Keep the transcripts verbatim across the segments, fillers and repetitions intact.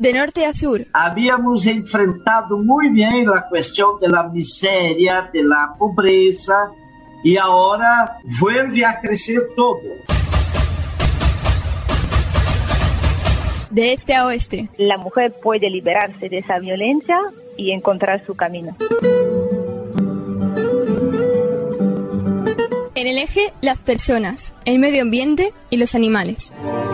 de norte a sur. Habíamos enfrentado muy bien la cuestión de la miseria, de la pobreza, y ahora vuelve a crecer todo. De este a oeste. La mujer puede liberarse de esa violencia y encontrar su camino. En el eje, las personas, el medio ambiente y los animales.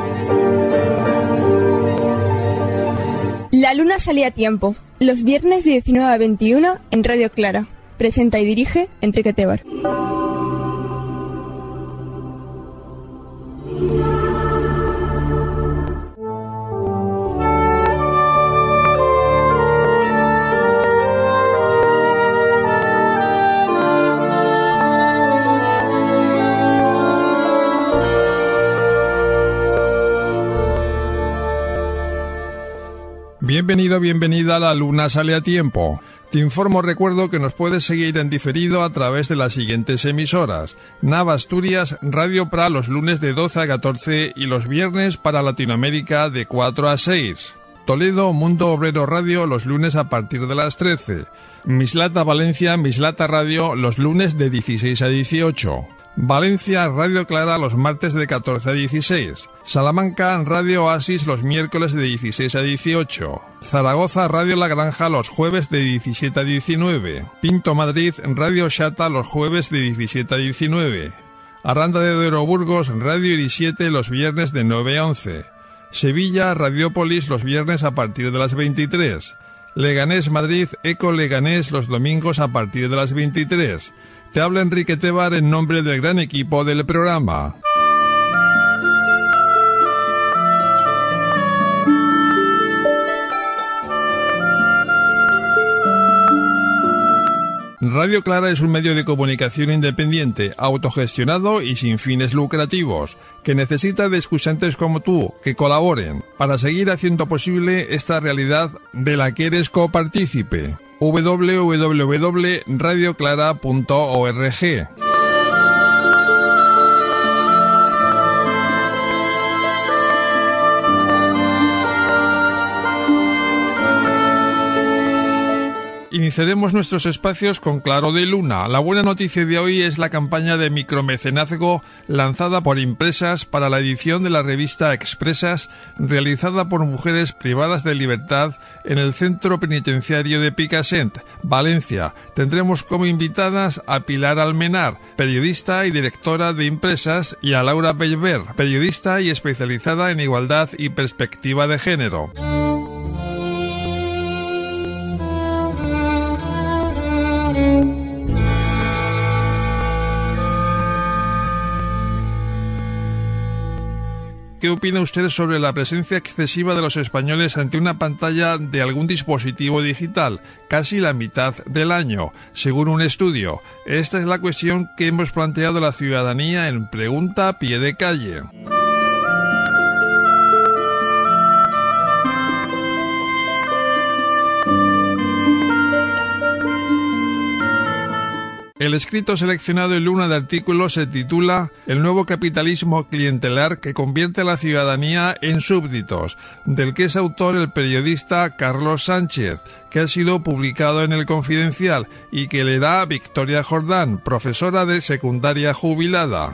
La luna salía a tiempo, los viernes de diecinueve a veintiuno en Radio Clara. Presenta y dirige Enrique Tebar. Bienvenido, bienvenida a La Luna Sale a Tiempo. Te informo, recuerdo que nos puedes seguir en diferido a través de las siguientes emisoras. Nava Asturias, Radio Pra los lunes de doce a catorce y los viernes para Latinoamérica de cuatro a seis. Toledo, Mundo Obrero Radio los lunes a partir de las trece. Mislata Valencia, Mislata Radio los lunes de dieciséis a dieciocho. Valencia, Radio Clara los martes de catorce a dieciséis. Salamanca, Radio Oasis los miércoles de dieciséis a dieciocho. Zaragoza, Radio La Granja los jueves de diecisiete a diecinueve. Pinto Madrid, Radio Xata los jueves de diecisiete a diecinueve. Aranda de Duero Burgos, Radio Irisiete los viernes de nueve a once. Sevilla, Radiópolis los viernes a partir de las veintitrés. Leganés Madrid, Eco Leganés los domingos a partir de las veintitrés. Te habla Enrique Tebar en nombre del gran equipo del programa. Radio Clara es un medio de comunicación independiente, autogestionado y sin fines lucrativos, que necesita de escuchantes como tú, que colaboren, para seguir haciendo posible esta realidad de la que eres copartícipe. doble u doble u doble u punto radio clara punto org. Iniciaremos nuestros espacios con Claro de Luna. La buena noticia de hoy es la campaña de micromecenazgo lanzada por Impresas para la edición de la revista Expresas, realizada por mujeres privadas de libertad en el centro penitenciario de Picassent, Valencia. Tendremos como invitadas a Pilar Almenar, periodista y directora de Impresas, y a Laura Bellver, periodista y especializada en igualdad y perspectiva de género. ¿Qué opina usted sobre la presencia excesiva de los españoles ante una pantalla de algún dispositivo digital? Casi la mitad del año, según un estudio. Esta es la cuestión que hemos planteado a la ciudadanía en Pregunta a Pie de Calle. El escrito seleccionado en Luna de artículos se titula El nuevo capitalismo clientelar que convierte a la ciudadanía en súbditos, del que es autor el periodista Carlos Sánchez, que ha sido publicado en El Confidencial y que leerá Victoria Jordán, profesora de secundaria jubilada.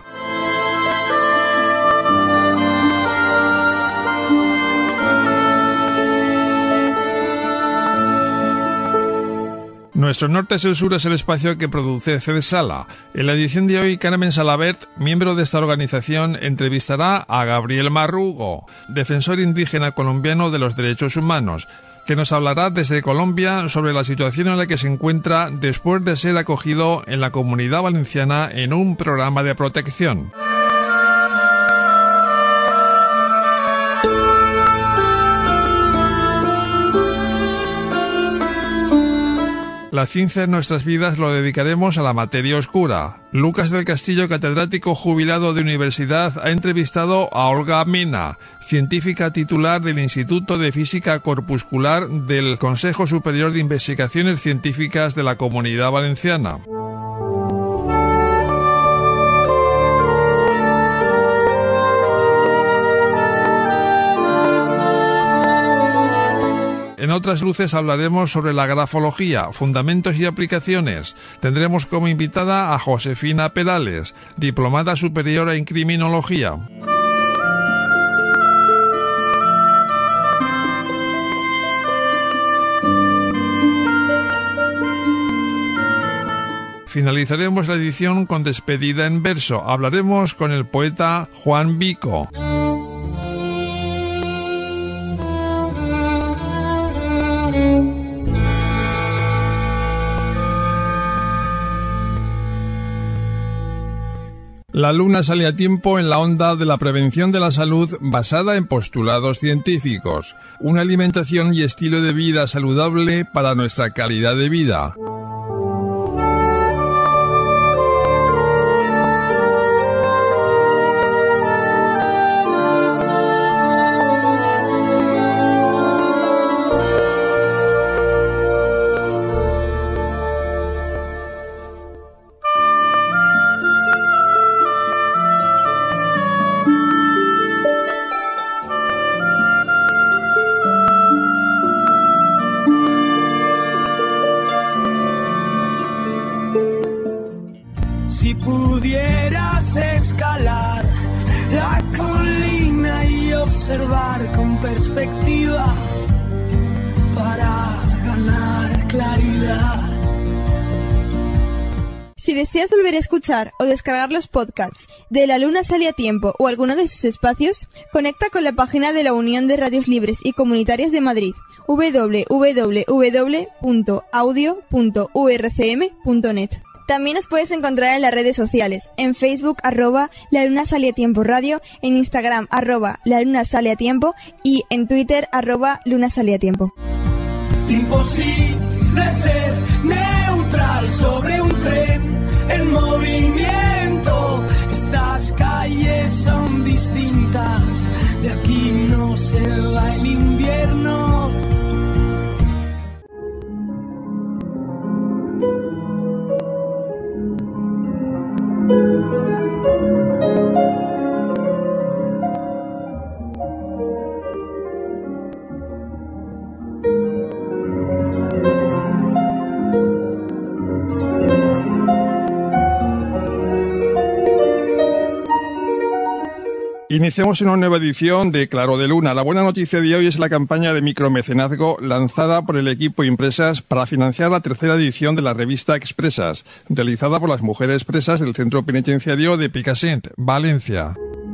Nuestro norte es el sur es el espacio que produce CEDESALA. En la edición de hoy, Carmen Salabert, miembro de esta organización, entrevistará a Gabriel Marrugo, defensor indígena colombiano de los derechos humanos, que nos hablará desde Colombia sobre la situación en la que se encuentra después de ser acogido en la Comunidad Valenciana en un programa de protección. La ciencia en nuestras vidas lo dedicaremos a la materia oscura. Lucas del Castillo, catedrático jubilado de universidad, ha entrevistado a Olga Mena, científica titular del Instituto de Física Corpuscular del Consejo Superior de Investigaciones Científicas de la Comunidad Valenciana. otras luces hablaremos sobre la grafología, fundamentos y aplicaciones. Tendremos como invitada a Josefina Perales, diplomada superior en criminología. Finalizaremos la edición con despedida en verso. Hablaremos con el poeta Juan Vico. La luna sale a tiempo en la onda de la prevención de la salud basada en postulados científicos. Una alimentación y estilo de vida saludable para nuestra calidad de vida. Si pudieras escalar la colina y observar con perspectiva para ganar claridad. Si deseas volver a escuchar o descargar los podcasts de La Luna Sale a Tiempo o alguno de sus espacios, conecta con la página de la Unión de Radios Libres y Comunitarias de Madrid, doble u doble u doble u punto audio punto u r c m punto net. También nos puedes encontrar en las redes sociales, en Facebook, arroba La Luna Sale a Tiempo Radio, en Instagram, arroba La Luna Sale a Tiempo y en Twitter, arroba Luna Sale a Tiempo. Imposible ser neutral sobre un tren en movimiento. Estas calles son distintas, de aquí no se va el invierno. Iniciamos una nueva edición de Claro de Luna. La buena noticia de hoy es la campaña de micromecenazgo lanzada por el equipo Impresas para financiar la tercera edición de la revista Expresas, realizada por las mujeres presas del Centro Penitenciario de Picassent, Valencia.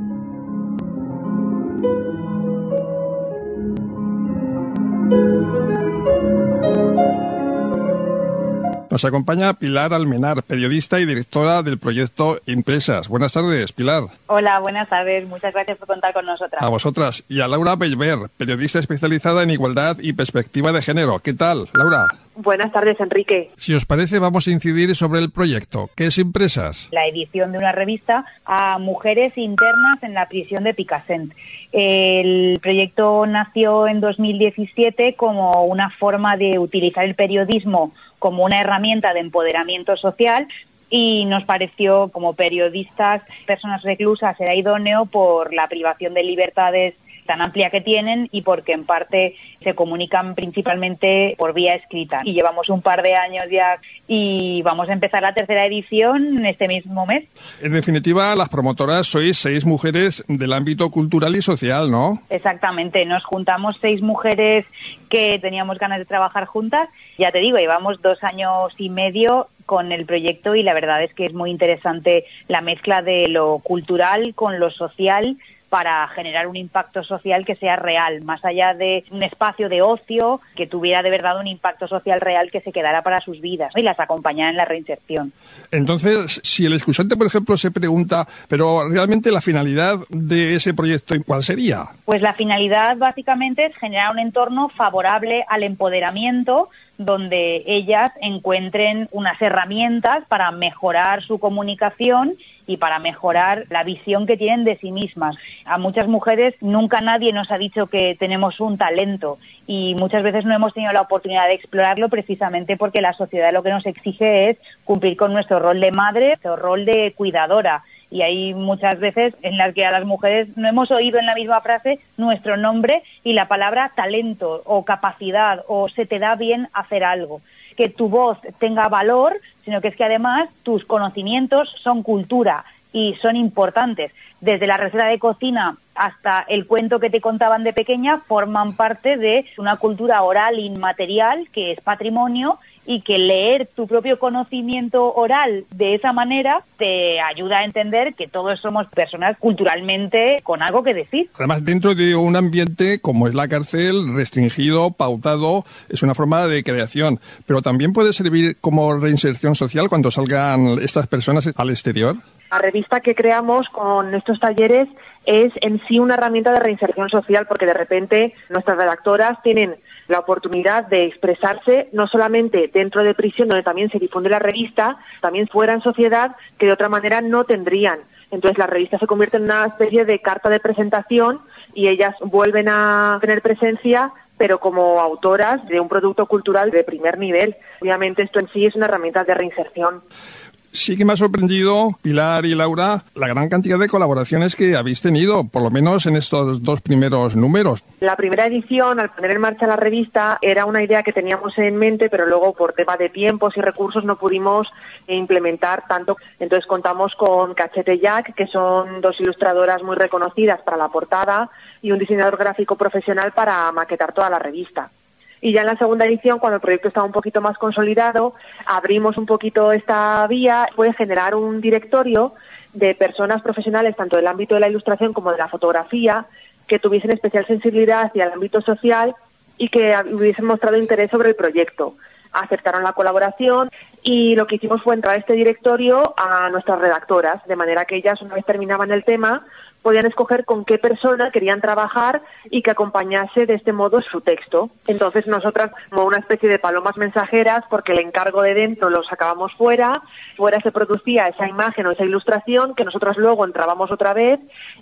Nos acompaña Pilar Almenar, periodista y directora del proyecto Impresas. Buenas tardes, Pilar. Hola, buenas tardes. Muchas gracias por contar con nosotras. A vosotras. Y a Laura Bellver, periodista especializada en igualdad y perspectiva de género. ¿Qué tal, Laura? Buenas tardes, Enrique. Si os parece, vamos a incidir sobre el proyecto. ¿Qué es Impresas? La edición de una revista a mujeres internas en la prisión de Picassent. El proyecto nació en dos mil diecisiete como una forma de utilizar el periodismo como una herramienta de empoderamiento social y nos pareció, como periodistas, personas reclusas, era idóneo por la privación de libertades tan amplia que tienen y porque en parte se comunican principalmente por vía escrita. Y llevamos un par de años ya y vamos a empezar la tercera edición este mismo mes. En definitiva, las promotoras sois seis mujeres del ámbito cultural y social, ¿no? Exactamente, nos juntamos seis mujeres que teníamos ganas de trabajar juntas. Ya te digo, llevamos dos años y medio con el proyecto y la verdad es que es muy interesante la mezcla de lo cultural con lo social para generar un impacto social que sea real, más allá de un espacio de ocio que tuviera de verdad un impacto social real que se quedara para sus vidas, ¿no? Y las acompañara en la reinserción. Entonces, si el escuchante, por ejemplo, se pregunta, pero realmente la finalidad de ese proyecto, ¿cuál sería? Pues la finalidad básicamente es generar un entorno favorable al empoderamiento, donde ellas encuentren unas herramientas para mejorar su comunicación y para mejorar la visión que tienen de sí mismas. A muchas mujeres nunca nadie nos ha dicho que tenemos un talento y muchas veces no hemos tenido la oportunidad de explorarlo precisamente porque la sociedad lo que nos exige es cumplir con nuestro rol de madre, nuestro rol de cuidadora. y hay muchas veces en las que a las mujeres no hemos oído en la misma frase nuestro nombre y la palabra talento o capacidad o se te da bien hacer algo. Que tu voz tenga valor, sino que es que además tus conocimientos son cultura y son importantes. Desde la receta de cocina hasta el cuento que te contaban de pequeña forman parte de una cultura oral inmaterial que es patrimonio y que leer tu propio conocimiento oral de esa manera te ayuda a entender que todos somos personas culturalmente con algo que decir. Además, dentro de un ambiente como es la cárcel, restringido, pautado, es una forma de creación, pero también puede servir como reinserción social cuando salgan estas personas al exterior. La revista que creamos con estos talleres es en sí una herramienta de reinserción social porque de repente nuestras redactoras tienen la oportunidad de expresarse no solamente dentro de prisión, donde también se difunde la revista, también fuera en sociedad, que de otra manera no tendrían. Entonces la revista se convierte en una especie de carta de presentación y ellas vuelven a tener presencia, pero como autoras de un producto cultural de primer nivel. Obviamente esto en sí es una herramienta de reinserción. Sí que me ha sorprendido, Pilar y Laura, la gran cantidad de colaboraciones que habéis tenido, por lo menos en estos dos primeros números. La primera edición, al poner en marcha la revista, era una idea que teníamos en mente, pero luego por tema de tiempos y recursos no pudimos implementar tanto. Entonces contamos con Cachete Jack, que son dos ilustradoras muy reconocidas para la portada, y un diseñador gráfico profesional para maquetar toda la revista. Y ya en la segunda edición, cuando el proyecto estaba un poquito más consolidado, abrimos un poquito esta vía, fue generar un directorio de personas profesionales, tanto del ámbito de la ilustración como de la fotografía, que tuviesen especial sensibilidad hacia el ámbito social y que hubiesen mostrado interés sobre el proyecto. Aceptaron la colaboración y lo que hicimos fue entrar a este directorio a nuestras redactoras, de manera que ellas, una vez terminaban el tema, podían escoger con qué persona querían trabajar y que acompañase de este modo su texto. Entonces nosotras, como una especie de palomas mensajeras, porque el encargo de dentro lo sacábamos fuera, fuera se producía esa imagen o esa ilustración que nosotras luego entrábamos otra vez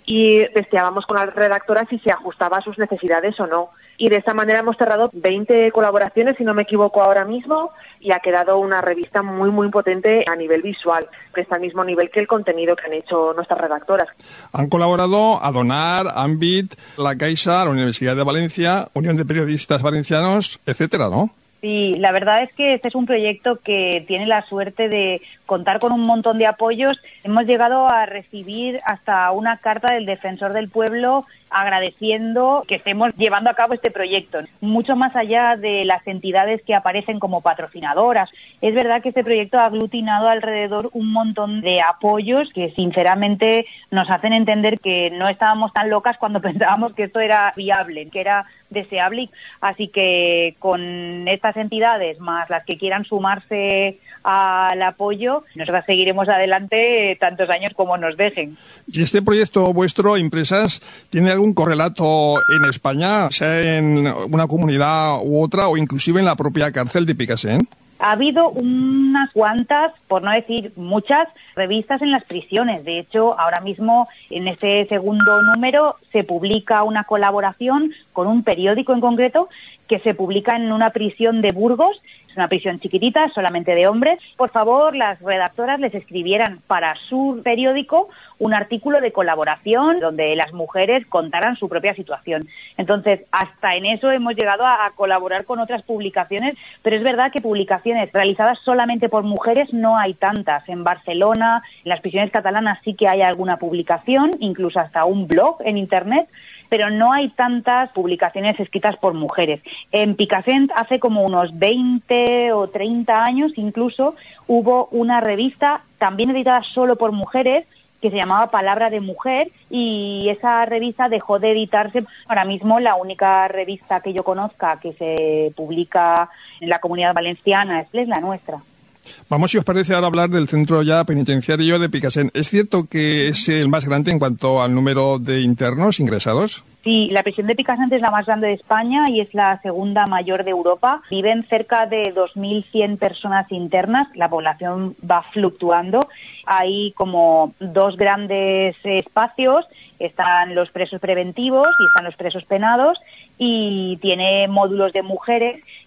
y testeábamos con las redactoras si se ajustaba a sus necesidades o no. Y de esta manera hemos cerrado veinte colaboraciones, si no me equivoco ahora mismo, y ha quedado una revista muy, muy potente a nivel visual, que está al mismo nivel que el contenido que han hecho nuestras redactoras. Han colaborado Adonar, Ambit, La Caixa, la Universidad de Valencia, Unión de Periodistas Valencianos, etcétera, ¿no? Sí, la verdad es que este es un proyecto que tiene la suerte de contar con un montón de apoyos. Hemos llegado a recibir hasta una carta del Defensor del Pueblo agradeciendo que estemos llevando a cabo este proyecto, mucho más allá de las entidades que aparecen como patrocinadoras. Es verdad que este proyecto ha aglutinado alrededor un montón de apoyos que sinceramente nos hacen entender que no estábamos tan locas cuando pensábamos que esto era viable, que era deseable. Así que con estas entidades más las que quieran sumarse al apoyo, nosotras seguiremos adelante tantos años como nos dejen. ¿Y este proyecto vuestro, Impresas, tiene algún correlato en España, sea en una comunidad u otra, o inclusive en la propia cárcel de Picassent? Ha habido unas cuantas, por no decir muchas, revistas en las prisiones. De hecho, ahora mismo, en este segundo número, se publica una colaboración con un periódico en concreto que se publica en una prisión de Burgos. Es una prisión chiquitita, solamente de hombres. Por favor, las redactoras les escribieran para su periódico un artículo de colaboración donde las mujeres contaran su propia situación. Entonces, hasta en eso hemos llegado a, a colaborar con otras publicaciones, pero es verdad que publicaciones realizadas solamente por mujeres no hay tantas. En Barcelona, en las prisiones catalanas sí que hay alguna publicación, incluso hasta un blog en Internet, pero no hay tantas publicaciones escritas por mujeres. En Picassent hace como unos veinte o treinta años incluso hubo una revista también editada solo por mujeres que se llamaba Palabra de Mujer y esa revista dejó de editarse. Ahora mismo la única revista que yo conozca que se publica en la Comunidad Valenciana es la nuestra. Vamos, si os parece, ahora hablar del centro ya penitenciario de Picassent. ¿Es cierto que es el más grande en cuanto al número de internos ingresados? Sí, la prisión de Picassent es la más grande de España y es la segunda mayor de Europa. Viven cerca de dos mil cien personas internas. La población va fluctuando. Hay como dos grandes espacios. Están los presos preventivos y están los presos penados y tiene módulos de mujeres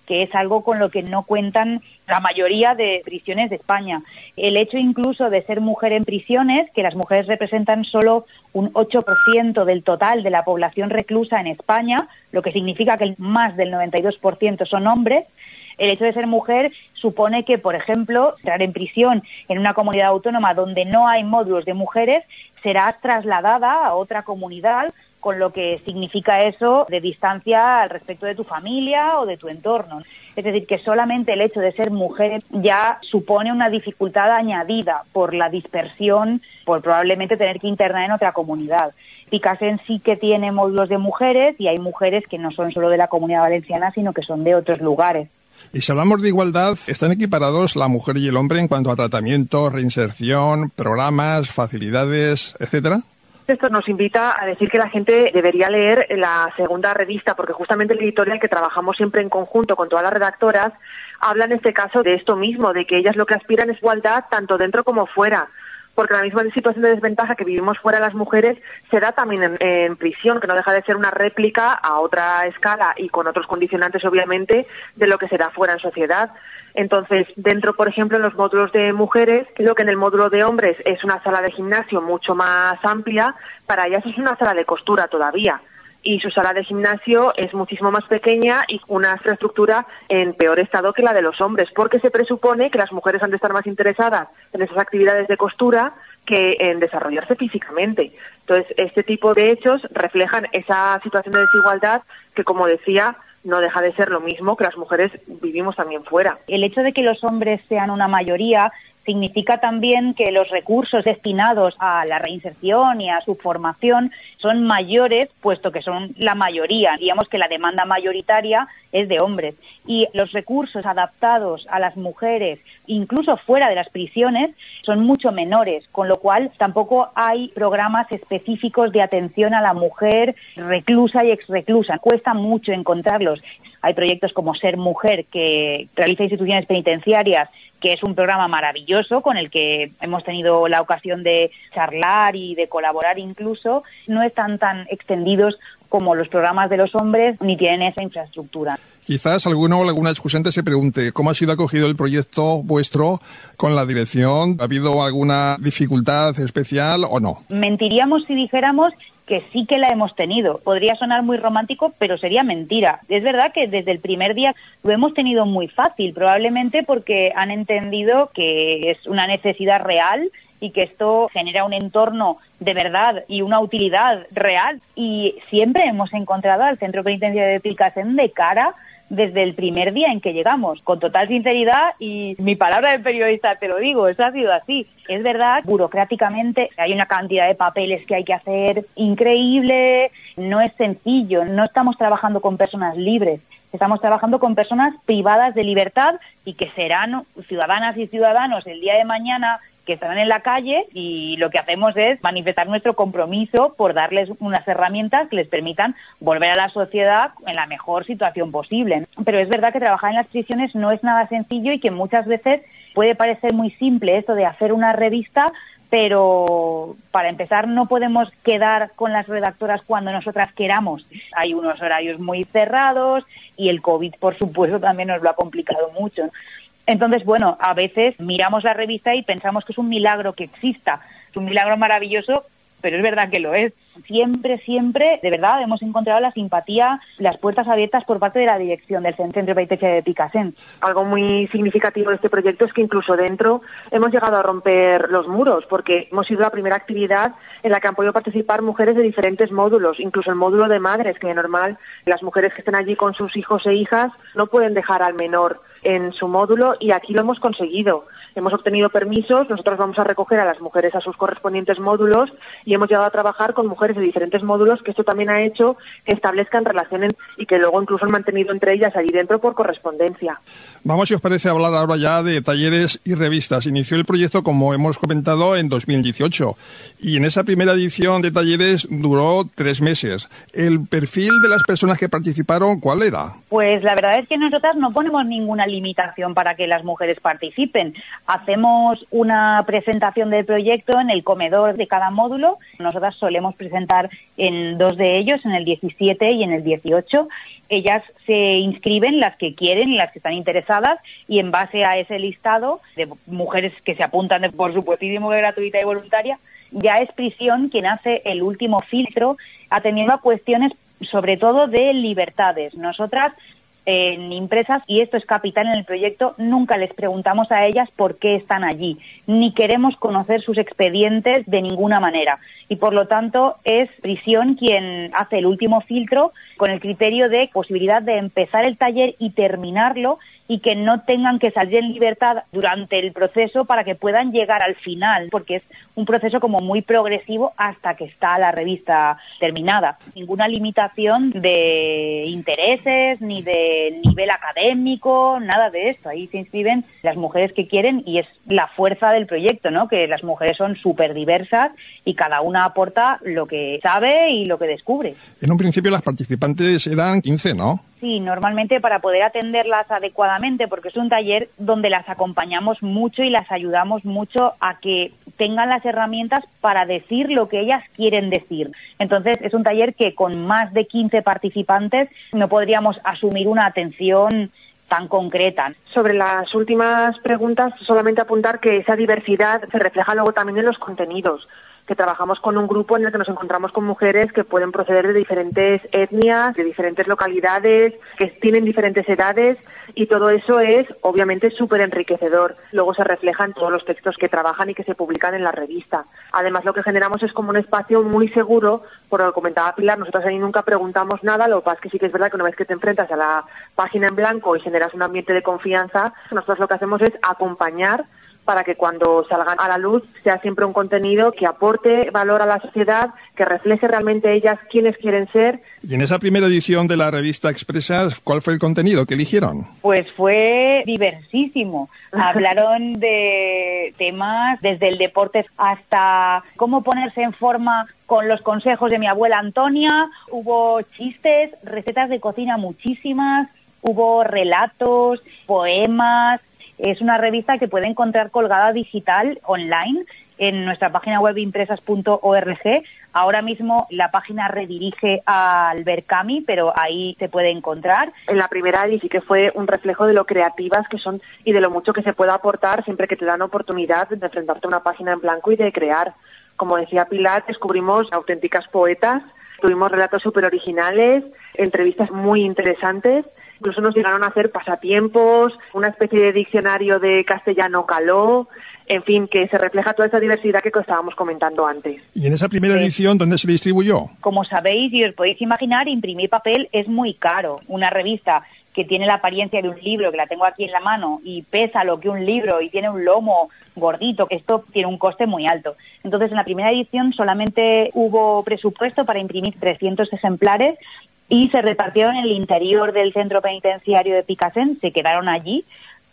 que es algo con lo que no cuentan la mayoría de prisiones de España. El hecho incluso de ser mujer en prisiones, que las mujeres representan solo un ocho por ciento del total de la población reclusa en España, lo que significa que más del noventa y dos por ciento son hombres. El hecho de ser mujer supone que, por ejemplo, entrar en prisión en una comunidad autónoma donde no hay módulos de mujeres, serás trasladada a otra comunidad, con lo que significa eso de distancia al respecto de tu familia o de tu entorno. Es decir, que solamente el hecho de ser mujer ya supone una dificultad añadida por la dispersión, por probablemente tener que internar en otra comunidad. Picassent sí que tiene módulos de mujeres y hay mujeres que no son solo de la Comunidad Valenciana, sino que son de otros lugares. Y si hablamos de igualdad, ¿están equiparados la mujer y el hombre en cuanto a tratamiento, reinserción, programas, facilidades, etcétera? Esto nos invita a decir que la gente debería leer la segunda revista, porque justamente el editorial, que trabajamos siempre en conjunto con todas las redactoras, habla en este caso de esto mismo, de que ellas lo que aspiran es igualdad tanto dentro como fuera, porque la misma situación de desventaja que vivimos fuera las mujeres se da también en, en prisión, que no deja de ser una réplica a otra escala y con otros condicionantes, obviamente, de lo que se da fuera en sociedad. Entonces, dentro, por ejemplo, en los módulos de mujeres, lo que en el módulo de hombres es una sala de gimnasio mucho más amplia, para ellas es una sala de costura todavía. Y su sala de gimnasio es muchísimo más pequeña y una infraestructura en peor estado que la de los hombres, porque se presupone que las mujeres han de estar más interesadas en esas actividades de costura que en desarrollarse físicamente. Entonces, este tipo de hechos reflejan esa situación de desigualdad que, como decía, no deja de ser lo mismo que las mujeres vivimos también fuera. El hecho de que los hombres sean una mayoría significa también que los recursos destinados a la reinserción y a su formación son mayores, puesto que son la mayoría. Digamos que la demanda mayoritaria es de hombres. Y los recursos adaptados a las mujeres, incluso fuera de las prisiones, son mucho menores, con lo cual tampoco hay programas específicos de atención a la mujer reclusa y exreclusa. Cuesta mucho encontrarlos. Hay proyectos como Ser Mujer, que realiza instituciones penitenciarias, que es un programa maravilloso con el que hemos tenido la ocasión de charlar y de colaborar incluso. No están tan extendidos como los programas de los hombres, ni tienen esa infraestructura. Quizás alguno o alguna excusante se pregunte cómo ha sido acogido el proyecto vuestro con la dirección. ¿Ha habido alguna dificultad especial o no? Mentiríamos si dijéramos que sí que la hemos tenido. Podría sonar muy romántico, pero sería mentira. Es verdad que desde el primer día lo hemos tenido muy fácil, probablemente porque han entendido que es una necesidad real y que esto genera un entorno de verdad y una utilidad real. Y siempre hemos encontrado al Centro Penitenciario de Picassent de cara desde el primer día en que llegamos, con total sinceridad, y mi palabra de periodista te lo digo, eso ha sido así. Es verdad, burocráticamente hay una cantidad de papeles que hay que hacer increíble, no es sencillo, no estamos trabajando con personas libres, estamos trabajando con personas privadas de libertad y que serán ciudadanas y ciudadanos el día de mañana, que estarán en la calle, y lo que hacemos es manifestar nuestro compromiso por darles unas herramientas que les permitan volver a la sociedad en la mejor situación posible. Pero es verdad que trabajar en las prisiones no es nada sencillo y que muchas veces puede parecer muy simple esto de hacer una revista, pero para empezar no podemos quedar con las redactoras cuando nosotras queramos. Hay unos horarios muy cerrados y el COVID, por supuesto, también nos lo ha complicado mucho. Entonces, bueno, a veces miramos la revista y pensamos que es un milagro que exista, es un milagro maravilloso, pero es verdad que lo es. Siempre, siempre, de verdad, hemos encontrado la simpatía, las puertas abiertas por parte de la dirección del Centro Penitenciario de Picassent. Algo muy significativo de este proyecto es que incluso dentro hemos llegado a romper los muros, porque hemos sido la primera actividad en la que han podido participar mujeres de diferentes módulos, incluso el módulo de madres, que de normal las mujeres que estén allí con sus hijos e hijas no pueden dejar al menor en su módulo, y aquí lo hemos conseguido. Hemos obtenido permisos, nosotros vamos a recoger a las mujeres a sus correspondientes módulos y hemos llegado a trabajar con mujeres de diferentes módulos, que esto también ha hecho que establezcan relaciones y que luego incluso han mantenido entre ellas allí dentro por correspondencia. Vamos, si os parece, a hablar ahora ya de talleres y revistas. Inició el proyecto, como hemos comentado, en dos mil dieciocho y en esa primera edición de talleres duró tres meses. ¿El perfil de las personas que participaron cuál era? Pues la verdad es que nosotras no ponemos ninguna limitación para que las mujeres participen. Hacemos una presentación del proyecto en el comedor de cada módulo. Nosotras solemos presentar en dos de ellos, en el diecisiete y en el dieciocho. Ellas se inscriben, las que quieren y las que están interesadas, y en base a ese listado de mujeres que se apuntan, de, por supuestísimo, gratuita y voluntaria, ya es prisión quien hace el último filtro, atendiendo a cuestiones sobre todo de libertades. Nosotras en Impresas, y esto es capital en el proyecto, nunca les preguntamos a ellas por qué están allí, ni queremos conocer sus expedientes de ninguna manera. Y por lo tanto es prisión quien hace el último filtro con el criterio de posibilidad de empezar el taller y terminarlo, y que no tengan que salir en libertad durante el proceso para que puedan llegar al final, porque es un proceso como muy progresivo hasta que está la revista terminada. Ninguna limitación de intereses ni de nivel académico, nada de esto. Ahí se inscriben las mujeres que quieren, y es la fuerza del proyecto, ¿no? Que las mujeres son súper diversas y cada una aporta lo que sabe y lo que descubre. En un principio las participantes eran quince, ¿no? Sí, normalmente para poder atenderlas adecuadamente, porque es un taller donde las acompañamos mucho y las ayudamos mucho a que tengan las herramientas para decir lo que ellas quieren decir. Entonces, es un taller que con más de quince participantes no podríamos asumir una atención tan concreta. Sobre las últimas preguntas, solamente apuntar que esa diversidad se refleja luego también en los contenidos, que trabajamos con un grupo en el que nos encontramos con mujeres que pueden proceder de diferentes etnias, de diferentes localidades, que tienen diferentes edades, y todo eso es obviamente súper enriquecedor. Luego se refleja en todos los textos que trabajan y que se publican en la revista. Además, lo que generamos es como un espacio muy seguro, por lo que comentaba Pilar, nosotros ahí nunca preguntamos nada, lo que pasa es que sí que es verdad que una vez que te enfrentas a la página en blanco y generas un ambiente de confianza, nosotros lo que hacemos es acompañar para que cuando salgan a la luz sea siempre un contenido que aporte valor a la sociedad, que refleje realmente ellas quiénes quieren ser. Y en esa primera edición de la revista Expresas, ¿cuál fue el contenido que eligieron? Pues fue diversísimo. Hablaron de temas desde el deporte hasta cómo ponerse en forma con los consejos de mi abuela Antonia. Hubo chistes, recetas de cocina muchísimas, hubo relatos, poemas. Es una revista que puede encontrar colgada digital online en nuestra página web impresas punto org. Ahora mismo la página redirige al Berkami, pero ahí se puede encontrar. En la primera y sí que fue un reflejo de lo creativas que son y de lo mucho que se puede aportar siempre que te dan oportunidad de enfrentarte a una página en blanco y de crear. Como decía Pilar, descubrimos auténticas poetas, tuvimos relatos súper originales, entrevistas muy interesantes. Incluso nos llegaron a hacer pasatiempos, una especie de diccionario de castellano caló, en fin, que se refleja toda esa diversidad que estábamos comentando antes. ¿Y en esa primera edición dónde se distribuyó? Como sabéis y os podéis imaginar, imprimir papel es muy caro. Una revista que tiene la apariencia de un libro, que la tengo aquí en la mano, y pesa lo que un libro y tiene un lomo gordito, que esto tiene un coste muy alto. Entonces, en la primera edición solamente hubo presupuesto para imprimir trescientos ejemplares, y se repartieron en el interior del centro penitenciario de Picassent, se quedaron allí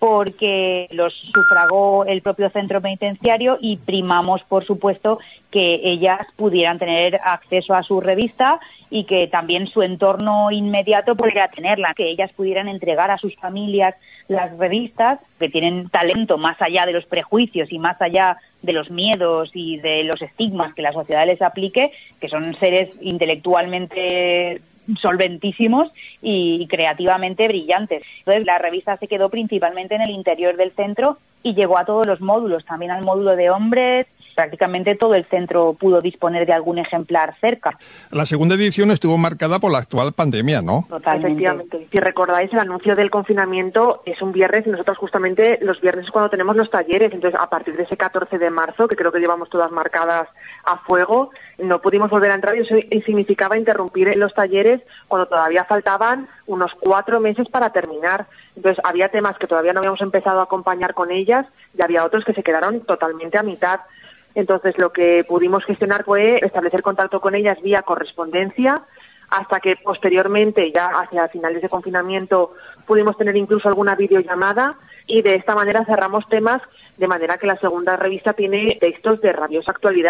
porque los sufragó el propio centro penitenciario, y primamos, por supuesto, que ellas pudieran tener acceso a su revista y que también su entorno inmediato pudiera tenerla, que ellas pudieran entregar a sus familias las revistas, que tienen talento más allá de los prejuicios y más allá de los miedos y de los estigmas que la sociedad les aplique, que son seres intelectualmente solventísimos y creativamente brillantes. Entonces la revista se quedó principalmente en el interior del centro y llegó a todos los módulos, también al módulo de hombres. Prácticamente todo el centro pudo disponer de algún ejemplar cerca. La segunda edición estuvo marcada por la actual pandemia, ¿no? Totalmente. Efectivamente. Si recordáis, el anuncio del confinamiento es un viernes y nosotros justamente los viernes es cuando tenemos los talleres. Entonces, a partir de ese catorce de marzo, que creo que llevamos todas marcadas a fuego, no pudimos volver a entrar, y eso significaba interrumpir los talleres cuando todavía faltaban unos cuatro meses para terminar. Entonces, había temas que todavía no habíamos empezado a acompañar con ellas y había otros que se quedaron totalmente a mitad. Entonces, lo que pudimos gestionar fue establecer contacto con ellas vía correspondencia, hasta que posteriormente, ya hacia finales de confinamiento, pudimos tener incluso alguna videollamada, y de esta manera cerramos temas, de manera que la segunda revista tiene textos de rabiosa actualidad,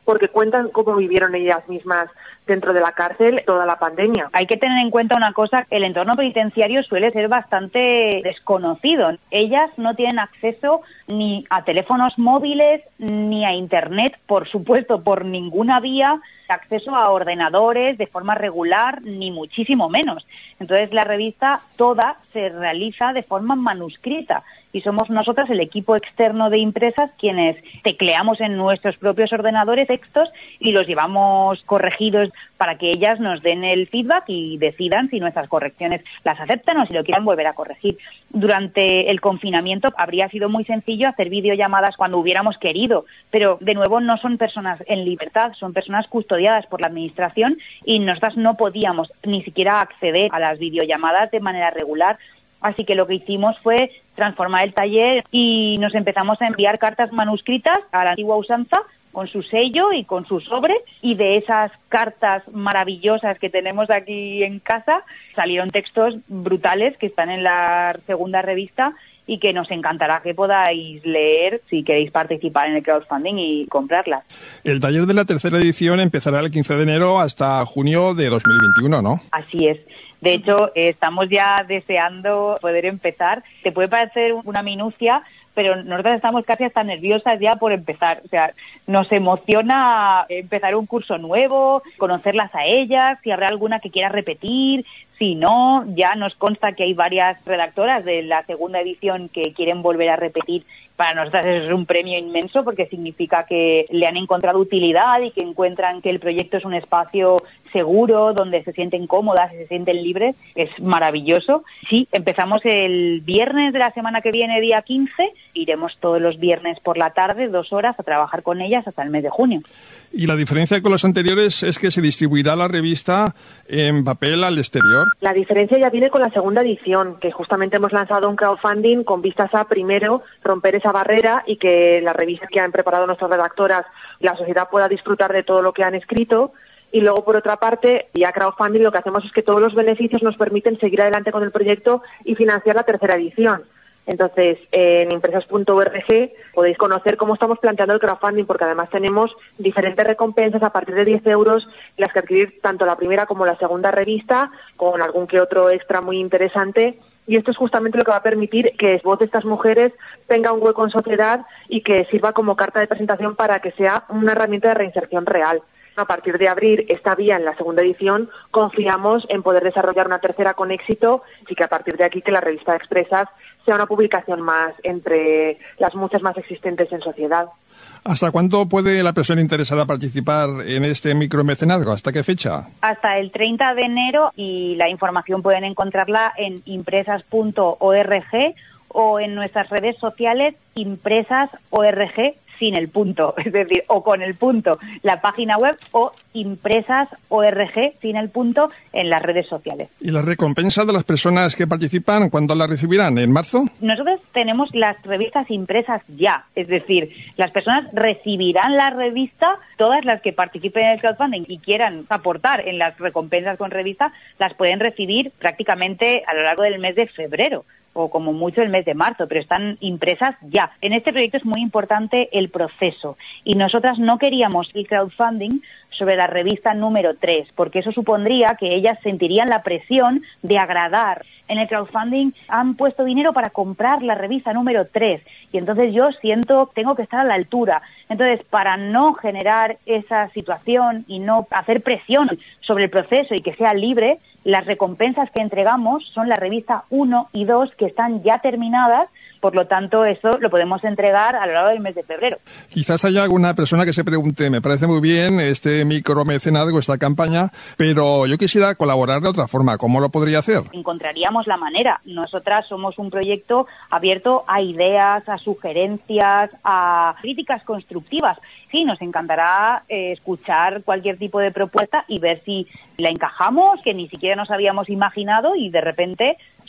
porque cuentan cómo vivieron ellas mismas dentro de la cárcel toda la pandemia. Hay que tener en cuenta una cosa, el entorno penitenciario suele ser bastante desconocido. Ellas no tienen acceso ni a teléfonos móviles ni a Internet, por supuesto, por ninguna vía, acceso a ordenadores de forma regular, ni muchísimo menos. Entonces la revista toda se realiza de forma manuscrita y somos nosotras, el equipo externo de Impresas, quienes tecleamos en nuestros propios ordenadores textos y los llevamos corregidos para que ellas nos den el feedback y decidan si nuestras correcciones las aceptan o si lo quieren volver a corregir. Durante el confinamiento habría sido muy sencillo hacer videollamadas cuando hubiéramos querido, pero de nuevo no son personas en libertad, son personas custodiadas por la administración y nosotras no podíamos ni siquiera acceder a las videollamadas de manera regular. Así que lo que hicimos fue transformar el taller y nos empezamos a enviar cartas manuscritas a la antigua usanza con su sello y con su sobre, y de esas cartas maravillosas que tenemos aquí en casa salieron textos brutales que están en la segunda revista y que nos encantará que podáis leer si queréis participar en el crowdfunding y comprarlas. El taller de la tercera edición empezará el quince de enero hasta junio de dos mil veintiuno, ¿no? Así es. De hecho, eh, estamos ya deseando poder empezar. Te puede parecer una minucia, pero nosotros estamos casi hasta nerviosas ya por empezar. O sea, nos emociona empezar un curso nuevo, conocerlas a ellas, si habrá alguna que quiera repetir. Si no, ya nos consta que hay varias redactoras de la segunda edición que quieren volver a repetir. Para nosotras eso es un premio inmenso porque significa que le han encontrado utilidad y que encuentran que el proyecto es un espacio seguro, donde se sienten cómodas y se sienten libres. Es maravilloso. Sí, empezamos el viernes de la semana que viene, día quince. Iremos todos los viernes por la tarde, dos horas, a trabajar con ellas hasta el mes de junio. Y la diferencia con los anteriores es que se distribuirá la revista en papel al exterior. La diferencia ya viene con la segunda edición, que justamente hemos lanzado un crowdfunding con vistas a, primero, romper esa barrera y que la revista que han preparado nuestras redactoras y la sociedad pueda disfrutar de todo lo que han escrito. Y luego, por otra parte, ya crowdfunding, lo que hacemos es que todos los beneficios nos permiten seguir adelante con el proyecto y financiar la tercera edición. Entonces, en impresas punto org podéis conocer cómo estamos planteando el crowdfunding, porque además tenemos diferentes recompensas a partir de diez euros, las que adquirir tanto la primera como la segunda revista, con algún que otro extra muy interesante. Y esto es justamente lo que va a permitir que voz de estas mujeres tenga un hueco en sociedad y que sirva como carta de presentación para que sea una herramienta de reinserción real. A partir de abrir esta vía en la segunda edición, confiamos en poder desarrollar una tercera con éxito y que a partir de aquí que la revista Expresas sea una publicación más entre las muchas más existentes en sociedad. ¿Hasta cuándo puede la persona interesada participar en este micromecenazgo? ¿Hasta qué fecha? Hasta el treinta de enero, y la información pueden encontrarla en impresas punto org o en nuestras redes sociales impresas punto org sin el punto, es decir, o con el punto, la página web, o impresas punto org sin el punto en las redes sociales. ¿Y la recompensa de las personas que participan, cuándo la recibirán? ¿En marzo? Nosotros tenemos las revistas impresas ya, es decir, las personas recibirán la revista, todas las que participen en el crowdfunding y quieran aportar en las recompensas con revista, las pueden recibir prácticamente a lo largo del mes de febrero, o como mucho el mes de marzo, pero están impresas ya. En este proyecto es muy importante el proceso y nosotras no queríamos el crowdfunding sobre la revista número tres, porque eso supondría que ellas sentirían la presión de agradar. En el crowdfunding han puesto dinero para comprar la revista número tres y entonces yo siento tengo que estar a la altura. Entonces, para no generar esa situación y no hacer presión sobre el proceso y que sea libre, las recompensas que entregamos son la revista uno y dos, que están ya terminadas. Por lo tanto, eso lo podemos entregar a lo largo del mes de febrero. Quizás haya alguna persona que se pregunte, me parece muy bien este micromecenazgo, esta campaña, pero yo quisiera colaborar de otra forma. ¿Cómo lo podría hacer? Encontraríamos la manera. Nosotras somos un proyecto abierto a ideas, a sugerencias, a críticas constructivas. Sí, nos encantará eh, escuchar cualquier tipo de propuesta y ver si la encajamos, que ni siquiera nos habíamos imaginado, y de repente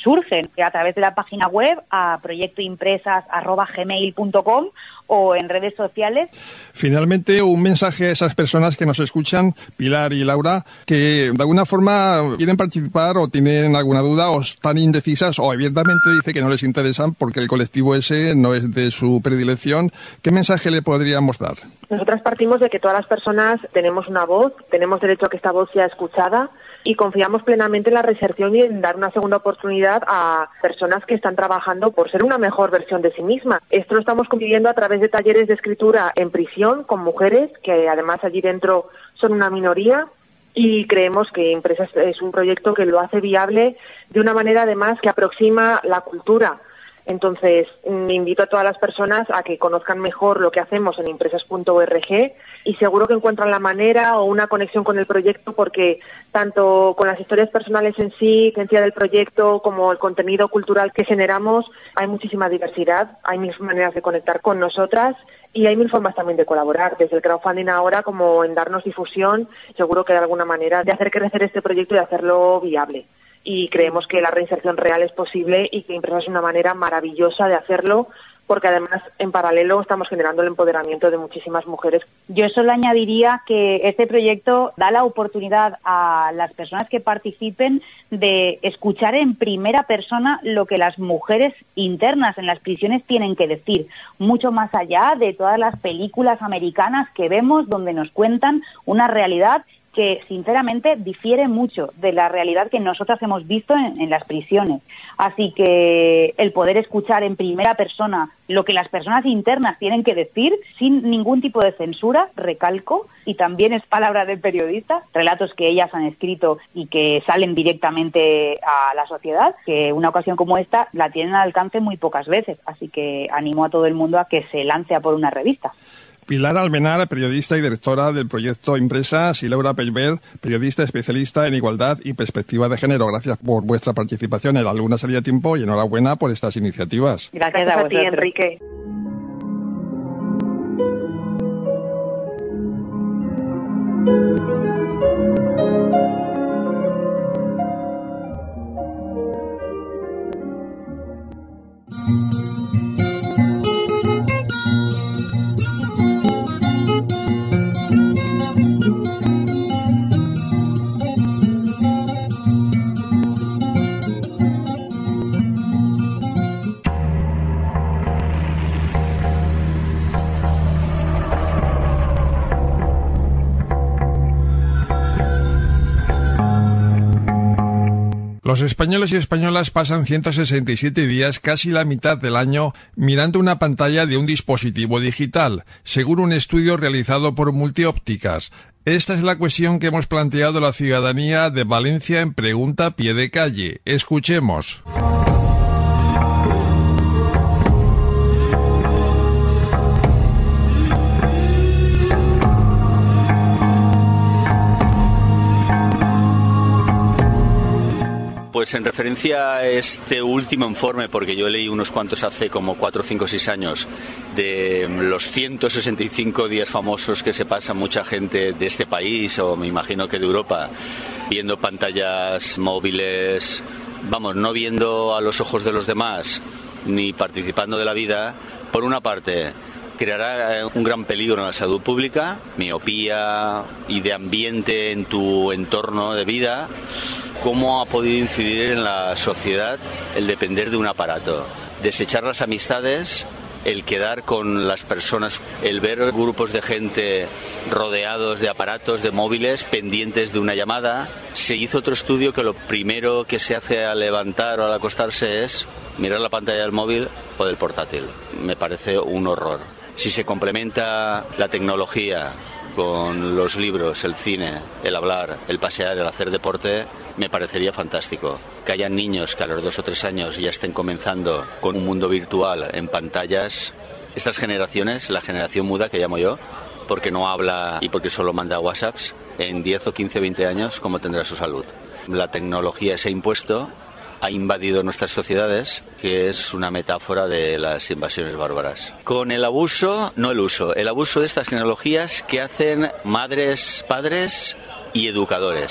surgen a través de la página web a proyectoimpresas arroba gmail punto com o en redes sociales. Finalmente, un mensaje a esas personas que nos escuchan, Pilar y Laura, que de alguna forma quieren participar o tienen alguna duda o están indecisas o abiertamente dice que no les interesan porque el colectivo ese no es de su predilección. ¿Qué mensaje le podríamos dar? Nosotras partimos de que todas las personas tenemos una voz, tenemos derecho a que esta voz sea escuchada y confiamos plenamente en la reinserción y en dar una segunda oportunidad a personas que están trabajando por ser una mejor versión de sí misma. Esto lo estamos conviviendo a través de talleres de escritura en prisión con mujeres, que además allí dentro son una minoría, y creemos que Impresas es un proyecto que lo hace viable de una manera además que aproxima la cultura. Entonces, invito a todas las personas a que conozcan mejor lo que hacemos en impresas punto org y seguro que encuentran la manera o una conexión con el proyecto porque tanto con las historias personales en sí, esencia del proyecto, como el contenido cultural que generamos, hay muchísima diversidad, hay mil maneras de conectar con nosotras y hay mil formas también de colaborar, desde el crowdfunding ahora como en darnos difusión, seguro que hay alguna manera de hacer crecer este proyecto y de hacerlo viable. Y creemos que la reinserción real es posible y que Impresas es una manera maravillosa de hacerlo, porque además en paralelo estamos generando el empoderamiento de muchísimas mujeres. Yo solo añadiría que este proyecto da la oportunidad a las personas que participen de escuchar en primera persona lo que las mujeres internas en las prisiones tienen que decir, mucho más allá de todas las películas americanas que vemos donde nos cuentan una realidad que sinceramente difiere mucho de la realidad que nosotras hemos visto en, en las prisiones. Así que el poder escuchar en primera persona lo que las personas internas tienen que decir sin ningún tipo de censura, recalco, y también es palabra del periodista, relatos que ellas han escrito y que salen directamente a la sociedad, que una ocasión como esta la tienen al alcance muy pocas veces. Así que animo a todo el mundo a que se lance a por una revista. Pilar Almenar, periodista y directora del proyecto Impresas, y Laura Pelver, periodista especialista en igualdad y perspectiva de género. Gracias por vuestra participación en La Luna Salía a Tiempo y enhorabuena por estas iniciativas. Gracias, Gracias a, a ti, Enrique. Los españoles y españolas pasan ciento sesenta y siete días, casi la mitad del año, mirando una pantalla de un dispositivo digital, según un estudio realizado por Multiópticas. Esta es la cuestión que hemos planteado a la ciudadanía de Valencia en Pregunta a Pie de Calle. Escuchemos. Pues en referencia a este último informe, porque yo leí unos cuantos hace como cuatro, cinco, seis años, de los ciento sesenta y cinco días famosos que se pasa mucha gente de este país, o me imagino que de Europa, viendo pantallas móviles, vamos, no viendo a los ojos de los demás, ni participando de la vida, por una parte creará un gran peligro en la salud pública, miopía y de ambiente en tu entorno de vida. ¿Cómo ha podido incidir en la sociedad el depender de un aparato? Desechar las amistades, el quedar con las personas, el ver grupos de gente rodeados de aparatos, de móviles, pendientes de una llamada. Se hizo otro estudio que lo primero que se hace al levantar o al acostarse es mirar la pantalla del móvil o del portátil. Me parece un horror. Si se complementa la tecnología con los libros, el cine, el hablar, el pasear, el hacer deporte, me parecería fantástico. Que hayan niños que a los dos o tres años ya estén comenzando con un mundo virtual en pantallas. Estas generaciones, la generación muda que llamo yo, porque no habla y porque solo manda WhatsApps, en diez o quince o veinte años, ¿cómo tendrá su salud? La tecnología se ha impuesto, ha invadido nuestras sociedades, que es una metáfora de las invasiones bárbaras. Con el abuso, no el uso, el abuso de estas tecnologías que hacen madres, padres y educadores.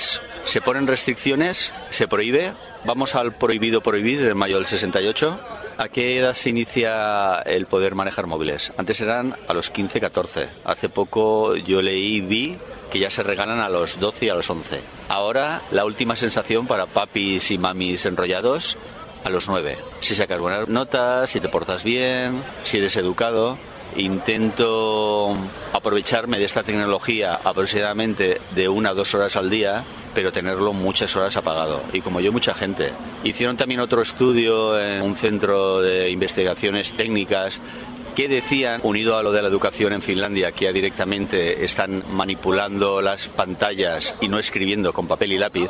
Se ponen restricciones, se prohíbe. Vamos al prohibido prohibir de mayo del sesenta y ocho. ¿A qué edad se inicia el poder manejar móviles? Antes eran a los quince, catorce. Hace poco yo leí y vi que ya se regalan a los doce y a los once. Ahora la última sensación para papis y mamis enrollados a los nueve. Si sacas buenas notas, si te portas bien, si eres educado. Intento aprovecharme de esta tecnología aproximadamente de una a dos horas al día, pero tenerlo muchas horas apagado. Y como yo, mucha gente. Hicieron también otro estudio en un centro de investigaciones técnicas que decían, unido a lo de la educación en Finlandia, que ya directamente están manipulando las pantallas y no escribiendo con papel y lápiz,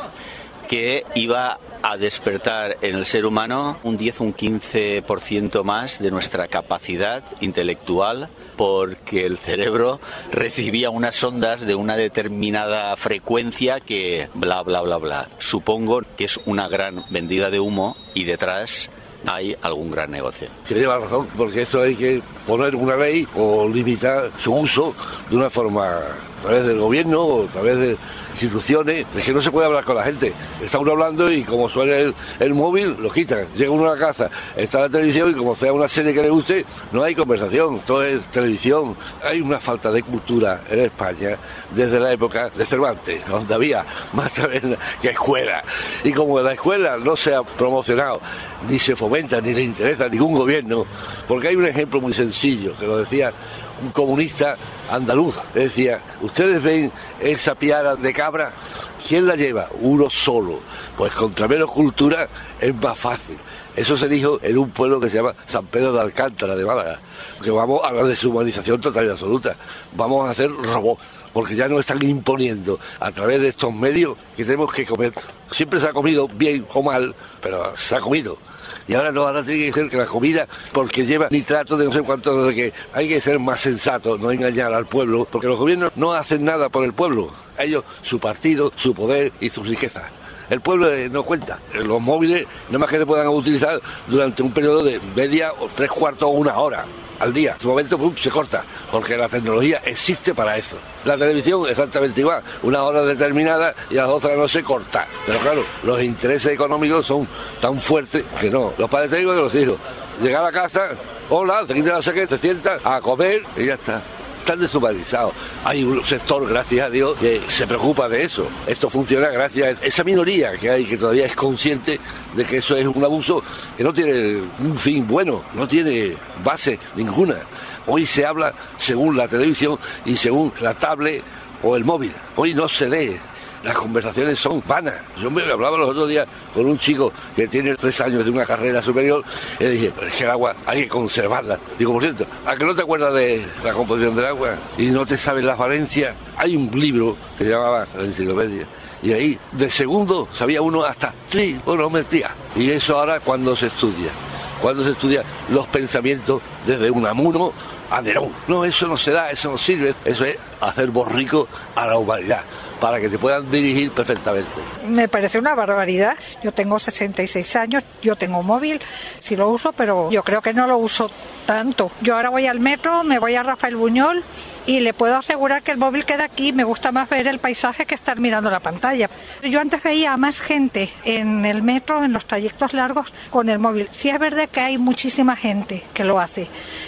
que iba a despertar en el ser humano un diez o un quince por ciento más de nuestra capacidad intelectual, porque el cerebro recibía unas ondas de una determinada frecuencia que bla, bla, bla, bla. Supongo que es una gran vendida de humo y detrás hay algún gran negocio. Que lleva razón, porque eso hay que poner una ley o limitar su uso de una forma a través del gobierno o a través de instituciones. Es que no se puede hablar con la gente. Está uno hablando y como suena el, el móvil, lo quitan. Llega uno a la casa, está la televisión y como sea una serie que le guste, no hay conversación, todo es televisión. Hay una falta de cultura en España desde la época de Cervantes, donde había más taberna que escuela. Y como la escuela no se ha promocionado, ni se fomenta, ni le interesa a ningún gobierno, porque hay un ejemplo muy sencillo, que lo decía un comunista andaluz, decía, ustedes ven esa piara de cabra, ¿quién la lleva? Uno solo. Pues contra menos cultura es más fácil. Eso se dijo en un pueblo que se llama San Pedro de Alcántara, de Málaga, que vamos a la deshumanización total y absoluta, vamos a hacer robots, porque ya nos están imponiendo a través de estos medios que tenemos que comer. Siempre se ha comido bien o mal, pero se ha comido. Y ahora no, ahora tiene que ser que la comida, porque lleva nitrato de no sé cuánto, de que hay que ser más sensato, no engañar al pueblo, porque los gobiernos no hacen nada por el pueblo. Ellos, su partido, su poder y su riqueza. El pueblo no cuenta. Los móviles, no más que se puedan utilizar durante un periodo de media o tres cuartos o una hora al día. En su momento pum, se corta, porque la tecnología existe para eso. La televisión exactamente igual, una hora determinada y a las doce de la noche corta. Pero claro, los intereses económicos son tan fuertes que no. Los padres tengan que los hijos. Llegar a casa, hola, te quitan la saque, te sientas a comer y ya está. Están deshumanizados. Hay un sector, gracias a Dios, que se preocupa de eso. Esto funciona gracias a esa minoría que hay, que todavía es consciente de que eso es un abuso que no tiene un fin bueno, no tiene base ninguna. Hoy se habla según la televisión y según la tablet o el móvil. Hoy no se lee. Las conversaciones son vanas. Yo me hablaba los otros días con un chico que tiene tres años de una carrera superior y le dije, pero es que el agua hay que conservarla. Digo, por cierto, ¿a que no te acuerdas de la composición del agua? Y no te sabes las valencias. Hay un libro que se llamaba La Enciclopedia. Y ahí, de segundo, sabía uno hasta trigonometría. Y eso ahora cuando se estudia. Cuando se estudia los pensamientos desde Unamuno a Nerón. No, eso no se da, eso no sirve. Eso es hacer borrico a la humanidad, para que te puedan dirigir perfectamente. Me parece una barbaridad. Yo tengo sesenta y seis años, yo tengo móvil, sí lo uso, pero yo creo que no lo uso tanto. Yo ahora voy al metro, me voy a Rafael Buñol y le puedo asegurar que el móvil queda aquí. Me gusta más ver el paisaje que estar mirando la pantalla. Yo antes veía a más gente en el metro, en los trayectos largos, con el móvil. Sí es verdad que hay muchísima gente que lo hace,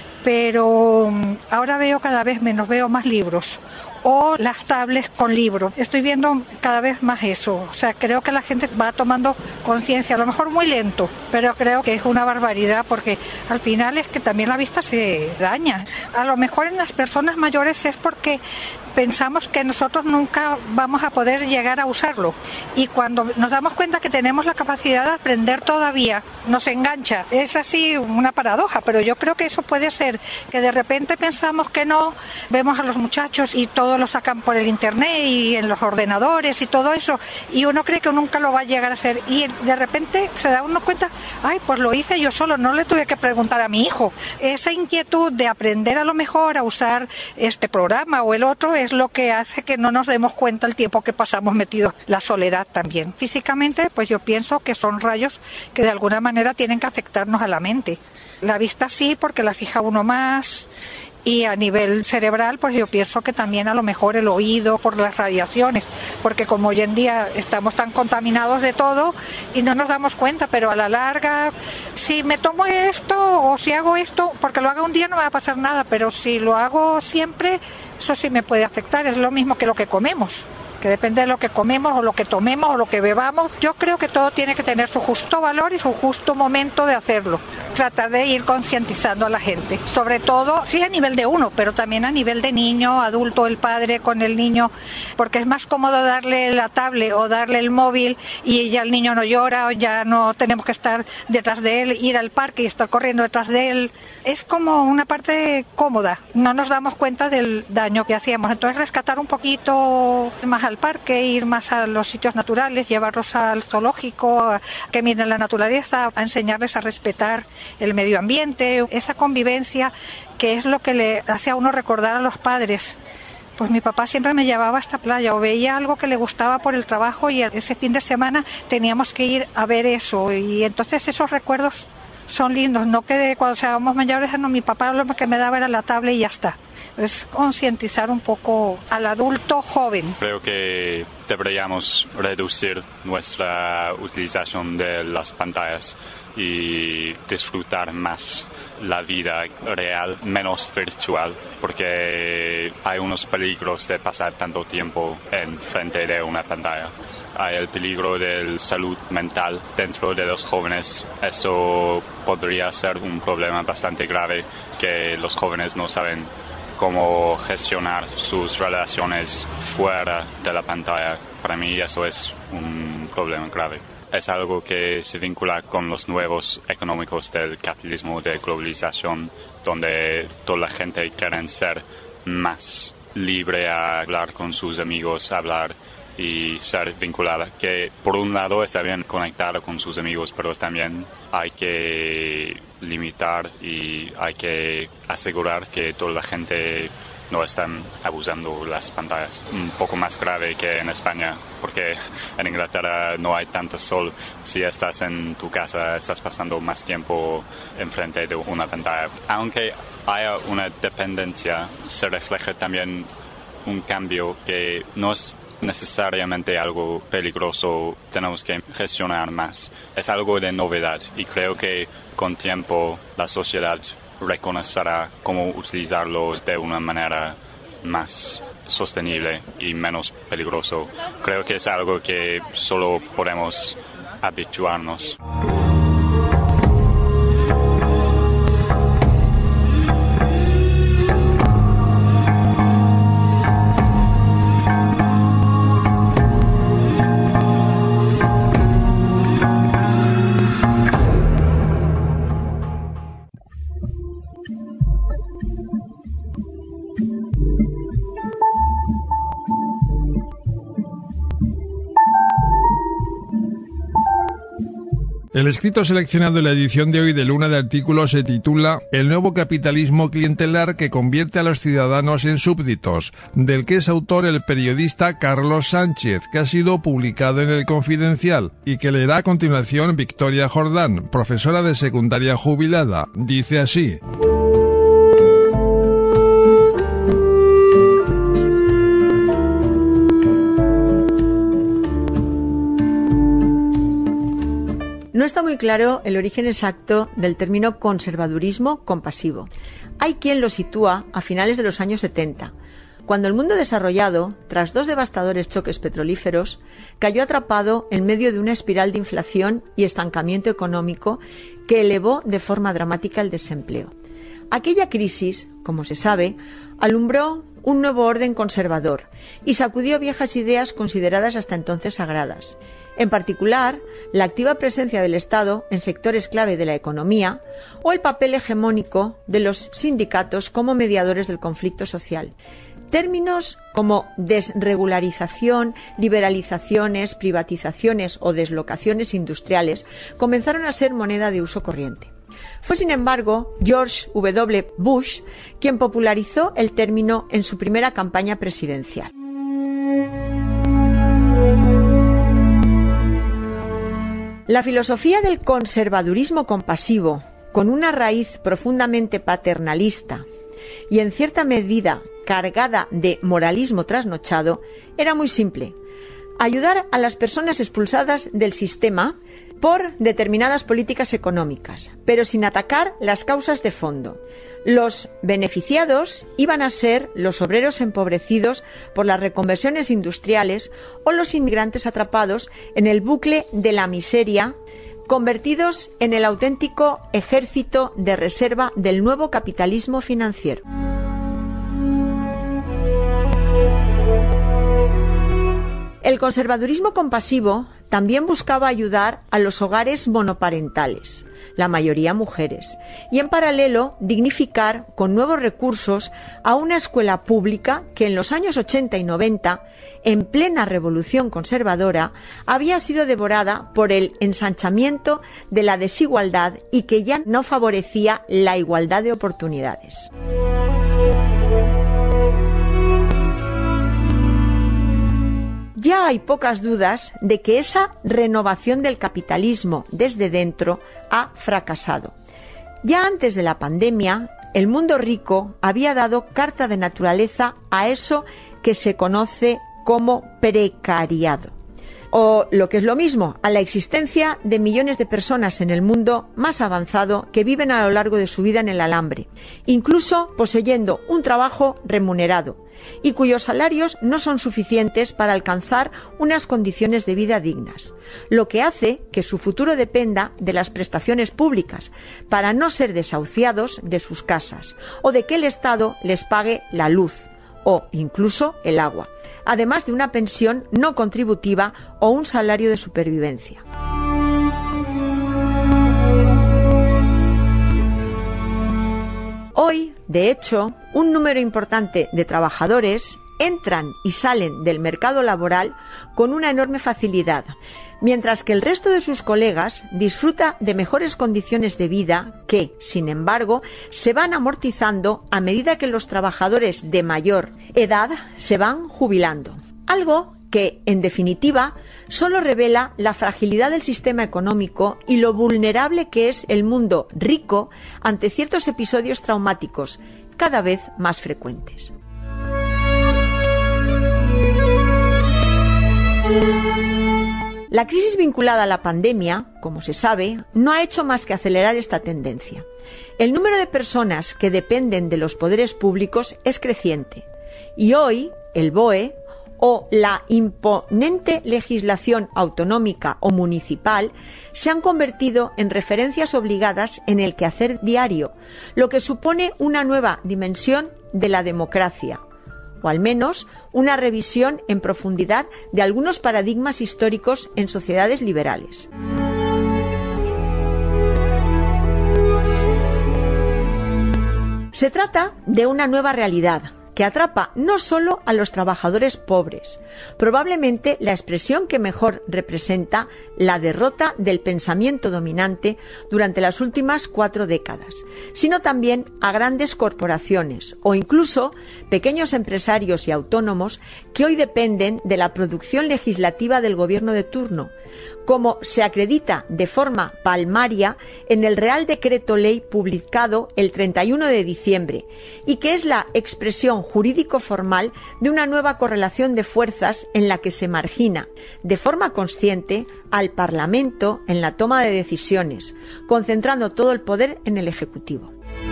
pero ahora veo cada vez menos, veo más libros. O las tablets con libros. Estoy viendo cada vez más eso. O sea, creo que la gente va tomando conciencia, a lo mejor muy lento, pero creo que es una barbaridad porque al final es que también la vista se daña. A lo mejor en las personas mayores es porque pensamos que nosotros nunca vamos a poder llegar a usarlo. Y cuando nos damos cuenta que tenemos la capacidad de aprender todavía, nos engancha. Es así una paradoja, pero yo creo que eso puede ser que de repente pensamos que no, vemos a los muchachos y todo lo sacan por el internet y en los ordenadores y todo eso, y uno cree que nunca lo va a llegar a hacer, y de repente se da uno cuenta, ay, pues lo hice yo solo, no le tuve que preguntar a mi hijo. Esa inquietud de aprender a lo mejor a usar este programa o el otro es lo que hace que no nos demos cuenta el tiempo que pasamos metidos. La soledad también. Físicamente, pues yo pienso que son rayos que de alguna manera tienen que afectarnos a la mente. La vista sí, porque la fija uno más. Y a nivel cerebral, pues yo pienso que también a lo mejor el oído por las radiaciones. porque como hoy en día estamos tan contaminados de todo y no nos damos cuenta, pero a la larga, si me tomo esto o si hago esto, porque lo haga un día no me va a pasar nada, pero si lo hago siempre, eso sí me puede afectar. Es lo mismo que lo que comemos, que depende de lo que comemos o lo que tomemos o lo que bebamos. Yo creo que todo tiene que tener su justo valor y su justo momento de hacerlo. Tratar de ir concientizando a la gente, sobre todo, sí a nivel de uno, pero también a nivel de niño, adulto, el padre con el niño, porque es más cómodo darle la tablet o darle el móvil y ya el niño no llora, o ya no tenemos que estar detrás de él, ir al parque y estar corriendo detrás de él. Es como una parte cómoda, no nos damos cuenta del daño que hacíamos. Entonces rescatar un poquito más al parque, ir más a los sitios naturales, llevarlos al zoológico, a que miren la naturaleza, a enseñarles a respetar el medio ambiente, esa convivencia que es lo que le hace a uno recordar a los padres. Pues mi papá siempre me llevaba a esta playa o veía algo que le gustaba por el trabajo y ese fin de semana teníamos que ir a ver eso, y entonces esos recuerdos son lindos, no que de cuando seamos mayores, no, mi papá lo que me daba era la tablet y ya está. Es concientizar un poco al adulto joven. Creo que deberíamos reducir nuestra utilización de las pantallas y disfrutar más la vida real, menos virtual, porque hay unos peligros de pasar tanto tiempo en frente de una pantalla. Hay el peligro de la salud mental dentro de los jóvenes. Eso podría ser un problema bastante grave, que los jóvenes no saben cómo gestionar sus relaciones fuera de la pantalla. Para mí eso es un problema grave. Es algo que se vincula con los nuevos económicos del capitalismo de globalización, donde toda la gente quiere ser más libre a hablar con sus amigos, hablar y ser vinculada, que por un lado está bien conectada con sus amigos, pero también hay que limitar y hay que asegurar que toda la gente no están abusando las pantallas. Un poco más grave que en España, porque en Inglaterra no hay tanto sol. Si estás en tu casa, estás pasando más tiempo enfrente de una pantalla. Aunque haya una dependencia, se refleja también un cambio que no es necesariamente algo peligroso, tenemos que gestionar más. Es algo de novedad y creo que con tiempo la sociedad reconocerá cómo utilizarlo de una manera más sostenible y menos peligroso. Creo que es algo que solo podemos habituarnos. El escrito seleccionado en la edición de hoy de Luna de Artículos se titula El nuevo capitalismo clientelar que convierte a los ciudadanos en súbditos, del que es autor el periodista Carlos Sánchez, que ha sido publicado en El Confidencial y que leerá a continuación Victoria Jordán, profesora de secundaria jubilada. Dice así: No está muy claro el origen exacto del término conservadurismo compasivo. Hay quien lo sitúa a finales de los años setenta, cuando el mundo desarrollado, tras dos devastadores choques petrolíferos, cayó atrapado en medio de una espiral de inflación y estancamiento económico que elevó de forma dramática el desempleo. Aquella crisis, como se sabe, alumbró un nuevo orden conservador y sacudió viejas ideas consideradas hasta entonces sagradas. En particular, la activa presencia del Estado en sectores clave de la economía o el papel hegemónico de los sindicatos como mediadores del conflicto social. Términos como desregularización, liberalizaciones, privatizaciones o deslocaciones industriales comenzaron a ser moneda de uso corriente. Fue, sin embargo, George W. Bush quien popularizó el término en su primera campaña presidencial. La filosofía del conservadurismo compasivo, con una raíz profundamente paternalista y en cierta medida cargada de moralismo trasnochado, era muy simple: ayudar a las personas expulsadas del sistema por determinadas políticas económicas, pero sin atacar las causas de fondo. Los beneficiados iban a ser los obreros empobrecidos por las reconversiones industriales o los inmigrantes atrapados en el bucle de la miseria, convertidos en el auténtico ejército de reserva del nuevo capitalismo financiero. El conservadurismo compasivo también buscaba ayudar a los hogares monoparentales, la mayoría mujeres, y en paralelo dignificar con nuevos recursos a una escuela pública que en los años ochenta y noventa, en plena revolución conservadora, había sido devorada por el ensanchamiento de la desigualdad y que ya no favorecía la igualdad de oportunidades. Ya hay pocas dudas de que esa renovación del capitalismo desde dentro ha fracasado. Ya antes de la pandemia, el mundo rico había dado carta de naturaleza a eso que se conoce como precariado. O, lo que es lo mismo, a la existencia de millones de personas en el mundo más avanzado que viven a lo largo de su vida en el alambre, incluso poseyendo un trabajo remunerado, y cuyos salarios no son suficientes para alcanzar unas condiciones de vida dignas, lo que hace que su futuro dependa de las prestaciones públicas, para no ser desahuciados de sus casas, o de que el Estado les pague la luz, o incluso el agua, además de una pensión no contributiva o un salario de supervivencia. Hoy, de hecho, un número importante de trabajadores entran y salen del mercado laboral con una enorme facilidad, mientras que el resto de sus colegas disfruta de mejores condiciones de vida que, sin embargo, se van amortizando a medida que los trabajadores de mayor edad se van jubilando. Algo que, en definitiva, solo revela la fragilidad del sistema económico y lo vulnerable que es el mundo rico ante ciertos episodios traumáticos cada vez más frecuentes. La crisis vinculada a la pandemia, como se sabe, no ha hecho más que acelerar esta tendencia. El número de personas que dependen de los poderes públicos es creciente y hoy el B O E o la imponente legislación autonómica o municipal se han convertido en referencias obligadas en el quehacer diario, lo que supone una nueva dimensión de la democracia, o al menos una revisión en profundidad de algunos paradigmas históricos en sociedades liberales. Se trata de una nueva realidad que atrapa no solo a los trabajadores pobres, probablemente la expresión que mejor representa la derrota del pensamiento dominante durante las últimas cuatro décadas, sino también a grandes corporaciones o incluso pequeños empresarios y autónomos que hoy dependen de la producción legislativa del gobierno de turno, como se acredita de forma palmaria en el Real Decreto Ley publicado el treinta y uno de diciembre y que es la expresión jurídico-formal de una nueva correlación de fuerzas en la que se margina, de forma consciente, al Parlamento en la toma de decisiones, concentrando todo el poder en el Ejecutivo.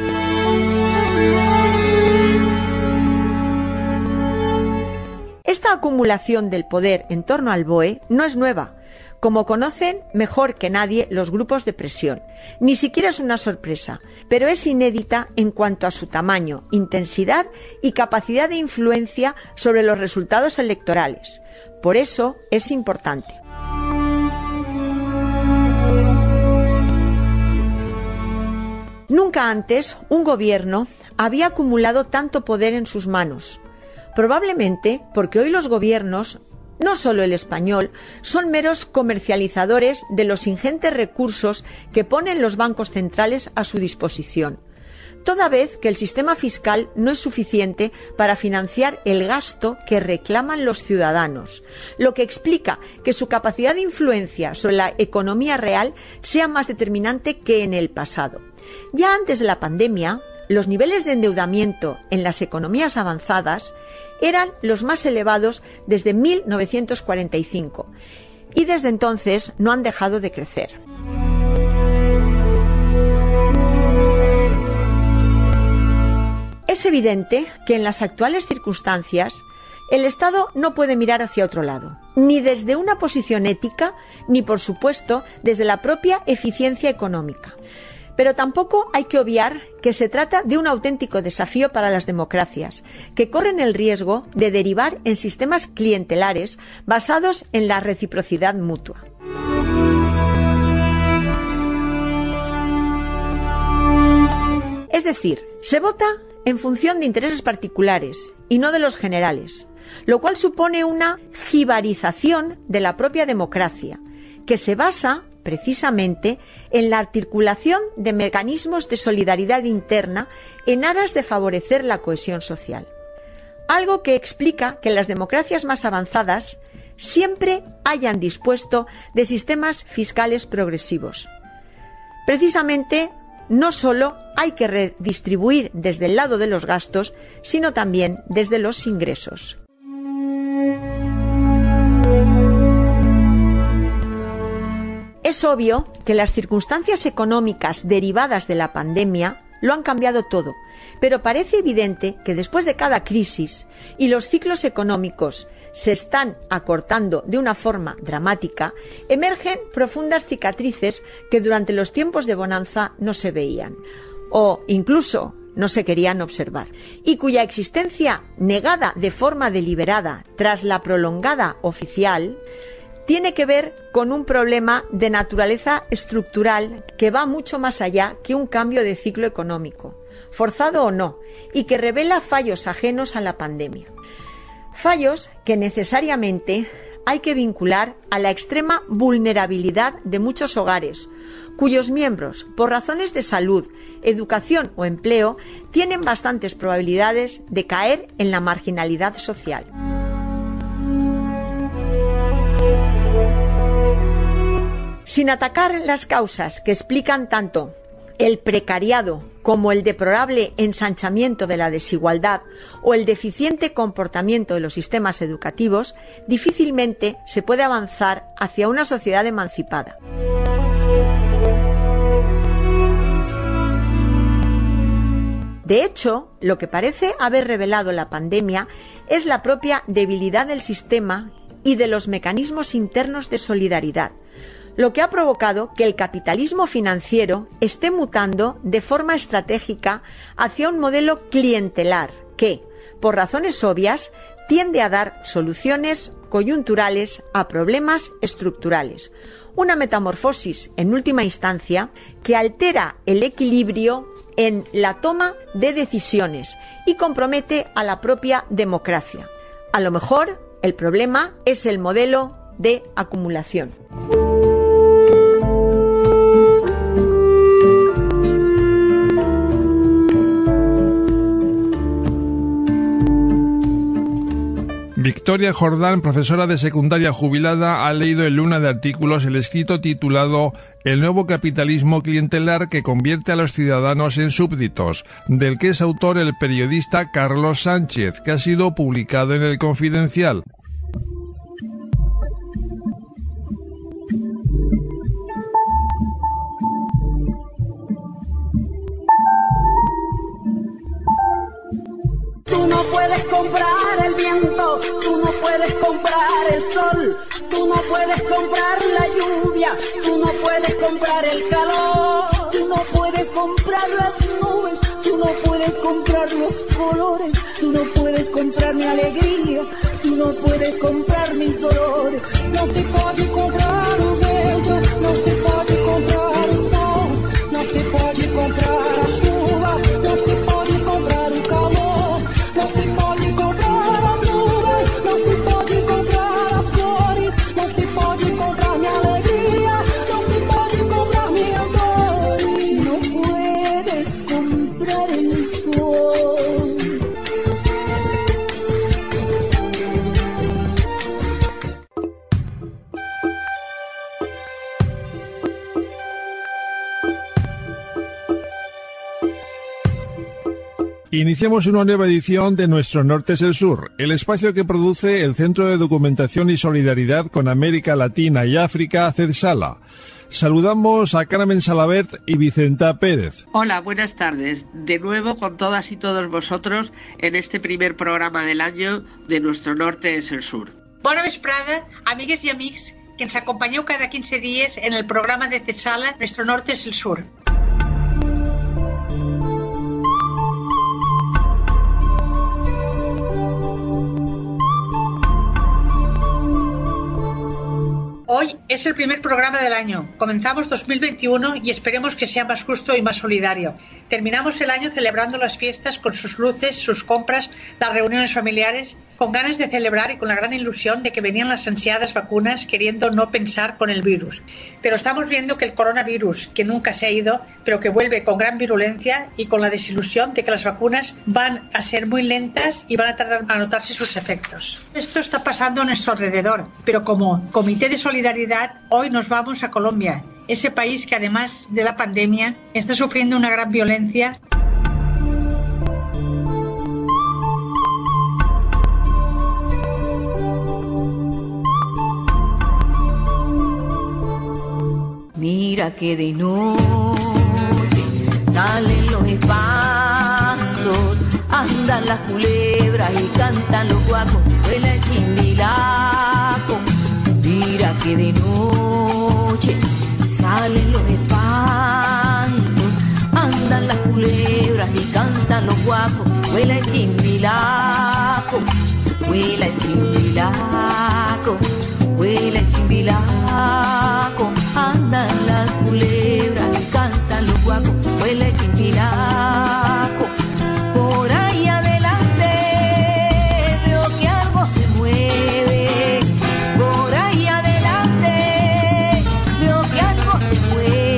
Esta acumulación del poder en torno al B O E no es nueva, como conocen mejor que nadie los grupos de presión. Ni siquiera es una sorpresa, pero es inédita en cuanto a su tamaño, intensidad y capacidad de influencia sobre los resultados electorales. Por eso es importante. Nunca antes un gobierno había acumulado tanto poder en sus manos. Probablemente porque hoy los gobiernos, no solo el español, son meros comercializadores de los ingentes recursos que ponen los bancos centrales a su disposición, toda vez que el sistema fiscal no es suficiente para financiar el gasto que reclaman los ciudadanos, lo que explica que su capacidad de influencia sobre la economía real sea más determinante que en el pasado. Ya antes de la pandemia, los niveles de endeudamiento en las economías avanzadas eran los más elevados desde mil novecientos cuarenta y cinco y desde entonces no han dejado de crecer. Es evidente que en las actuales circunstancias el Estado no puede mirar hacia otro lado, ni desde una posición ética, ni por supuesto desde la propia eficiencia económica. Pero tampoco hay que obviar que se trata de un auténtico desafío para las democracias, que corren el riesgo de derivar en sistemas clientelares basados en la reciprocidad mutua. Es decir, se vota en función de intereses particulares y no de los generales, lo cual supone una jibarización de la propia democracia, que se basa precisamente en la articulación de mecanismos de solidaridad interna en aras de favorecer la cohesión social. Algo que explica que las democracias más avanzadas siempre hayan dispuesto de sistemas fiscales progresivos. Precisamente, no solo hay que redistribuir desde el lado de los gastos, sino también desde los ingresos. Es obvio que las circunstancias económicas derivadas de la pandemia lo han cambiado todo, pero parece evidente que después de cada crisis y los ciclos económicos se están acortando de una forma dramática, emergen profundas cicatrices que durante los tiempos de bonanza no se veían o incluso no se querían observar, y cuya existencia negada de forma deliberada tras la prolongada oficial tiene que ver con un problema de naturaleza estructural que va mucho más allá que un cambio de ciclo económico, forzado o no, y que revela fallos ajenos a la pandemia. Fallos que necesariamente hay que vincular a la extrema vulnerabilidad de muchos hogares, cuyos miembros, por razones de salud, educación o empleo, tienen bastantes probabilidades de caer en la marginalidad social. Sin atacar las causas que explican tanto el precariado como el deplorable ensanchamiento de la desigualdad o el deficiente comportamiento de los sistemas educativos, difícilmente se puede avanzar hacia una sociedad emancipada. De hecho, lo que parece haber revelado la pandemia es la propia debilidad del sistema y de los mecanismos internos de solidaridad, lo que ha provocado que el capitalismo financiero esté mutando de forma estratégica hacia un modelo clientelar que, por razones obvias, tiende a dar soluciones coyunturales a problemas estructurales. Una metamorfosis, en última instancia, que altera el equilibrio en la toma de decisiones y compromete a la propia democracia. A lo mejor, el problema es el modelo de acumulación. Victoria Jordán, profesora de secundaria jubilada, ha leído en Luna de Artículos el escrito titulado El nuevo capitalismo clientelar que convierte a los ciudadanos en súbditos, del que es autor el periodista Carlos Sánchez, que ha sido publicado en El Confidencial. Tú no puedes comprar el viento, tú no puedes comprar el sol, tú no puedes comprar la lluvia, tú no puedes comprar el calor, tú no puedes comprar las nubes, tú no puedes comprar los colores, tú no puedes comprar mi alegría, tú no puedes comprar mis dolores. No se puede comprar o bello, no se puede comprar o sol, no se puede comprar a chuva, no se puede comprar o calor. No se pode comprar as nuvens, não se pode comprar as cores, não se pode comprar minha alegria, não se pode comprar minhas dores. Não puedes comprar el sol. Iniciamos una nueva edición de Nuestro Norte es el Sur, el espacio que produce el Centro de Documentación y Solidaridad con América Latina y África, CEDSALA. Saludamos a Carmen Salabert y Vicenta Pérez. Hola, buenas tardes. De nuevo con todas y todos vosotros en este primer programa del año de Nuestro Norte es el Sur. Bona vesprada, amigues i amics, que ens acompanyeu cada quinze dies en el programa de CEDSALA Nuestro Norte es el Sur. Hoy es el primer programa del año. Comenzamos dos mil veintiuno y esperemos que sea más justo y más solidario. Terminamos el año celebrando las fiestas con sus luces, sus compras, las reuniones familiares, con ganas de celebrar y con la gran ilusión de que venían las ansiadas vacunas, queriendo no pensar con el virus. Pero estamos viendo que el coronavirus, que nunca se ha ido, pero que vuelve con gran virulencia y con la desilusión de que las vacunas van a ser muy lentas y van a tardar a notarse sus efectos. Esto está pasando a nuestro alrededor, pero como Comité de Solidaridad, hoy nos vamos a Colombia, ese país que además de la pandemia está sufriendo una gran violencia. Mira que de noche salen los espantos, andan las culebras y cantan los guacos, vuela el chimbilaco. Mira que de noche salen los espantos, andan las culebras y cantan los guacos, vuela el chimbilaco, vuela el chimbilaco, vuela el chimbilaco, andan las culebras y cantan los guacos, vuela el chimbilaco. Por ahí adelante veo que algo se mueve, por ahí adelante veo que algo se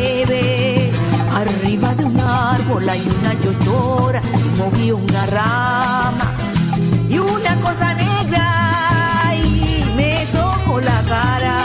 mueve. Arriba de un árbol hay una yotora, movió una rama y una cosa negra y me tocó la cara.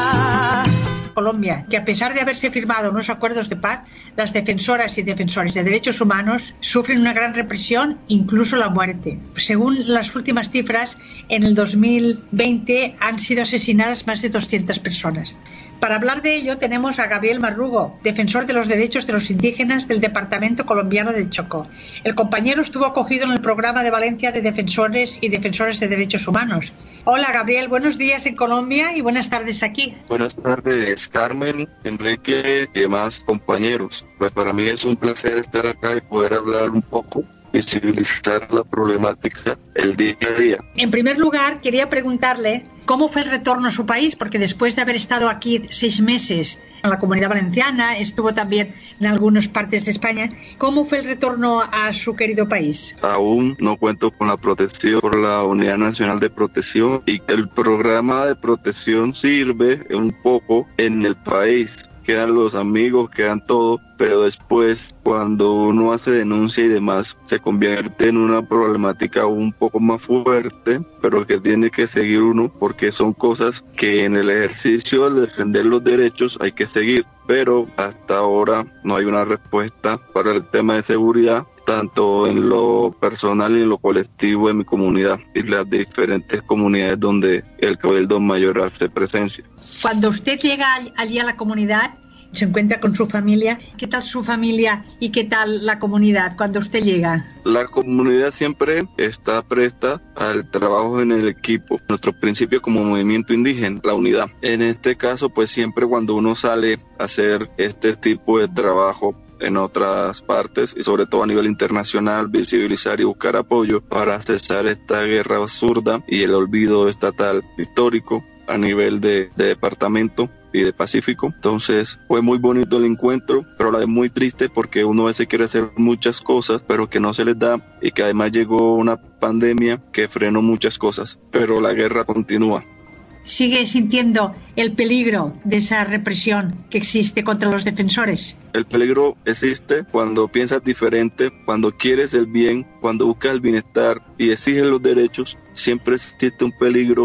Colombia, que a pesar de haberse firmado unos acuerdos de paz, las defensoras y defensores de derechos humanos sufren una gran represión, incluso la muerte. Según las últimas cifras, en el dos mil veinte han sido asesinadas más de doscientas personas. Para hablar de ello tenemos a Gabriel Marrugo, defensor de los derechos de los indígenas del Departamento Colombiano del Chocó. El compañero estuvo acogido en el programa de Valencia de Defensores y Defensores de Derechos Humanos. Hola Gabriel, buenos días en Colombia y buenas tardes aquí. Buenas tardes Carmen, Enrique y demás compañeros. Pues para mí es un placer estar acá y poder hablar un poco, visibilizar la problemática el día a día. En primer lugar, quería preguntarle cómo fue el retorno a su país, porque después de haber estado aquí seis meses en la Comunidad Valenciana, estuvo también en algunas partes de España, ¿cómo fue el retorno a su querido país? Aún no cuento con la protección por la Unidad Nacional de Protección y el programa de protección sirve un poco en el país. Quedan los amigos, quedan todo, pero después cuando uno hace denuncia y demás se convierte en una problemática un poco más fuerte, pero que tiene que seguir uno porque son cosas que en el ejercicio de defender los derechos hay que seguir, pero hasta ahora no hay una respuesta para el tema de seguridad, tanto en lo personal y en lo colectivo de mi comunidad y las diferentes comunidades donde el Cabildo Mayor hace presencia. Cuando usted llega allí a la comunidad, se encuentra con su familia, ¿qué tal su familia y qué tal la comunidad cuando usted llega? La comunidad siempre está presta al trabajo en el equipo. Nuestro principio como movimiento indígena, la unidad. En este caso, pues siempre cuando uno sale a hacer este tipo de trabajo en otras partes y sobre todo a nivel internacional, visibilizar y buscar apoyo para cesar esta guerra absurda y el olvido estatal histórico a nivel de, de departamento y de Pacífico. Entonces fue muy bonito el encuentro, pero a la vez muy triste porque uno a veces quiere hacer muchas cosas pero que no se les da y que además llegó una pandemia que frenó muchas cosas, pero la guerra continúa. ¿Sigue sintiendo el peligro de esa represión que existe contra los defensores? El peligro existe cuando piensas diferente, cuando quieres el bien, cuando buscas el bienestar y exiges los derechos. Siempre existe un peligro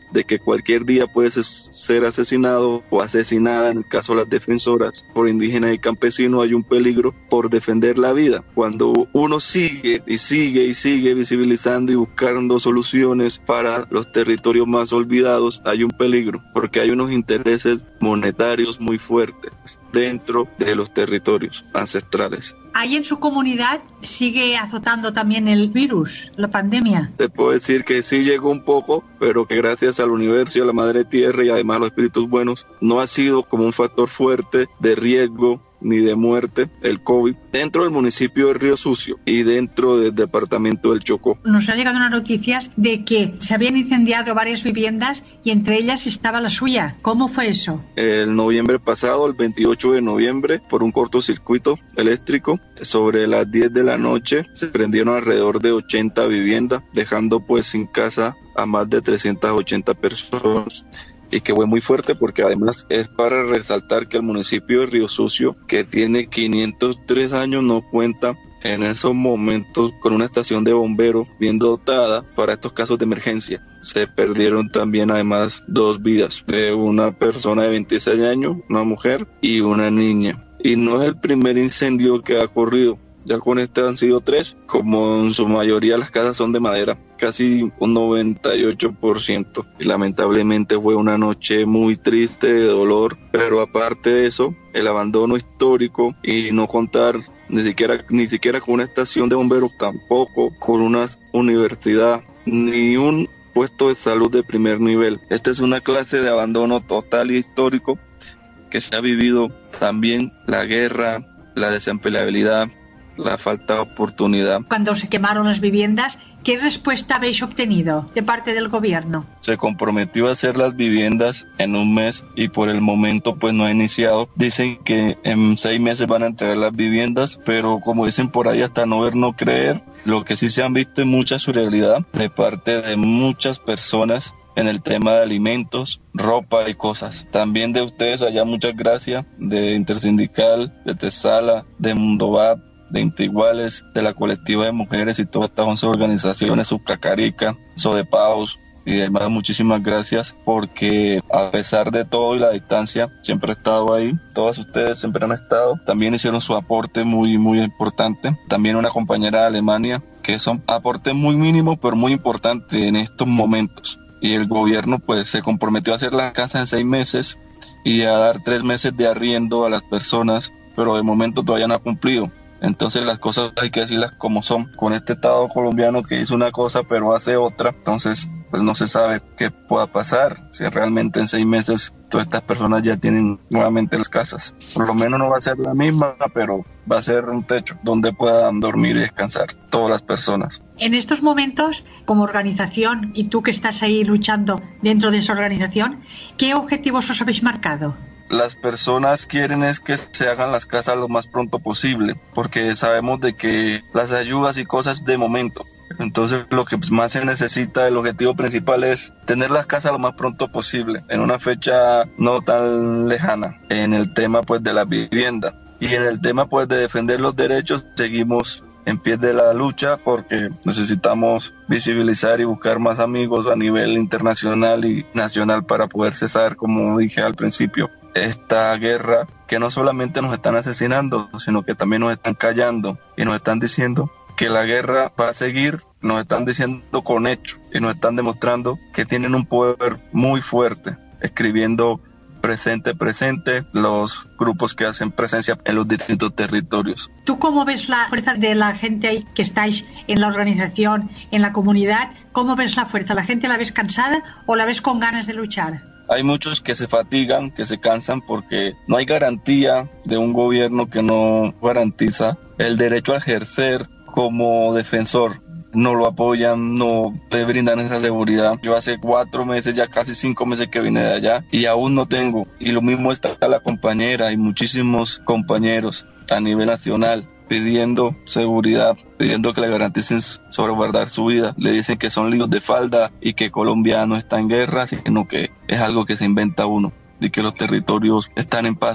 de que cualquier día puedes ser asesinado o asesinada, en el caso de las defensoras, por indígenas y campesinos, hay un peligro por defender la vida. Cuando uno sigue y sigue y sigue visibilizando y buscando soluciones para los territorios más olvidados, hay un peligro, porque hay unos intereses monetarios muy fuertes dentro de los territorios ancestrales. ¿Ahí en su comunidad sigue azotando también el virus, la pandemia? Te puedo decir que sí llegó un poco, pero que gracias al universo y a la madre tierra y además a los espíritus buenos, no ha sido como un factor fuerte de riesgo ni de muerte el COVID dentro del municipio de Río Sucio y dentro del departamento del Chocó. Nos ha llegado unas noticias de que se habían incendiado varias viviendas y entre ellas estaba la suya. ¿Cómo fue eso? El noviembre pasado, el veintiocho de noviembre, por un cortocircuito eléctrico, sobre las diez de la noche se prendieron alrededor de ochenta viviendas, dejando pues sin casa a más de trescientas ochenta personas. Y que fue muy fuerte porque además es para resaltar que el municipio de Río Sucio, que tiene quinientos tres años, no cuenta en esos momentos con una estación de bomberos bien dotada para estos casos de emergencia. Se perdieron también además dos vidas, de una persona de veintiséis años, una mujer, y una niña. Y no es el primer incendio que ha ocurrido. Ya con este han sido tres, como en su mayoría las casas son de madera, casi un noventa y ocho por ciento. Y lamentablemente fue una noche muy triste, de dolor, pero aparte de eso, el abandono histórico y no contar ni siquiera, ni siquiera con una estación de bomberos, tampoco con una universidad, ni un puesto de salud de primer nivel. Esta es una clase de abandono total y histórico que se ha vivido también la guerra, la desempleabilidad, la falta de oportunidad. Cuando se quemaron las viviendas, ¿qué respuesta habéis obtenido de parte del gobierno? Se comprometió a hacer las viviendas en un mes y por el momento pues no ha iniciado. Dicen que en seis meses van a entregar las viviendas, pero como dicen por ahí, hasta no ver no creer. Lo que sí se han visto es mucha surrealidad de parte de muchas personas en el tema de alimentos, ropa y cosas. También de ustedes allá, muchas gracias, de Intersindical, de Tesala, de Mundobap, de Intiguales, de la colectiva de mujeres y todas estas once organizaciones, Subcacarica, Sodepaos y demás. Muchísimas gracias, porque a pesar de todo y la distancia, siempre he estado ahí. Todas ustedes siempre han estado. También hicieron su aporte muy, muy importante. También una compañera de Alemania, que son aportes muy mínimos, pero muy importantes en estos momentos. Y el gobierno pues se comprometió a hacer la casa en seis meses y a dar tres meses de arriendo a las personas, pero de momento todavía no ha cumplido. Entonces las cosas hay que decirlas como son. Con este Estado colombiano que hizo una cosa pero hace otra, entonces pues no se sabe qué pueda pasar, si realmente en seis meses todas estas personas ya tienen nuevamente las casas. Por lo menos no va a ser la misma, pero va a ser un techo donde puedan dormir y descansar todas las personas. En estos momentos, como organización, y tú que estás ahí luchando dentro de esa organización, ¿qué objetivos os habéis marcado? Las personas quieren es que se hagan las casas lo más pronto posible, porque sabemos de que las ayudas y cosas de momento. Entonces lo que más se necesita, el objetivo principal es tener las casas lo más pronto posible, en una fecha no tan lejana, en el tema pues de la vivienda. Y en el tema pues de defender los derechos, seguimos en pie de la lucha porque necesitamos visibilizar y buscar más amigos a nivel internacional y nacional para poder cesar, como dije al principio, esta guerra que no solamente nos están asesinando, sino que también nos están callando y nos están diciendo que la guerra va a seguir, nos están diciendo con hechos y nos están demostrando que tienen un poder muy fuerte, escribiendo presente, presente, los grupos que hacen presencia en los distintos territorios. ¿Tú cómo ves la fuerza de la gente ahí que estáis en la organización, en la comunidad? ¿Cómo ves la fuerza? ¿La gente la ves cansada o la ves con ganas de luchar? Hay muchos que se fatigan, que se cansan porque no hay garantía de un gobierno que no garantiza el derecho a ejercer como defensor. No lo apoyan, no le brindan esa seguridad. Yo hace cuatro meses, ya casi cinco meses que vine de allá y aún no tengo. Y lo mismo está la compañera y muchísimos compañeros a nivel nacional pidiendo seguridad, pidiendo que le garanticen salvaguardar su vida. Le dicen que son líos de falda y que Colombia no está en guerra, sino que es algo que se inventa uno y que los territorios están en paz.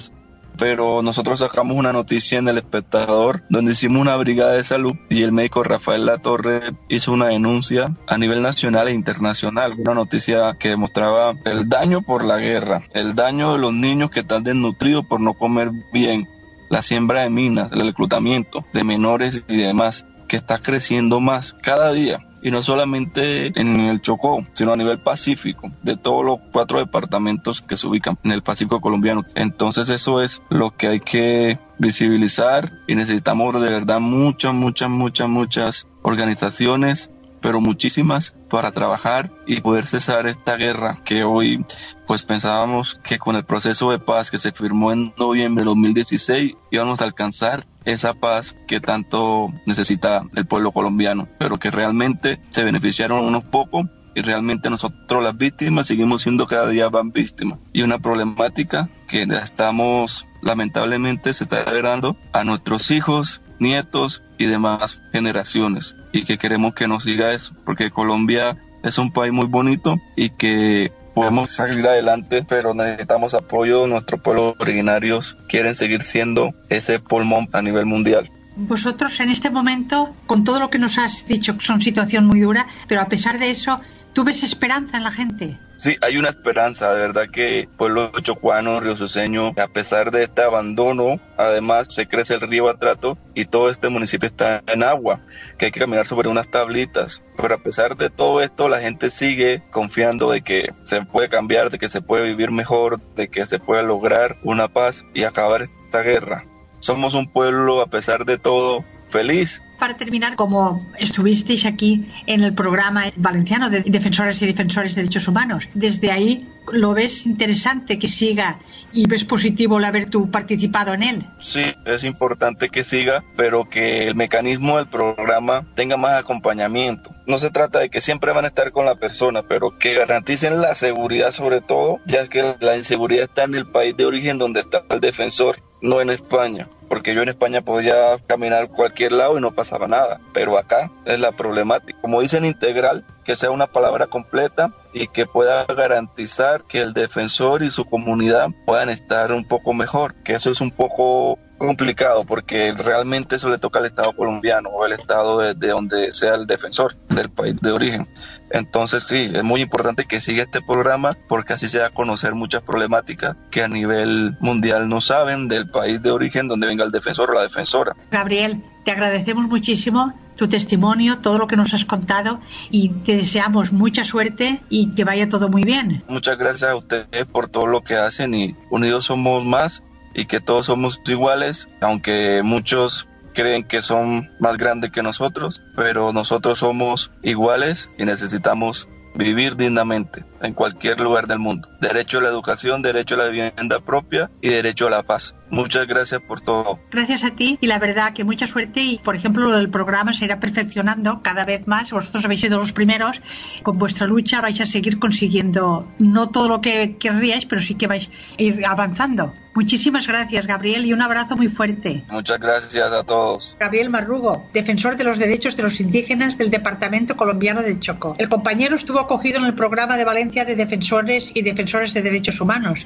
pero nosotros sacamos una noticia en El Espectador donde hicimos una brigada de salud y el médico Rafael Latorre hizo una denuncia a nivel nacional e internacional, una noticia que demostraba el daño por la guerra, el daño de los niños que están desnutridos por no comer bien, la siembra de minas, el reclutamiento de menores y demás, que está creciendo más cada día. Y no solamente en el Chocó, sino a nivel pacífico, de todos los cuatro departamentos que se ubican en el Pacífico colombiano. Entonces eso es lo que hay que visibilizar y necesitamos de verdad muchas, muchas, muchas, muchas organizaciones, pero muchísimas, para trabajar y poder cesar esta guerra que hoy pues pensábamos que con el proceso de paz que se firmó en noviembre de dos mil dieciséis íbamos a alcanzar esa paz que tanto necesita el pueblo colombiano, pero que realmente se beneficiaron unos pocos y realmente nosotros las víctimas seguimos siendo cada día más víctimas. Y una problemática que estamos, lamentablemente, se está heredando a nuestros hijos, nietos y demás generaciones, y que queremos que nos siga eso, porque Colombia es un país muy bonito y que podemos salir adelante, pero necesitamos apoyo. Nuestros pueblos originarios quieren seguir siendo ese pulmón a nivel mundial. Vosotros en este momento, con todo lo que nos has dicho, que son situación muy dura, pero a pesar de eso, ¿tú ves esperanza en la gente? Sí, hay una esperanza, de verdad que el pueblo chocuano, riosuceño, a pesar de este abandono, además se crece el río Atrato y todo este municipio está en agua, que hay que caminar sobre unas tablitas, pero a pesar de todo esto la gente sigue confiando de que se puede cambiar, de que se puede vivir mejor, de que se puede lograr una paz y acabar esta guerra. Somos un pueblo, a pesar de todo, feliz. Para terminar, como estuvisteis aquí en el programa valenciano de Defensores y Defensores de Derechos Humanos, desde ahí, ¿lo ves interesante que siga y ves positivo el haber tú participado en él? Sí, es importante que siga, pero que el mecanismo del programa tenga más acompañamiento. No se trata de que siempre van a estar con la persona, pero que garanticen la seguridad sobre todo, ya que la inseguridad está en el país de origen donde está el defensor, no en España. Porque yo en España podía caminar cualquier lado y no pasaba nada, pero acá es la problemática. Como dicen, integral, que sea una palabra completa y que pueda garantizar que el defensor y su comunidad puedan estar un poco mejor, que eso es un poco complicado porque realmente eso le toca al Estado colombiano o el Estado de, de donde sea el defensor del país de origen. Entonces sí, es muy importante que siga este programa porque así se va a conocer muchas problemáticas que a nivel mundial no saben del país de origen donde venga el defensor o la defensora. Gabriel, te agradecemos muchísimo tu testimonio, todo lo que nos has contado y te deseamos mucha suerte y que vaya todo muy bien. Muchas gracias a ustedes por todo lo que hacen y unidos somos más y que todos somos iguales, aunque muchos creen que son más grandes que nosotros, pero nosotros somos iguales y necesitamos vivir dignamente en cualquier lugar del mundo. Derecho a la educación, derecho a la vivienda propia y derecho a la paz. Muchas gracias por todo. Gracias a ti y la verdad que mucha suerte y por ejemplo lo del programa se irá perfeccionando cada vez más. Vosotros habéis sido los primeros. Con vuestra lucha vais a seguir consiguiendo no todo lo que querríais, pero sí que vais a ir avanzando. Muchísimas gracias, Gabriel, y un abrazo muy fuerte. Muchas gracias a todos. Gabriel Marrugo, defensor de los derechos de los indígenas del Departamento Colombiano del Chocó. El compañero estuvo acogido en el programa de Valencia de Defensores y Defensores de Derechos Humanos.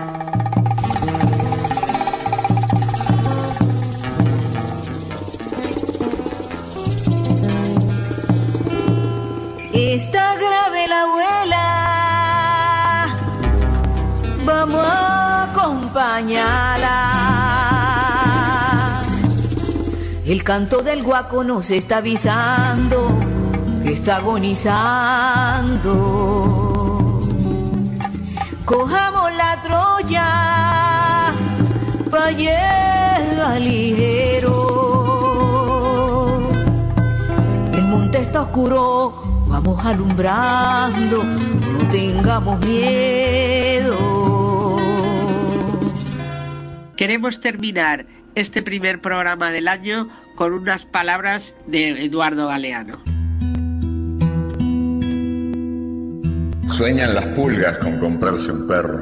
Está grave la abuela, vamos a acompañarla. El canto del guaco nos está avisando que está agonizando. Cojamos la Troya pa' llegar ligero. El monte está oscuro, vamos alumbrando, no tengamos miedo. Queremos terminar este primer programa del año con unas palabras de Eduardo Galeano. Sueñan las pulgas con comprarse un perro.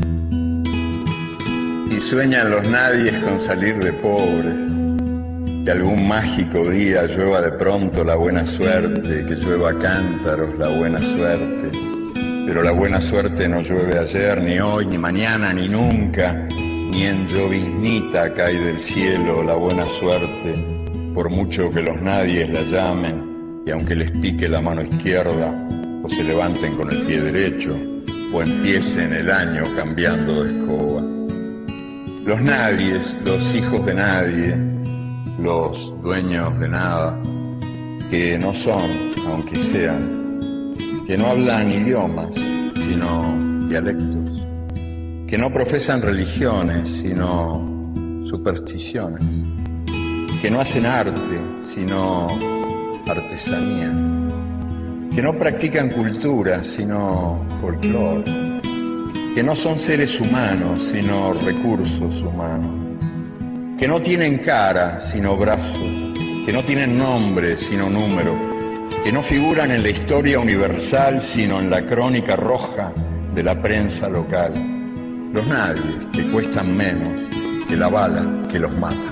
Y sueñan los nadies con salir de pobres. Que algún mágico día llueva de pronto la buena suerte, que llueva a cántaros la buena suerte. Pero la buena suerte no llueve ayer, ni hoy, ni mañana, ni nunca. ni en lloviznita cae del cielo la buena suerte, por mucho que los nadies la llamen, y aunque les pique la mano izquierda, o se levanten con el pie derecho, o empiecen el año cambiando de escoba. Los nadies, los hijos de nadie, los dueños de nada, que no son, aunque sean, que no hablan idiomas, sino dialectos, que no profesan religiones, sino supersticiones, que no hacen arte, sino artesanía, que no practican cultura, sino folclore, que no son seres humanos, sino recursos humanos, que no tienen cara, sino brazos, que no tienen nombre, sino número, que no figuran en la historia universal, sino en la crónica roja de la prensa local. Los nadies, que cuestan menos que la bala que los mata.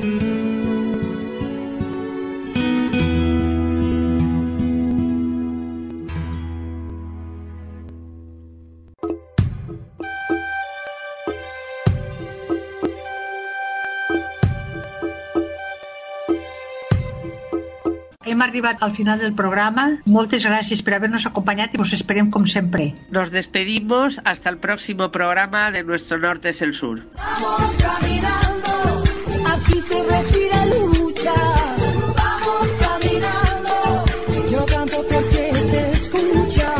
Hem arribat al final del programa. Moltes gràcies per haver-nos acompanyat i vos esperem com sempre. Nos despedimos hasta el próximo programa de Nuestro Norte es el Sur. Vamos caminando, aquí se respira lucha. Vamos caminando, yo canto porque se escucha.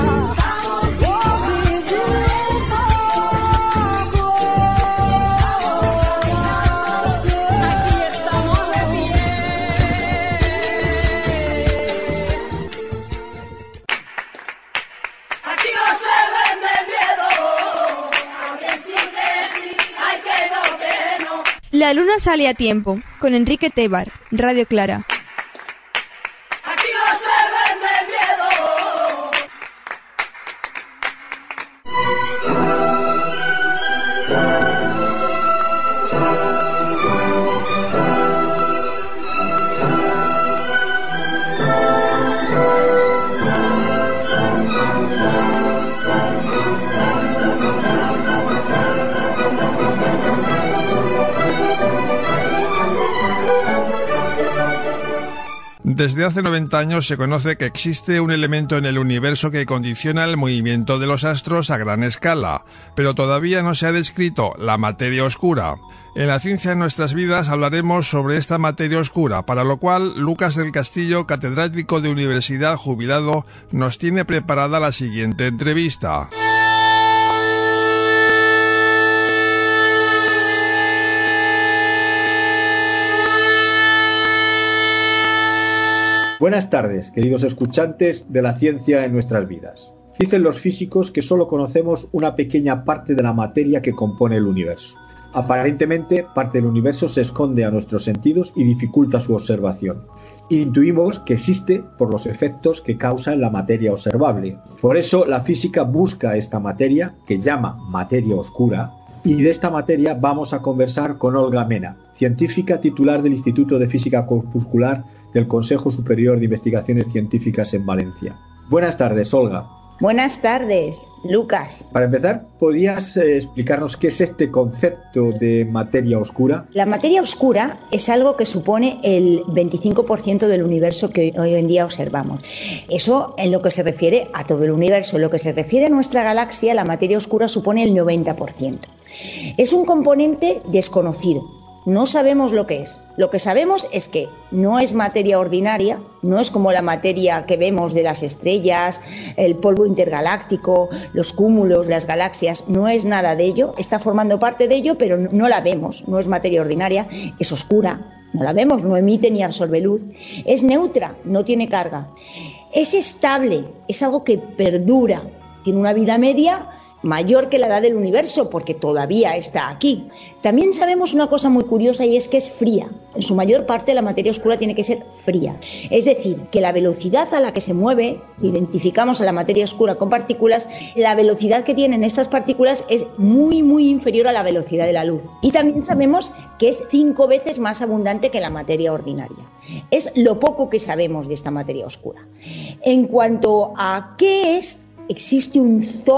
La luna sale a tiempo, con Enrique Tebar, Radio Clara. Desde hace noventa años se conoce que existe un elemento en el universo que condiciona el movimiento de los astros a gran escala, pero todavía no se ha descrito la materia oscura. En la ciencia de nuestras vidas hablaremos sobre esta materia oscura, para lo cual Lucas del Castillo, catedrático de universidad jubilado, nos tiene preparada la siguiente entrevista. Buenas tardes, queridos escuchantes de la ciencia en nuestras vidas. Dicen los físicos que solo conocemos una pequeña parte de la materia que compone el universo. Aparentemente, parte del universo se esconde a nuestros sentidos y dificulta su observación. Intuimos que existe por los efectos que causa en la materia observable. Por eso, la física busca esta materia, que llama materia oscura, y de esta materia vamos a conversar con Olga Mena, científica titular del Instituto de Física Corpuscular del Consejo Superior de Investigaciones Científicas en Valencia. Buenas tardes, Olga. Buenas tardes, Lucas. Para empezar, ¿podrías eh, explicarnos qué es este concepto de materia oscura? La materia oscura es algo que supone el veinticinco por ciento del universo que hoy en día observamos. Eso en lo que se refiere a todo el universo. En lo que se refiere a nuestra galaxia, la materia oscura supone el noventa por ciento. Es un componente desconocido. No sabemos lo que es. Lo que sabemos es que no es materia ordinaria, no es como la materia que vemos de las estrellas, el polvo intergaláctico, los cúmulos, las galaxias, no es nada de ello, está formando parte de ello, pero no la vemos, no es materia ordinaria, es oscura, no la vemos, no emite ni absorbe luz, es neutra, no tiene carga, es estable, es algo que perdura, tiene una vida media mayor que la edad del universo, porque todavía está aquí. También sabemos una cosa muy curiosa, y es que es fría. En su mayor parte la materia oscura tiene que ser fría. Es decir, que la velocidad a la que se mueve, si identificamos a la materia oscura con partículas, la velocidad que tienen estas partículas es muy, muy inferior a la velocidad de la luz. Y también sabemos que es cinco veces más abundante que la materia ordinaria. Es lo poco que sabemos de esta materia oscura. En cuanto a qué es, existe un zoo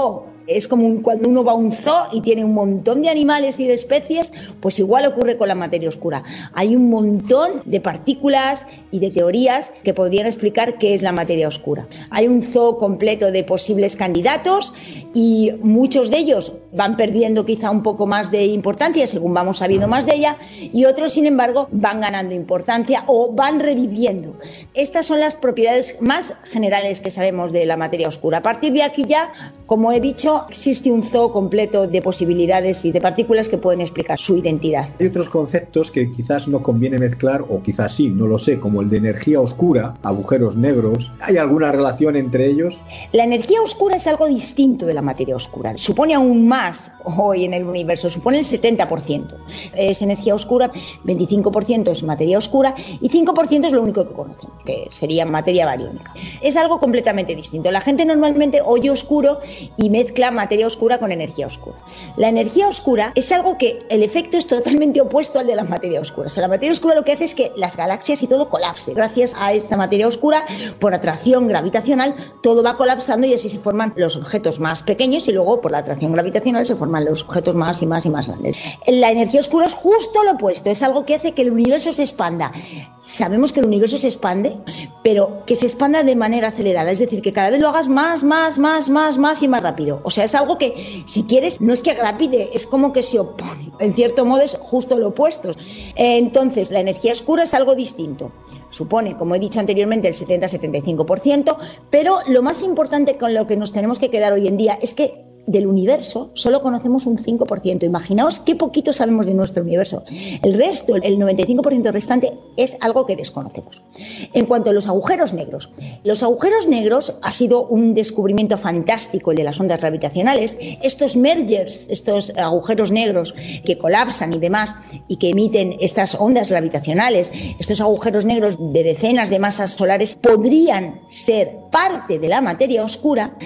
Es como un, cuando uno va a un zoo y tiene un montón de animales y de especies, pues igual ocurre con la materia oscura. Hay un montón de partículas y de teorías que podrían explicar qué es la materia oscura. Hay un zoo completo de posibles candidatos y muchos de ellos van perdiendo quizá un poco más de importancia según vamos sabiendo más de ella, y otros, sin embargo, van ganando importancia o van reviviendo. Estas son las propiedades más generales que sabemos de la materia oscura. A partir de aquí ya, como he dicho, existe un zoo completo de posibilidades y de partículas que pueden explicar su identidad. Hay otros conceptos que quizás no conviene mezclar, o quizás sí, no lo sé, como el de energía oscura, agujeros negros. ¿Hay alguna relación entre ellos? La energía oscura es algo distinto de la materia oscura. Supone aún más hoy en el universo, supone el setenta por ciento. Es energía oscura, veinticinco por ciento es materia oscura y cinco por ciento es lo único que conocemos, que sería materia bariónica. Es algo completamente distinto. La gente normalmente oye oscuro y mezcla materia oscura con energía oscura. La energía oscura es algo que el efecto es totalmente opuesto al de la materia oscura. O sea, la materia oscura lo que hace es que las galaxias y todo colapse. Gracias a esta materia oscura, por atracción gravitacional, todo va colapsando y así se forman los objetos más pequeños y luego por la atracción gravitacional se forman los objetos más y más y más grandes. La energía oscura es justo lo opuesto, es algo que hace que el universo se expanda. Sabemos que el universo se expande, pero que se expanda de manera acelerada, es decir, que cada vez lo hagas más, más, más, más, más y más rápido. O sea, es algo que, si quieres, no es que agravite, es como que se opone. En cierto modo es justo lo opuesto. Entonces, la energía oscura es algo distinto. Supone, como he dicho anteriormente, el setenta a setenta y cinco por ciento, pero lo más importante con lo que nos tenemos que quedar hoy en día es que del universo solo conocemos un cinco por ciento. Imaginaos qué poquito sabemos de nuestro universo. El resto, el noventa y cinco por ciento restante, es algo que desconocemos. En cuanto a los agujeros negros, los agujeros negros ha sido un descubrimiento fantástico el de las ondas gravitacionales. Estos mergers, estos agujeros negros que colapsan y demás y que emiten estas ondas gravitacionales, estos agujeros negros de decenas de masas solares podrían ser parte de la materia oscura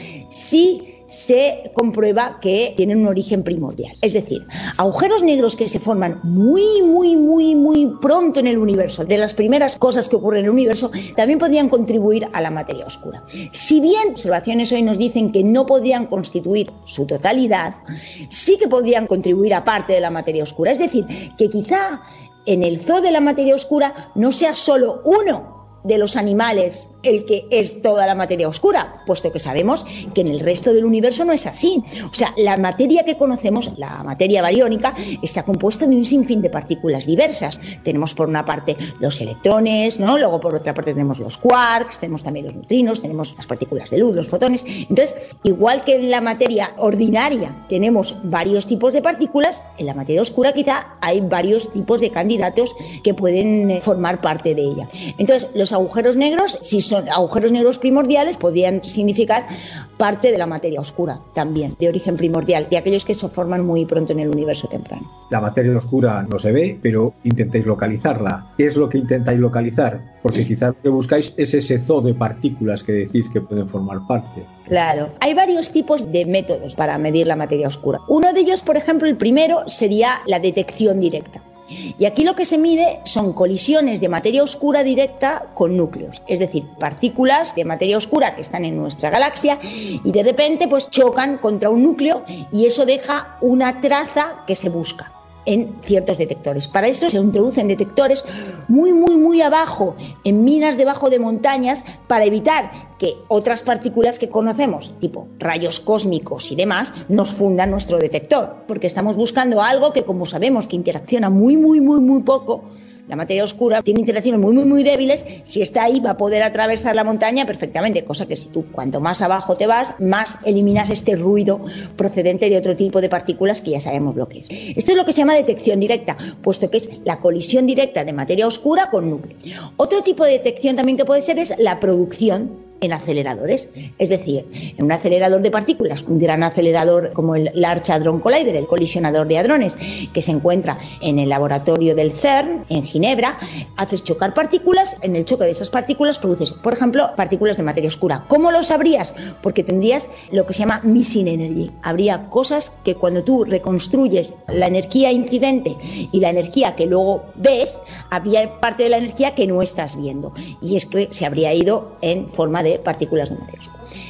si se comprueba que tienen un origen primordial. Es decir, agujeros negros que se forman muy, muy, muy, muy pronto en el universo, de las primeras cosas que ocurren en el universo, también podrían contribuir a la materia oscura. Si bien observaciones hoy nos dicen que no podrían constituir su totalidad, sí que podrían contribuir a parte de la materia oscura. Es decir, que quizá en el zoo de la materia oscura no sea solo uno de los animales el que es toda la materia oscura, puesto que sabemos que en el resto del universo no es así. O sea, la materia que conocemos, la materia bariónica, está compuesta de un sinfín de partículas diversas. Tenemos por una parte los electrones, ¿no? Luego por otra parte tenemos los quarks, tenemos también los neutrinos, tenemos las partículas de luz, los fotones. Entonces, igual que en la materia ordinaria tenemos varios tipos de partículas, en la materia oscura quizá hay varios tipos de candidatos que pueden formar parte de ella. Entonces, los agujeros negros, si son agujeros negros primordiales, podrían significar parte de la materia oscura también, de origen primordial, de aquellos que se forman muy pronto en el universo temprano. La materia oscura no se ve, pero intentáis localizarla. ¿Qué es lo que intentáis localizar? Porque quizás lo que buscáis es ese zoo de partículas que decís que pueden formar parte. Claro, hay varios tipos de métodos para medir la materia oscura. Uno de ellos, por ejemplo, el primero sería la detección directa. Y aquí lo que se mide son colisiones de materia oscura directa con núcleos, es decir, partículas de materia oscura que están en nuestra galaxia y de repente pues chocan contra un núcleo y eso deja una traza que se busca en ciertos detectores. Para eso se introducen detectores muy, muy, muy abajo, en minas debajo de montañas, para evitar que otras partículas que conocemos, tipo rayos cósmicos y demás, nos fundan nuestro detector, porque estamos buscando algo que, como sabemos que interacciona muy, muy, muy, muy poco. La materia oscura tiene interacciones muy, muy, muy débiles. Si está ahí, va a poder atravesar la montaña perfectamente, cosa que si tú cuanto más abajo te vas, más eliminas este ruido procedente de otro tipo de partículas que ya sabemos lo que es. Esto es lo que se llama detección directa, puesto que es la colisión directa de materia oscura con núcleo. Otro tipo de detección también que puede ser es la producción en aceleradores, es decir, en un acelerador de partículas, un gran acelerador como el Large Hadron Collider, el colisionador de hadrones, que se encuentra en el laboratorio del CERN, en Ginebra, haces chocar partículas, en el choque de esas partículas produces, por ejemplo, partículas de materia oscura. ¿Cómo lo sabrías? Porque tendrías lo que se llama missing energy. Habría cosas que cuando tú reconstruyes la energía incidente y la energía que luego ves, habría parte de la energía que no estás viendo, y es que se habría ido en forma de de partículas de materia oscura.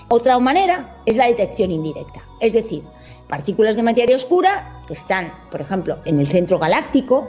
Otra manera es la detección indirecta, es decir, partículas de materia oscura que están, por ejemplo, en el centro galáctico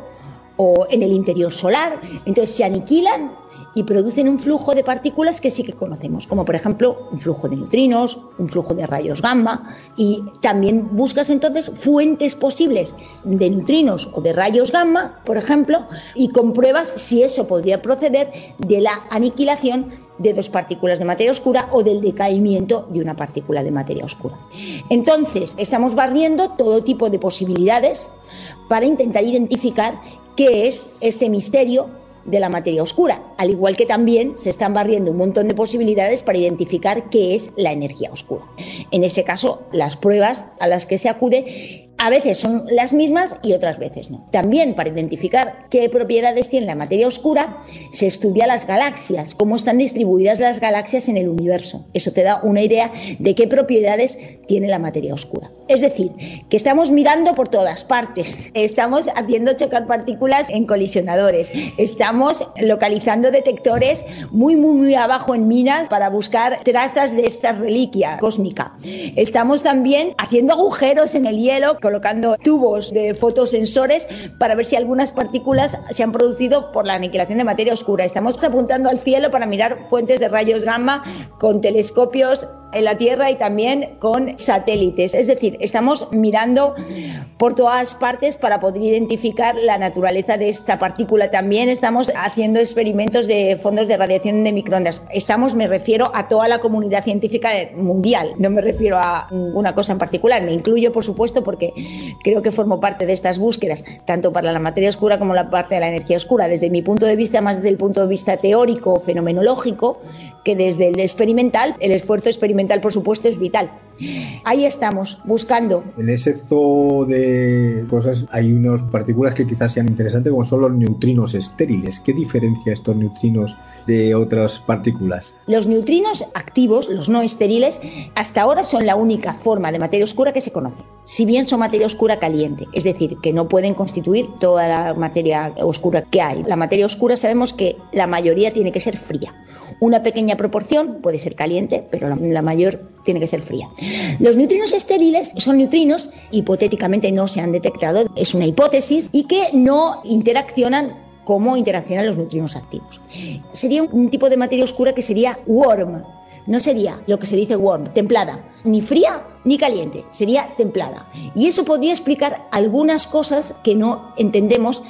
o en el interior solar, entonces se aniquilan y producen un flujo de partículas que sí que conocemos, como por ejemplo un flujo de neutrinos, un flujo de rayos gamma, y también buscas entonces fuentes posibles de neutrinos o de rayos gamma, por ejemplo, y compruebas si eso podría proceder de la aniquilación de dos partículas de materia oscura o del decaimiento de una partícula de materia oscura. Entonces, estamos barriendo todo tipo de posibilidades para intentar identificar qué es este misterio de la materia oscura, al igual que también se están barriendo un montón de posibilidades para identificar qué es la energía oscura. En ese caso, las pruebas a las que se acude a veces son las mismas y otras veces no. También para identificar qué propiedades tiene la materia oscura, se estudia las galaxias, cómo están distribuidas las galaxias en el universo. Eso te da una idea de qué propiedades tiene la materia oscura. Es decir, que estamos mirando por todas partes, estamos haciendo chocar partículas en colisionadores, estamos localizando detectores muy, muy, muy abajo en minas para buscar trazas de esta reliquia cósmica. Estamos también haciendo agujeros en el hielo, colocando tubos de fotosensores para ver si algunas partículas se han producido por la aniquilación de materia oscura. Estamos apuntando al cielo para mirar fuentes de rayos gamma con telescopios en la Tierra y también con satélites. Es decir, estamos mirando por todas partes para poder identificar la naturaleza de esta partícula. También estamos haciendo experimentos de fondos de radiación de microondas. Estamos, me refiero a toda la comunidad científica mundial, no me refiero a una cosa en particular. Me incluyo, por supuesto, porque creo que formo parte de estas búsquedas, tanto para la materia oscura como la parte de la energía oscura, desde mi punto de vista, más desde el punto de vista teórico o fenomenológico, que desde el experimental. El esfuerzo experimental, por supuesto, es vital. Ahí estamos, buscando. En ese zoo de cosas hay unas partículas que quizás sean interesantes, como son los neutrinos estériles. ¿Qué diferencia estos neutrinos de otras partículas? Los neutrinos activos, los no estériles, hasta ahora son la única forma de materia oscura que se conoce. Si bien son materia oscura caliente, es decir, que no pueden constituir toda la materia oscura que hay. La materia oscura sabemos que la mayoría tiene que ser fría. Una pequeña proporción puede ser caliente, pero la, la mayor tiene que ser fría. Los neutrinos estériles son neutrinos, hipotéticamente no se han detectado, es una hipótesis, y que no interaccionan como interaccionan los neutrinos activos. Sería un tipo de materia oscura que sería warm, no sería lo que se dice warm, templada, ni fría ni caliente, sería templada. Y eso podría explicar algunas cosas que no entendemos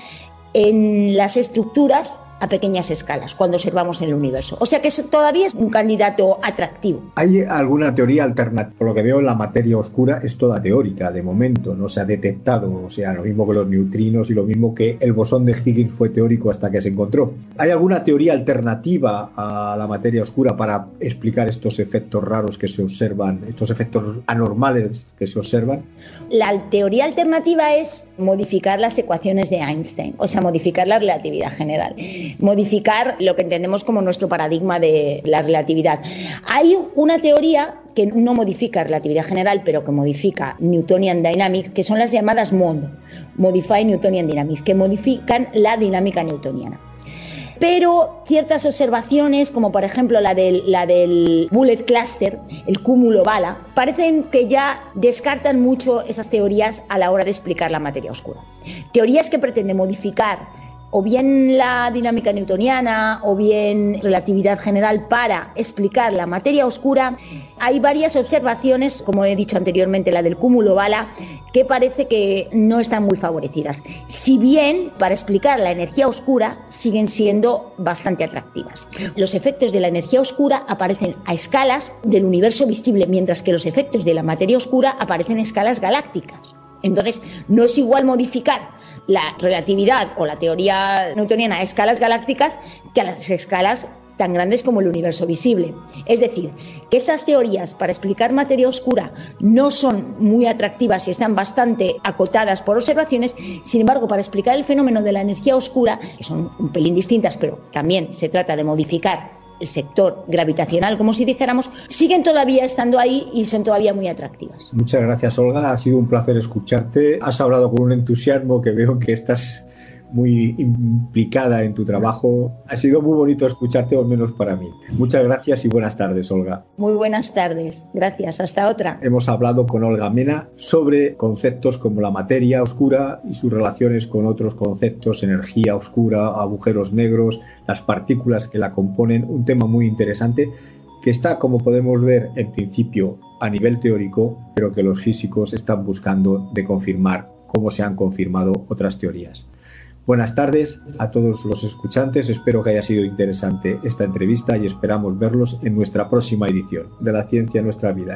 en las estructuras a pequeñas escalas cuando observamos en el universo. O sea que eso todavía es un candidato atractivo. ¿Hay alguna teoría alternativa? Por lo que veo, la materia oscura es toda teórica de momento, no se ha detectado, o sea, lo mismo que los neutrinos y lo mismo que el bosón de Higgs fue teórico hasta que se encontró. ¿Hay alguna teoría alternativa a la materia oscura para explicar estos efectos raros que se observan, estos efectos anormales que se observan? La teoría alternativa es modificar las ecuaciones de Einstein, o sea, modificar la relatividad general. Modificar lo que entendemos como nuestro paradigma de la relatividad. Hay una teoría que no modifica relatividad general, pero que modifica Newtonian Dynamics, que son las llamadas M O D, Modify Newtonian Dynamics, que modifican la dinámica newtoniana. Pero ciertas observaciones, como por ejemplo la del, la del Bullet Cluster, el cúmulo bala, parecen que ya descartan mucho esas teorías a la hora de explicar la materia oscura. Teorías que pretenden modificar o bien la dinámica newtoniana o bien relatividad general para explicar la materia oscura. Hay varias observaciones, como he dicho anteriormente, la del cúmulo bala, que parece que no están muy favorecidas. Si bien para explicar la energía oscura siguen siendo bastante atractivas. Los efectos de la energía oscura aparecen a escalas del universo visible, mientras que los efectos de la materia oscura aparecen a escalas galácticas. Entonces, no es igual modificar la relatividad o la teoría newtoniana a escalas galácticas que a las escalas tan grandes como el universo visible. Es decir, que estas teorías para explicar materia oscura no son muy atractivas y están bastante acotadas por observaciones. Sin embargo, para explicar el fenómeno de la energía oscura, que son un pelín distintas, pero también se trata de modificar el sector gravitacional, como si dijéramos, siguen todavía estando ahí y son todavía muy atractivas. Muchas gracias, Olga. Ha sido un placer escucharte. Has hablado con un entusiasmo que veo que estás muy implicada en tu trabajo. Ha sido muy bonito escucharte, o al menos para mí. Muchas gracias y buenas tardes, Olga. Muy buenas tardes. Gracias. Hasta otra. Hemos hablado con Olga Mena sobre conceptos como la materia oscura y sus relaciones con otros conceptos, energía oscura, agujeros negros, las partículas que la componen. Un tema muy interesante que está, como podemos ver, en principio a nivel teórico, pero que los físicos están buscando de confirmar, como se han confirmado otras teorías. Buenas tardes a todos los escuchantes, espero que haya sido interesante esta entrevista y esperamos verlos en nuestra próxima edición de La Ciencia en Nuestra Vida.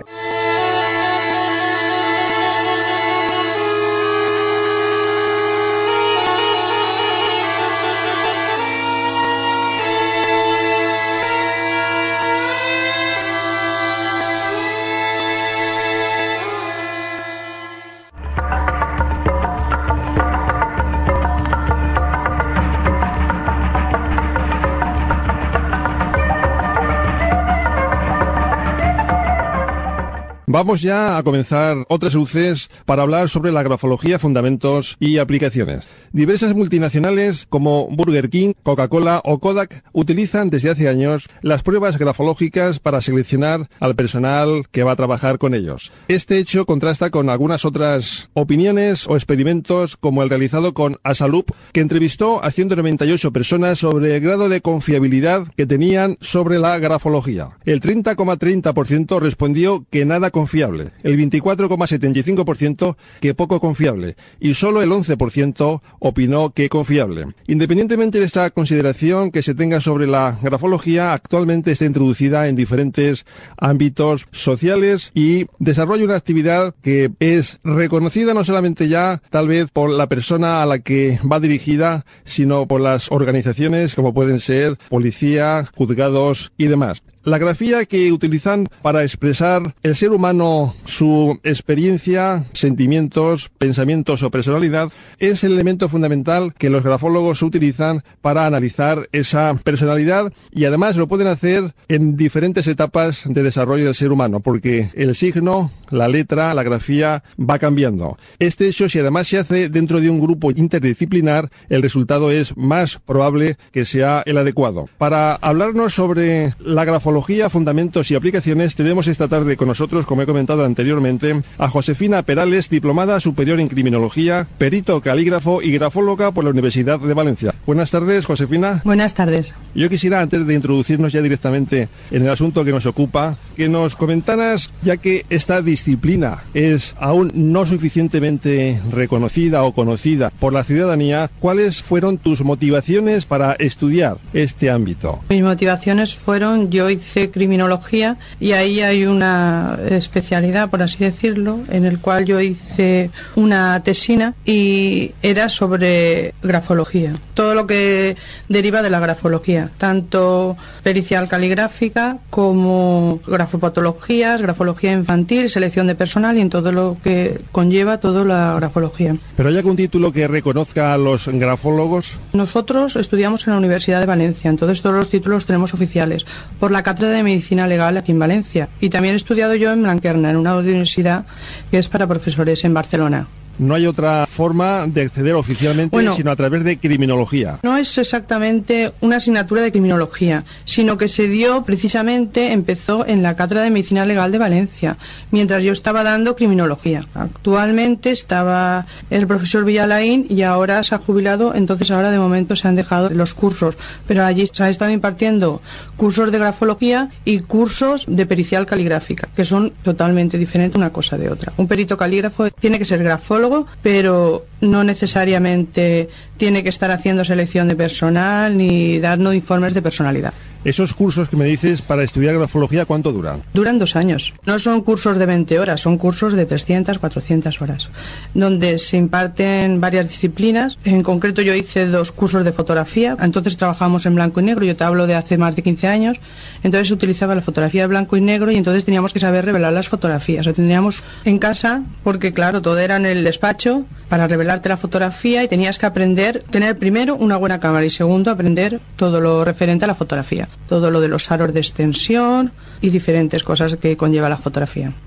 Vamos ya a comenzar otras luces para hablar sobre la grafología, fundamentos y aplicaciones. Diversas multinacionales como Burger King, Coca-Cola o Kodak utilizan desde hace años las pruebas grafológicas para seleccionar al personal que va a trabajar con ellos. Este hecho contrasta con algunas otras opiniones o experimentos, como el realizado con Asalup, que entrevistó a ciento noventa y ocho personas sobre el grado de confiabilidad que tenían sobre la grafología. El treinta coma treinta por ciento respondió que nada confiable, el veinticuatro coma setenta y cinco por ciento que poco confiable y solo el once por ciento opinó que confiable. Independientemente de esta consideración que se tenga sobre la grafología, actualmente está introducida en diferentes ámbitos sociales y desarrolla una actividad que es reconocida no solamente ya tal vez por la persona a la que va dirigida, sino por las organizaciones como pueden ser policía, juzgados y demás. La grafía que utilizan para expresar el ser humano, su experiencia, sentimientos, pensamientos o personalidad, es el elemento fundamental que los grafólogos utilizan para analizar esa personalidad, y además lo pueden hacer en diferentes etapas de desarrollo del ser humano, porque el signo, la letra, la grafía va cambiando. Este hecho, si además se hace dentro de un grupo interdisciplinar, el resultado es más probable que sea el adecuado. Para hablarnos sobre la grafología, fundamentos y aplicaciones, tenemos esta tarde con nosotros, como he comentado anteriormente, a Josefina Perales, diplomada superior en criminología, perito calígrafo y grafóloga por la Universidad de Valencia. Buenas tardes, Josefina. Buenas tardes. Yo quisiera, antes de introducirnos ya directamente en el asunto que nos ocupa, que nos comentaras, ya que esta disciplina es aún no suficientemente reconocida o conocida por la ciudadanía, ¿cuáles fueron tus motivaciones para estudiar este ámbito? Mis motivaciones fueron, yo hice criminología y ahí hay una especialidad, por así decirlo, en el cual yo hice una tesina y era sobre grafología. Todo lo que deriva de la grafología, tanto pericial caligráfica como grafopatologías, grafología infantil, selección de personal y en todo lo que conlleva toda la grafología. ¿Pero hay algún título que reconozca a los grafólogos? Nosotros estudiamos en la Universidad de Valencia, entonces todos los títulos los tenemos oficiales, por la Cátedra de Medicina Legal aquí en Valencia. Y también he estudiado yo en Blanquerna, en una universidad que es para profesores en Barcelona. No hay otra forma de acceder oficialmente, bueno, sino a través de criminología. No es exactamente una asignatura de criminología, sino que se dio precisamente, empezó en la Cátedra de Medicina Legal de Valencia, mientras yo estaba dando criminología. Actualmente estaba el profesor Villalain y ahora se ha jubilado, entonces ahora de momento se han dejado los cursos, pero allí se ha estado impartiendo cursos de grafología y cursos de pericial caligráfica, que son totalmente diferentes una cosa de otra. Un perito calígrafo tiene que ser grafólogo, pero no necesariamente tiene que estar haciendo selección de personal ni dando informes de personalidad. Esos cursos que me dices para estudiar grafología, ¿cuánto duran? Duran dos años. No son cursos de veinte horas, son cursos de trescientas, cuatrocientas horas, donde se imparten varias disciplinas. En concreto yo hice dos cursos de fotografía, entonces trabajamos en blanco y negro, yo te hablo de hace más de quince años, entonces se utilizaba la fotografía de blanco y negro y entonces teníamos que saber revelar las fotografías. Lo tendríamos en casa, porque claro, todo era en el despacho para revelarte la fotografía y tenías que aprender, tener primero una buena cámara y segundo aprender todo lo referente a la fotografía. Todo lo de los aros de extensión y diferentes cosas que conlleva la fotografía.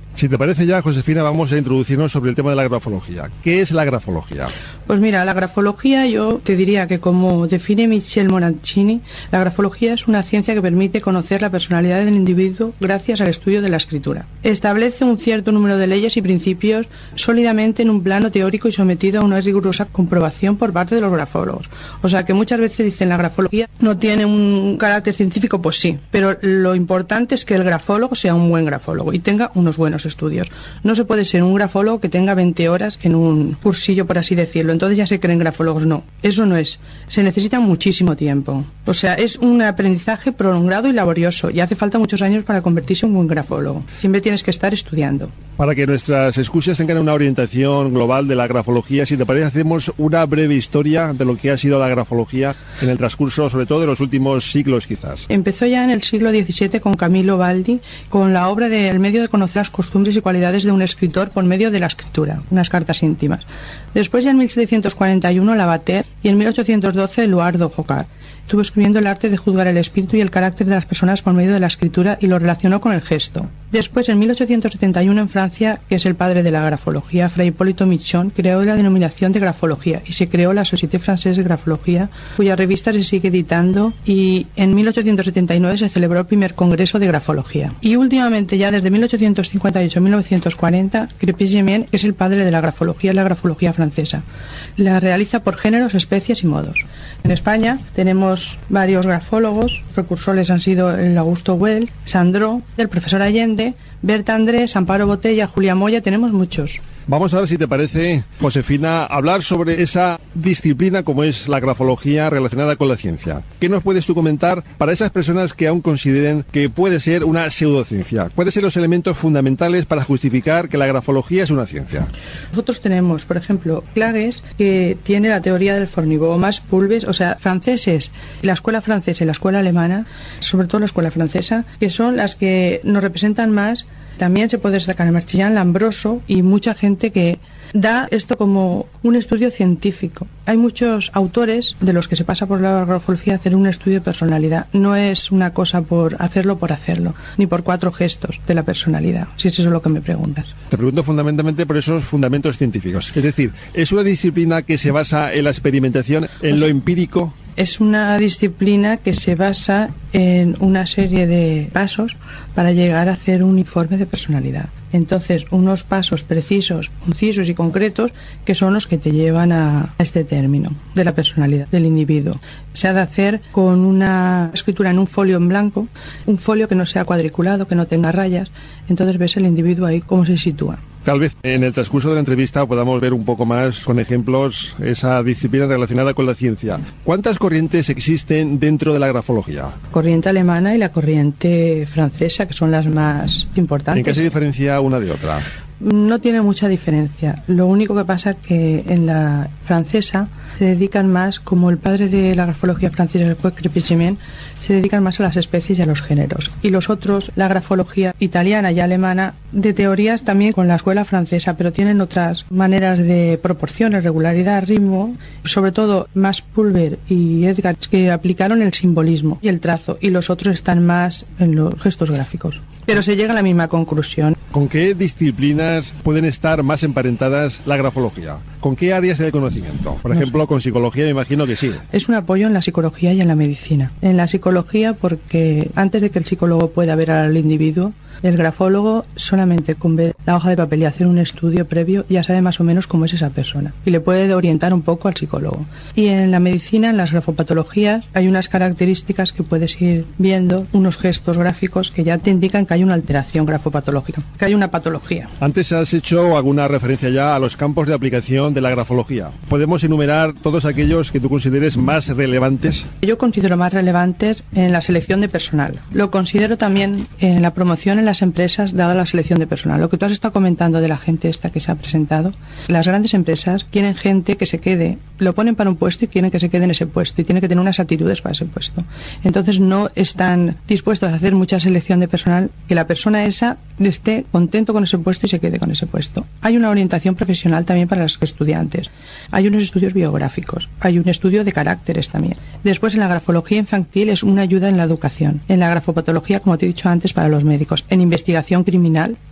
Si te parece ya, Josefina, vamos a introducirnos sobre el tema de la grafología. ¿Qué es la grafología? Pues mira, la grafología, yo te diría que como define Michel Morancini, la grafología es una ciencia que permite conocer la personalidad del individuo gracias al estudio de la escritura. Establece un cierto número de leyes y principios sólidamente en un plano teórico y sometido a una rigurosa comprobación por parte de los grafólogos. O sea que muchas veces dicen la grafología no tiene un carácter científico, pues sí, pero lo importante es que el grafólogo sea un buen grafólogo y tenga unos buenos estudios. No se puede ser un grafólogo que tenga veinte horas en un cursillo, por así decirlo. Entonces ya se creen grafólogos. No, eso no es. Se necesita muchísimo tiempo. O sea, es un aprendizaje prolongado y laborioso y hace falta muchos años para convertirse en un buen grafólogo. Siempre tienes que estar estudiando. Para que nuestras escuchas tengan una orientación global de la grafología, si te parece, hacemos una breve historia de lo que ha sido la grafología en el transcurso, sobre todo de los últimos siglos, quizás. Empezó ya en el siglo diecisiete con Camillo Baldi, con la obra de El medio de conocer las costumbres y cualidades de un escritor por medio de la escritura, unas cartas íntimas. Después, ya en mil setecientos cuarenta y uno, Lavater, y en mil ochocientos doce, Eduardo Jocard. Estuvo escribiendo el arte de juzgar el espíritu y el carácter de las personas por medio de la escritura y lo relacionó con el gesto. Después, en mil ochocientos setenta y uno, en Francia, que es el padre de la grafología, Fray Hipólito Michon, creó la denominación de grafología y se creó la Société Française de Grafología, cuya revista se sigue editando, y en mil ochocientos setenta y nueve se celebró el primer congreso de grafología. Y últimamente, ya desde mil ochocientos cincuenta y ocho a mil novecientos cuarenta, Crépy-Gémier, que es el padre de la grafología, la grafología francesa. La realiza por géneros, especies y modos. En España tenemos varios grafólogos. Precursores han sido el Augusto Well, Sandro, el profesor Allende, Berta Andrés, Amparo Botella, Julia Moya. Tenemos muchos. Vamos a ver si te parece, Josefina, hablar sobre esa disciplina como es la grafología relacionada con la ciencia. ¿Qué nos puedes tú comentar para esas personas que aún consideren que puede ser una pseudociencia? ¿Cuáles son los elementos fundamentales para justificar que la grafología es una ciencia? Nosotros tenemos, por ejemplo, Clagues, que tiene la teoría del Forniveau, más Pulves, o sea, franceses, la escuela francesa y la escuela alemana, sobre todo la escuela francesa, que son las que nos representan más. También se puede destacar el Marchillán, Lambroso y mucha gente que da esto como un estudio científico. Hay muchos autores de los que se pasa por la grafología a hacer un estudio de personalidad. No es una cosa por hacerlo por hacerlo, ni por cuatro gestos de la personalidad, si es eso lo que me preguntas. Te pregunto fundamentalmente por esos fundamentos científicos. Es decir, ¿es una disciplina que se basa en la experimentación, en lo empírico? Es una disciplina que se basa en una serie de pasos para llegar a hacer un informe de personalidad. Entonces, unos pasos precisos, concisos y concretos que son los que te llevan a este término de la personalidad del individuo. Se ha de hacer con una escritura en un folio en blanco, un folio que no sea cuadriculado, que no tenga rayas. Entonces ves el individuo ahí cómo se sitúa. Tal vez en el transcurso de la entrevista podamos ver un poco más con ejemplos esa disciplina relacionada con la ciencia. ¿Cuántas corrientes existen dentro de la grafología? Corriente alemana y la corriente francesa, que son las más importantes. ¿En qué se diferencia una de otra? No tiene mucha diferencia. Lo único que pasa es que en la francesa se dedican más, como el padre de la grafología francesa fue Crépy-Gémier, se dedican más a las especies y a los géneros. Y los otros, la grafología italiana y alemana, de teorías también con la escuela francesa, pero tienen otras maneras de proporciones, regularidad, ritmo, sobre todo más Pulver y Edgar, que aplicaron el simbolismo y el trazo, y los otros están más en los gestos gráficos. Pero se llega a la misma conclusión. ¿Con qué disciplinas pueden estar más emparentadas la grafología? ¿Con qué áreas del conocimiento? Por ejemplo, con psicología me imagino que sí. Es un apoyo en la psicología y en la medicina. En la psicología porque antes de que el psicólogo pueda ver al individuo, el grafólogo solamente con ver la hoja de papel y hacer un estudio previo ya sabe más o menos cómo es esa persona y le puede orientar un poco al psicólogo. Y en la medicina, en las grafopatologías, hay unas características que puedes ir viendo, unos gestos gráficos que ya te indican que hay una alteración grafopatológica, que hay una patología. Antes has hecho alguna referencia ya a los campos de aplicación de la grafología. ¿Podemos enumerar todos aquellos que tú consideres más relevantes? Yo considero más relevantes en la selección de personal. Lo considero también en la promoción en las empresas, dada la selección de personal. Lo que tú has estado comentando de la gente esta que se ha presentado, las grandes empresas quieren gente que se quede, lo ponen para un puesto y quieren que se quede en ese puesto y tiene que tener unas actitudes para ese puesto. Entonces no están dispuestos a hacer mucha selección de personal, que la persona esa esté contento con ese puesto y se quede con ese puesto. Hay una orientación profesional también para los estudiantes. Hay unos estudios biográficos. Hay un estudio de caracteres también. Después, en la grafología infantil es una ayuda en la educación. En la grafopatología, como te he dicho antes, para los médicos. En investigación criminal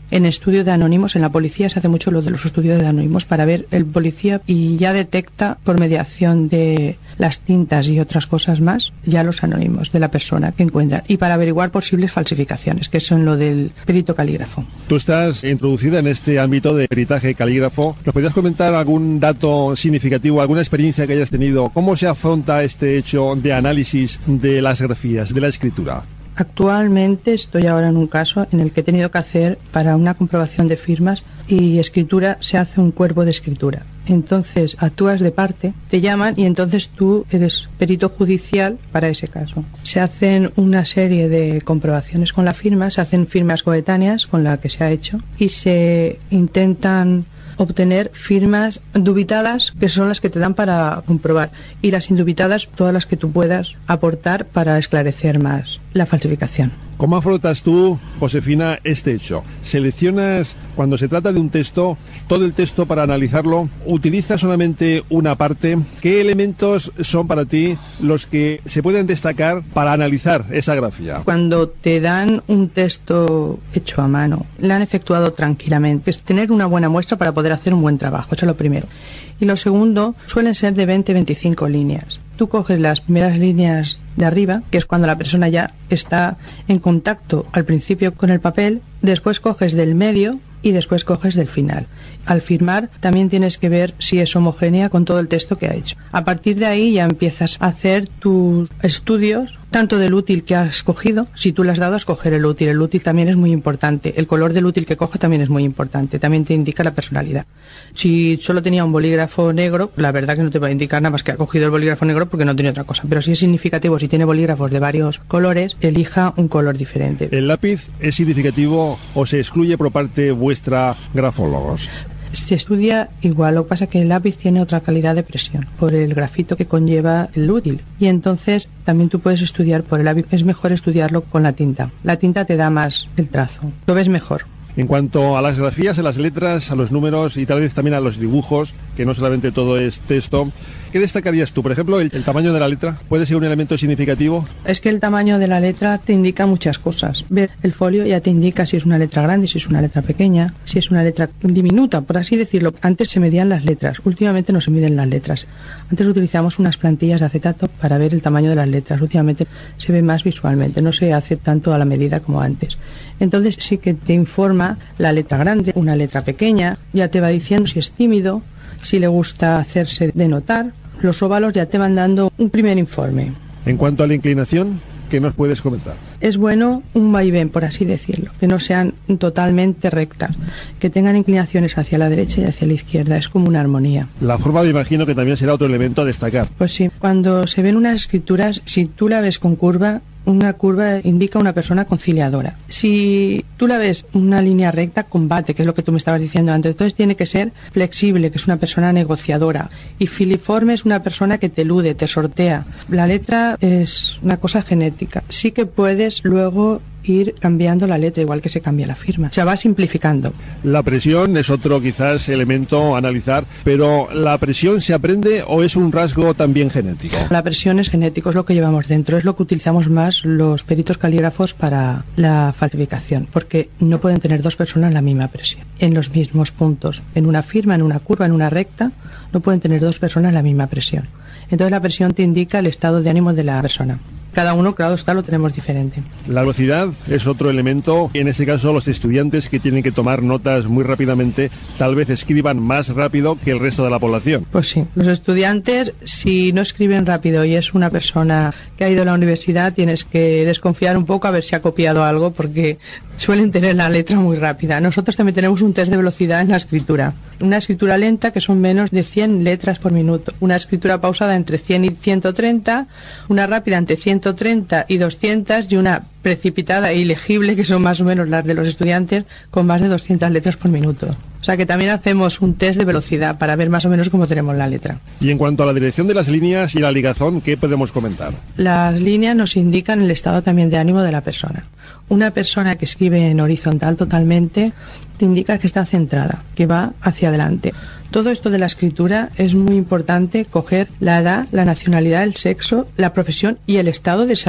en estudio de anónimos. En la policía se hace mucho lo de los estudios de anónimos para ver el policía y ya detecta por mediación de las tintas y otras cosas más ya los anónimos de la persona que encuentran y para averiguar posibles falsificaciones, que son lo del perito calígrafo. Tú estás introducida en este ámbito de peritaje calígrafo. ¿Nos podrías comentar algún dato significativo, alguna experiencia que hayas tenido? ¿Cómo se afronta este hecho de análisis de las grafías, de la escritura? Actualmente estoy ahora en un caso en el que he tenido que hacer para una comprobación de firmas y escritura, se hace un cuerpo de escritura. Entonces actúas de parte, te llaman y entonces tú eres perito judicial para ese caso. Se hacen una serie de comprobaciones con la firma, se hacen firmas coetáneas con la que se ha hecho y se intentan obtener firmas dubitadas, que son las que te dan para comprobar, y las indubitadas, todas las que tú puedas aportar para esclarecer más la falsificación. ¿Cómo afrontas tú, Josefina, este hecho? ¿Seleccionas, cuando se trata de un texto, todo el texto para analizarlo? ¿Utilizas solamente una parte? ¿Qué elementos son para ti los que se pueden destacar para analizar esa grafía? Cuando te dan un texto hecho a mano, lo han efectuado tranquilamente. Es tener una buena muestra para poder hacer un buen trabajo, eso es lo primero. Y lo segundo, suelen ser de veinte a veinticinco líneas. Tú coges las primeras líneas de arriba, que es cuando la persona ya está en contacto al principio con el papel, después coges del medio y después coges del final. Al firmar también tienes que ver si es homogénea con todo el texto que ha hecho. A partir de ahí ya empiezas a hacer tus estudios, tanto del útil que has cogido, si tú le has dado a escoger el útil. El útil también es muy importante. El color del útil que coge también es muy importante. También te indica la personalidad. Si solo tenía un bolígrafo negro, la verdad que no te va a indicar nada más que ha cogido el bolígrafo negro porque no tiene otra cosa. Pero si es significativo, si tiene bolígrafos de varios colores, elija un color diferente. ¿El lápiz es significativo o se excluye por parte vuestra, grafólogos? Se estudia igual, lo que pasa es que el lápiz tiene otra calidad de presión por el grafito que conlleva el útil y entonces también tú puedes estudiar por el lápiz. Es mejor estudiarlo con la tinta. La tinta te da más el trazo, lo ves mejor. En cuanto a las grafías, a las letras, a los números y tal vez también a los dibujos, que no solamente todo es texto, ¿qué destacarías tú? Por ejemplo, el, el tamaño de la letra, ¿puede ser un elemento significativo? Es que el tamaño de la letra te indica muchas cosas. Ver el folio ya te indica si es una letra grande, si es una letra pequeña, si es una letra diminuta, por así decirlo. Antes se medían las letras, últimamente no se miden las letras. Antes utilizamos unas plantillas de acetato para ver el tamaño de las letras. Últimamente se ve más visualmente, no se hace tanto a la medida como antes. Entonces sí que te informa la letra grande, una letra pequeña, ya te va diciendo si es tímido, si le gusta hacerse de notar. Los óvalos ya te van dando un primer informe. En cuanto a la inclinación, ¿qué nos puedes comentar? Es bueno un vaivén, por así decirlo, que no sean totalmente rectas, que tengan inclinaciones hacia la derecha y hacia la izquierda, es como una armonía. La forma me imagino que también será otro elemento a destacar. Pues sí, cuando se ven unas escrituras, si tú la ves con curva, una curva indica una persona conciliadora. Si tú la ves una línea recta, combate, que es lo que tú me estabas diciendo antes. Entonces tiene que ser flexible, que es una persona negociadora. Y filiforme es una persona que te elude, te sortea. La letra es una cosa genética. Sí que puedes luego ir cambiando la letra, igual que se cambia la firma. O sea, va simplificando. La presión es otro quizás elemento a analizar, pero ¿la presión se aprende o es un rasgo también genético? La presión es genético, es lo que llevamos dentro, es lo que utilizamos más los peritos calígrafos para la falsificación, porque no pueden tener dos personas la misma presión, en los mismos puntos. En una firma, en una curva, en una recta, no pueden tener dos personas la misma presión. Entonces la presión te indica el estado de ánimo de la persona. Cada uno, claro está, lo tenemos diferente. La velocidad es otro elemento. En este caso, los estudiantes que tienen que tomar notas muy rápidamente, tal vez escriban más rápido que el resto de la población. Pues sí, los estudiantes, si no escriben rápido y es una persona que ha ido a la universidad, tienes que desconfiar un poco a ver si ha copiado algo, porque suelen tener la letra muy rápida. Nosotros también tenemos un test de velocidad en la escritura. Una escritura lenta, que son menos de cien letras por minuto. Una escritura pausada entre cien y ciento treinta. Una rápida entre ciento treinta y doscientas. Y una precipitada e ilegible, que son más o menos las de los estudiantes, con más de doscientas letras por minuto. O sea que también hacemos un test de velocidad para ver más o menos cómo tenemos la letra. Y en cuanto a la dirección de las líneas y la ligazón, ¿qué podemos comentar? Las líneas nos indican el estado también de ánimo de la persona. Una persona que escribe en horizontal totalmente te indica que está centrada, que va hacia adelante. Todo esto de la escritura es muy importante coger la edad, la nacionalidad, el sexo, la profesión y el estado de salud.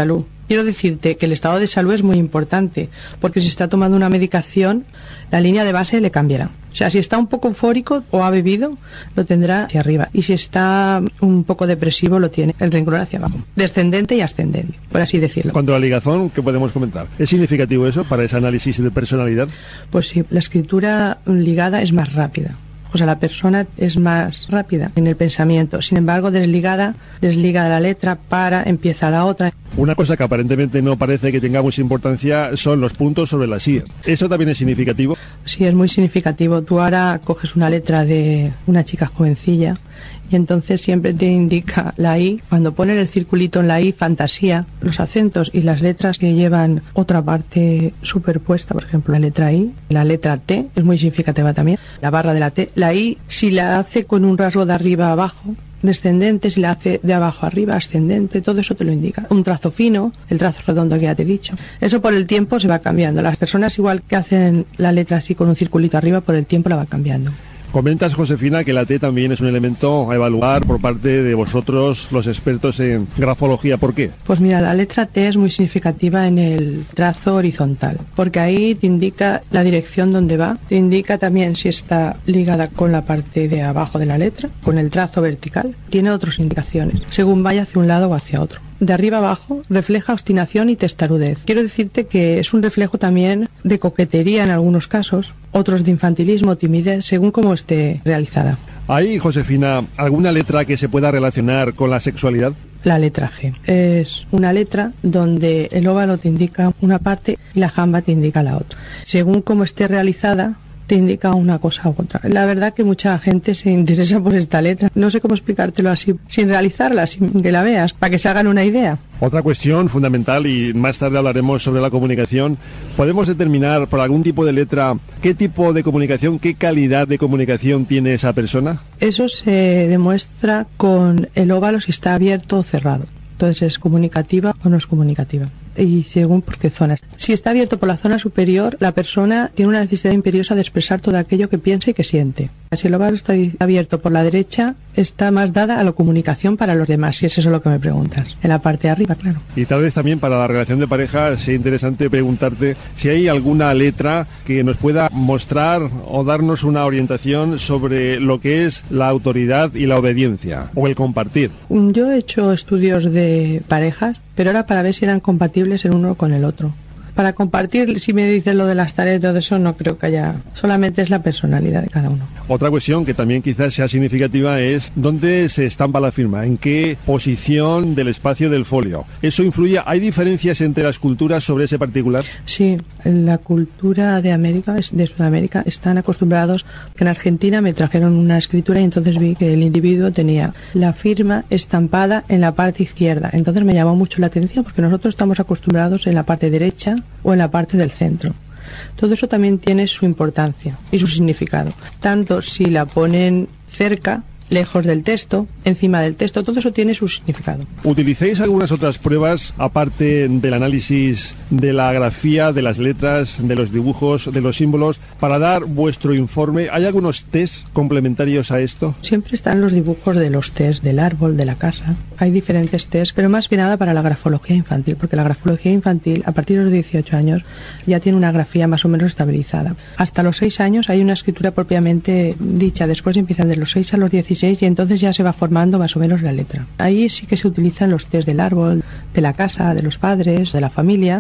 Quiero decirte que el estado de salud es muy importante, porque si está tomando una medicación, la línea de base le cambiará. O sea, si está un poco eufórico o ha bebido, lo tendrá hacia arriba. Y si está un poco depresivo, lo tiene el renglón hacia abajo. Descendente y ascendente, por así decirlo. Cuanto a la ligazón, ¿qué podemos comentar? ¿Es significativo eso para ese análisis de personalidad? Pues sí, la escritura ligada es más rápida. O sea, la persona es más rápida en el pensamiento. Sin embargo, desligada, desliga la letra, para, empieza la otra. Una cosa que aparentemente no parece que tenga mucha importancia son los puntos sobre la sílaba. ¿Eso también es significativo? Sí, es muy significativo. Tú ahora coges una letra de una chica jovencilla y entonces siempre te indica la I. Cuando ponen el circulito en la I, fantasía, los acentos y las letras que llevan otra parte superpuesta, por ejemplo, la letra I, la letra T, es muy significativa también, la barra de la T. La I, si la hace con un rasgo de arriba a abajo, descendente, si la hace de abajo arriba, ascendente, todo eso te lo indica. Un trazo fino, el trazo redondo que ya te he dicho. Eso por el tiempo se va cambiando. Las personas igual que hacen la letra así con un circulito arriba, por el tiempo la va cambiando. Comentas, Josefina, que la T también es un elemento a evaluar por parte de vosotros, los expertos en grafología. ¿Por qué? Pues mira, la letra T es muy significativa en el trazo horizontal, porque ahí te indica la dirección donde va, te indica también si está ligada con la parte de abajo de la letra, con el trazo vertical, tiene otras indicaciones, según vaya hacia un lado o hacia otro. De arriba abajo refleja obstinación y testarudez. Quiero decirte que es un reflejo también de coquetería en algunos casos, otros de infantilismo, timidez, según cómo esté realizada. ¿Hay, Josefina, alguna letra que se pueda relacionar con la sexualidad? La letra G es una letra donde el óvalo te indica una parte y la jamba te indica la otra. Según cómo esté realizada, te indica una cosa u otra. La verdad que mucha gente se interesa por esta letra. No sé cómo explicártelo así, sin realizarla, sin que la veas, para que se hagan una idea. Otra cuestión fundamental, y más tarde hablaremos sobre la comunicación, ¿podemos determinar por algún tipo de letra qué tipo de comunicación, qué calidad de comunicación tiene esa persona? Eso se demuestra con el óvalo si está abierto o cerrado. Entonces, ¿es comunicativa o no es comunicativa? Y según por qué zonas. Si está abierto por la zona superior, la persona tiene una necesidad imperiosa de expresar todo aquello que piensa y que siente. Si el óvalo está abierto por la derecha, está más dada a la comunicación para los demás, si es eso lo que me preguntas. En la parte de arriba, claro. Y tal vez también para la relación de pareja sea interesante preguntarte si hay alguna letra que nos pueda mostrar o darnos una orientación sobre lo que es la autoridad y la obediencia, o el compartir. Yo he hecho estudios de parejas, pero era para ver si eran compatibles el uno con el otro. Para compartir, si me dices lo de las tareas y todo eso, no creo que haya. Solamente es la personalidad de cada uno. Otra cuestión que también quizás sea significativa es dónde se estampa la firma, en qué posición del espacio del folio. ¿Eso influye? ¿Hay diferencias entre las culturas sobre ese particular? Sí, en la cultura de América, de Sudamérica, están acostumbrados. En Argentina me trajeron una escritura y entonces vi que el individuo tenía la firma estampada en la parte izquierda. Entonces me llamó mucho la atención porque nosotros estamos acostumbrados en la parte derecha o en la parte del centro. Todo eso también tiene su importancia y su significado. Tanto si la ponen cerca, lejos del texto, encima del texto, todo eso tiene su significado. ¿Utilicéis algunas otras pruebas, aparte del análisis de la grafía, de las letras, de los dibujos, de los símbolos, para dar vuestro informe? ¿Hay algunos test complementarios a esto? Siempre están los dibujos de los test del árbol, de la casa. Hay diferentes test, pero más que nada para la grafología infantil, porque la grafología infantil, a partir de los dieciocho años, ya tiene una grafía más o menos estabilizada. Hasta los seis años hay una escritura propiamente dicha, después empiezan de los seis a los dieciséis y entonces ya se va formando más o menos la letra. Ahí sí que se utilizan los test del árbol, de la casa, de los padres, de la familia,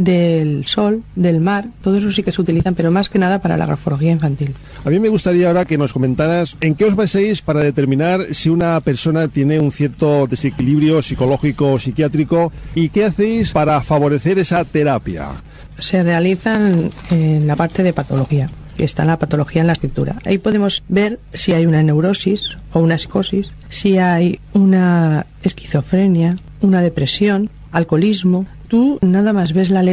del sol, del mar, todo eso sí que se utilizan, pero más que nada para la grafología infantil. A mí me gustaría ahora que nos comentaras en qué os baséis para determinar si una persona tiene un cierto desequilibrio psicológico o psiquiátrico y qué hacéis para favorecer esa terapia. Se realizan en la parte de patología. Está la patología en la escritura. Ahí podemos ver si hay una neurosis o una psicosis, si hay una esquizofrenia, una depresión, alcoholismo. Tú nada más ves la letra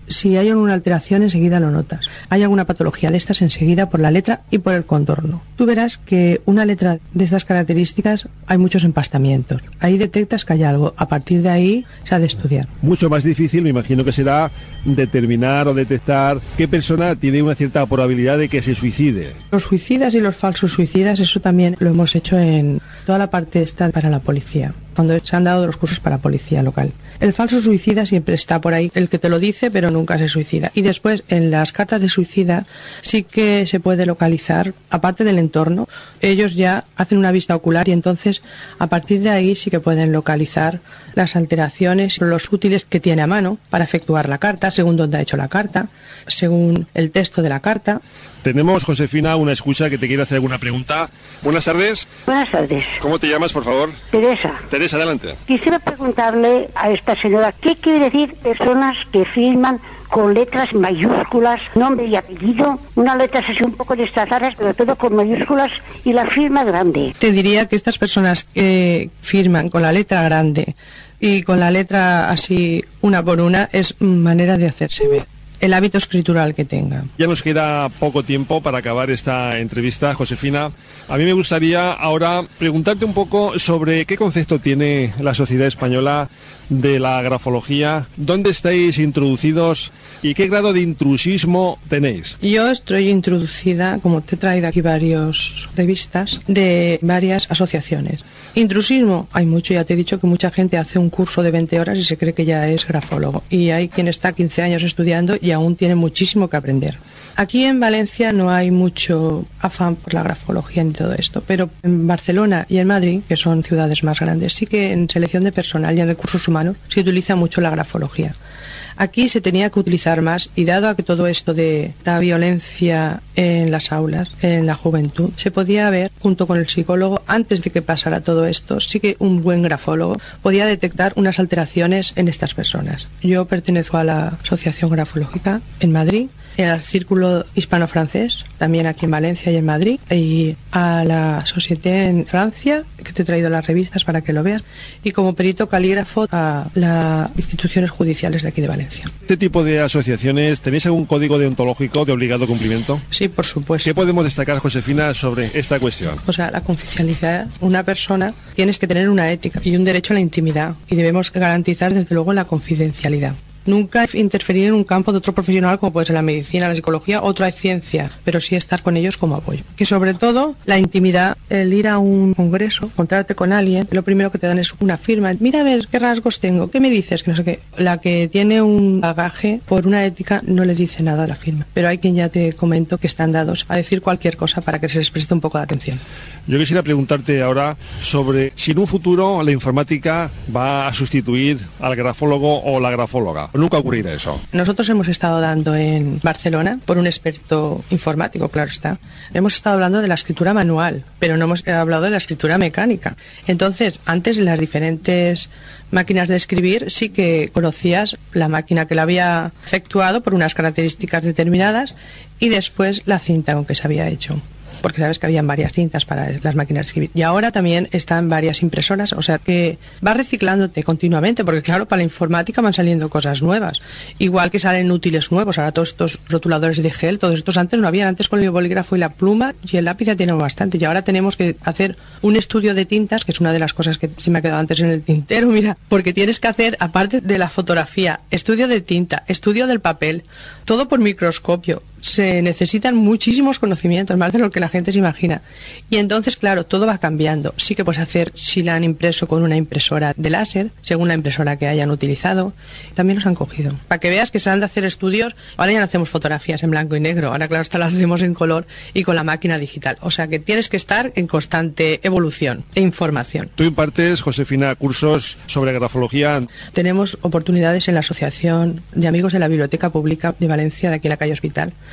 si hay alguna alteración enseguida lo notas. Hay alguna patología de estas enseguida por la letra y por el contorno. Tú verás que una letra de estas características hay muchos empastamientos. Ahí detectas que hay algo. A partir de ahí se ha de estudiar. Mucho más difícil, me imagino que será determinar o detectar qué persona tiene una cierta probabilidad de que se suicide. Los suicidas y los falsos suicidas, eso también lo hemos hecho en toda la parte esta para la policía, cuando se han dado los cursos para policía local. El falso suicida siempre está por ahí, el que te lo dice pero nunca se suicida. Y después en las cartas de suicida sí que se puede localizar, aparte del entorno, ellos ya hacen una vista ocular y entonces a partir de ahí sí que pueden localizar las alteraciones, los útiles que tiene a mano para efectuar la carta, según dónde ha hecho la carta, según el texto de la carta. Tenemos, Josefina, una escucha que te quiere hacer alguna pregunta. Buenas tardes. Buenas tardes. ¿Cómo te llamas, por favor? Teresa. Teresa, adelante. Quisiera preguntarle a esta señora, ¿qué quiere decir personas que firman con letras mayúsculas, nombre y apellido, unas letras así un poco destazadas, pero todo con mayúsculas y la firma grande? Te diría que estas personas que firman con la letra grande y con la letra así una por una es manera de hacerse ver. El hábito escritural que tenga. Ya nos queda poco tiempo para acabar esta entrevista, Josefina. A mí me gustaría ahora preguntarte un poco sobre qué concepto tiene la sociedad española de la grafología, dónde estáis introducidos y qué grado de intrusismo tenéis. Yo estoy introducida, como te he traído aquí varias revistas, de varias asociaciones. Intrusismo, hay mucho, ya te he dicho que mucha gente hace un curso de veinte horas y se cree que ya es grafólogo. Y hay quien está quince años estudiando y aún tiene muchísimo que aprender. Aquí en Valencia no hay mucho afán por la grafología ni todo esto, pero en Barcelona y en Madrid, que son ciudades más grandes, sí que en selección de personal y en recursos humanos se utiliza mucho la grafología. Aquí se tenía que utilizar más y dado a que todo esto de la violencia en las aulas, en la juventud, se podía ver junto con el psicólogo antes de que pasara todo esto, sí que un buen grafólogo podía detectar unas alteraciones en estas personas. Yo pertenezco a la Asociación Grafológica en Madrid, al Círculo Hispano-Francés, también aquí en Valencia y en Madrid, y a la Société en Francia, que te he traído las revistas para que lo veas, y como perito calígrafo a las instituciones judiciales de aquí de Valencia. ¿Este tipo de asociaciones tenéis algún código deontológico de obligado cumplimiento? Sí, por supuesto. ¿Qué podemos destacar, Josefina, sobre esta cuestión? O sea, la confidencialidad. Una persona tienes que tener una ética y un derecho a la intimidad, y debemos garantizar desde luego la confidencialidad. Nunca interferir en un campo de otro profesional como puede ser la medicina, la psicología, otra ciencia, pero sí estar con ellos como apoyo. Y sobre todo, la intimidad, el ir a un congreso, encontrarte con alguien, lo primero que te dan es una firma. Mira a ver qué rasgos tengo, qué me dices, que no sé qué. La que tiene un bagaje por una ética no le dice nada a la firma, pero hay quien ya te comento que están dados a decir cualquier cosa para que se les preste un poco de atención. Yo quisiera preguntarte ahora sobre si en un futuro la informática va a sustituir al grafólogo o la grafóloga. Nunca ocurrirá eso. Nosotros hemos estado dando en Barcelona, por un experto informático, claro está, hemos estado hablando de la escritura manual, pero no hemos hablado de la escritura mecánica. Entonces, antes en las diferentes máquinas de escribir sí que conocías la máquina que la había efectuado por unas características determinadas y después la cinta con que se había hecho, porque sabes que habían varias cintas para las máquinas de escribir. Y ahora también están varias impresoras, o sea que vas reciclándote continuamente, porque claro, para la informática van saliendo cosas nuevas. Igual que salen útiles nuevos, ahora todos estos rotuladores de gel, todos estos antes no habían, antes con el bolígrafo y la pluma y el lápiz ya tenemos bastante. Y ahora tenemos que hacer un estudio de tintas, que es una de las cosas que se me ha quedado antes en el tintero, mira, porque tienes que hacer, aparte de la fotografía, estudio de tinta, estudio del papel, todo por microscopio. Se necesitan muchísimos conocimientos, más de lo que la gente se imagina. Y entonces, claro, todo va cambiando. Sí que puedes hacer, si la han impreso con una impresora de láser, según la impresora que hayan utilizado. También los han cogido. Para que veas que se han de hacer estudios, ahora ya no hacemos fotografías en blanco y negro, ahora claro, hasta las hacemos en color y con la máquina digital. O sea que tienes que estar en constante evolución e información. Tú impartes, Josefina, cursos sobre grafología. Tenemos oportunidades en la Asociación de Amigos de la Biblioteca Pública de Valencia, de aquí en la calle Hospital,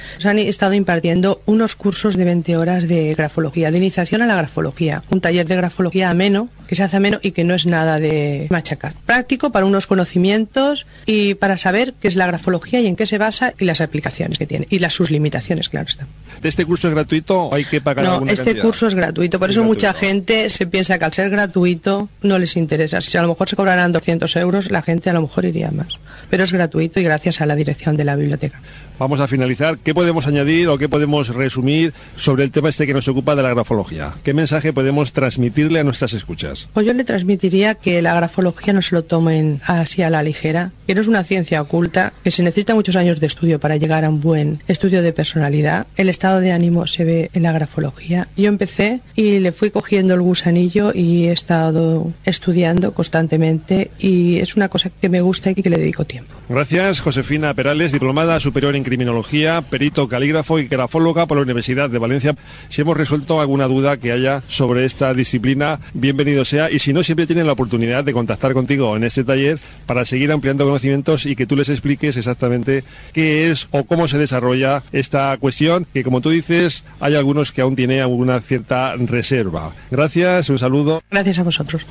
Nos han estado impartiendo unos cursos de veinte horas de grafología, de iniciación a la grafología, un taller de grafología ameno, que se hace ameno y que no es nada de machacar. Práctico para unos conocimientos y para saber qué es la grafología y en qué se basa y las aplicaciones que tiene y las sus limitaciones, claro está. ¿Este curso es gratuito o hay que pagar no, alguna este cantidad? curso es gratuito, por Es eso gratuito. mucha gente se piensa que al ser gratuito no les interesa. Si a lo mejor se cobrarán doscientos euros, la gente a lo mejor iría más. Pero es gratuito y gracias a la dirección de la biblioteca. Vamos a finalizar. ¿Qué podemos añadir o qué podemos resumir sobre el tema este que nos ocupa de la grafología? ¿Qué mensaje podemos transmitirle a nuestras escuchas? Pues yo le transmitiría que la grafología no se lo tomen así a la ligera, que no es una ciencia oculta, que se necesita muchos años de estudio para llegar a un buen estudio de personalidad. El estado de ánimo se ve en la grafología. Yo empecé y le fui cogiendo el gusanillo y he estado estudiando constantemente y es una cosa que me gusta y que le dedico tiempo. Gracias, Josefina Perales, diplomada superior en criminología, perito calígrafo y grafóloga por la Universidad de Valencia. Si hemos resuelto alguna duda que haya sobre esta disciplina, bienvenido sea. Y si no, siempre tienen la oportunidad de contactar contigo en este taller para seguir ampliando conocimientos y que tú les expliques exactamente qué es o cómo se desarrolla esta cuestión, que como tú dices, hay algunos que aún tienen alguna cierta reserva. Gracias, un saludo. Gracias a vosotros.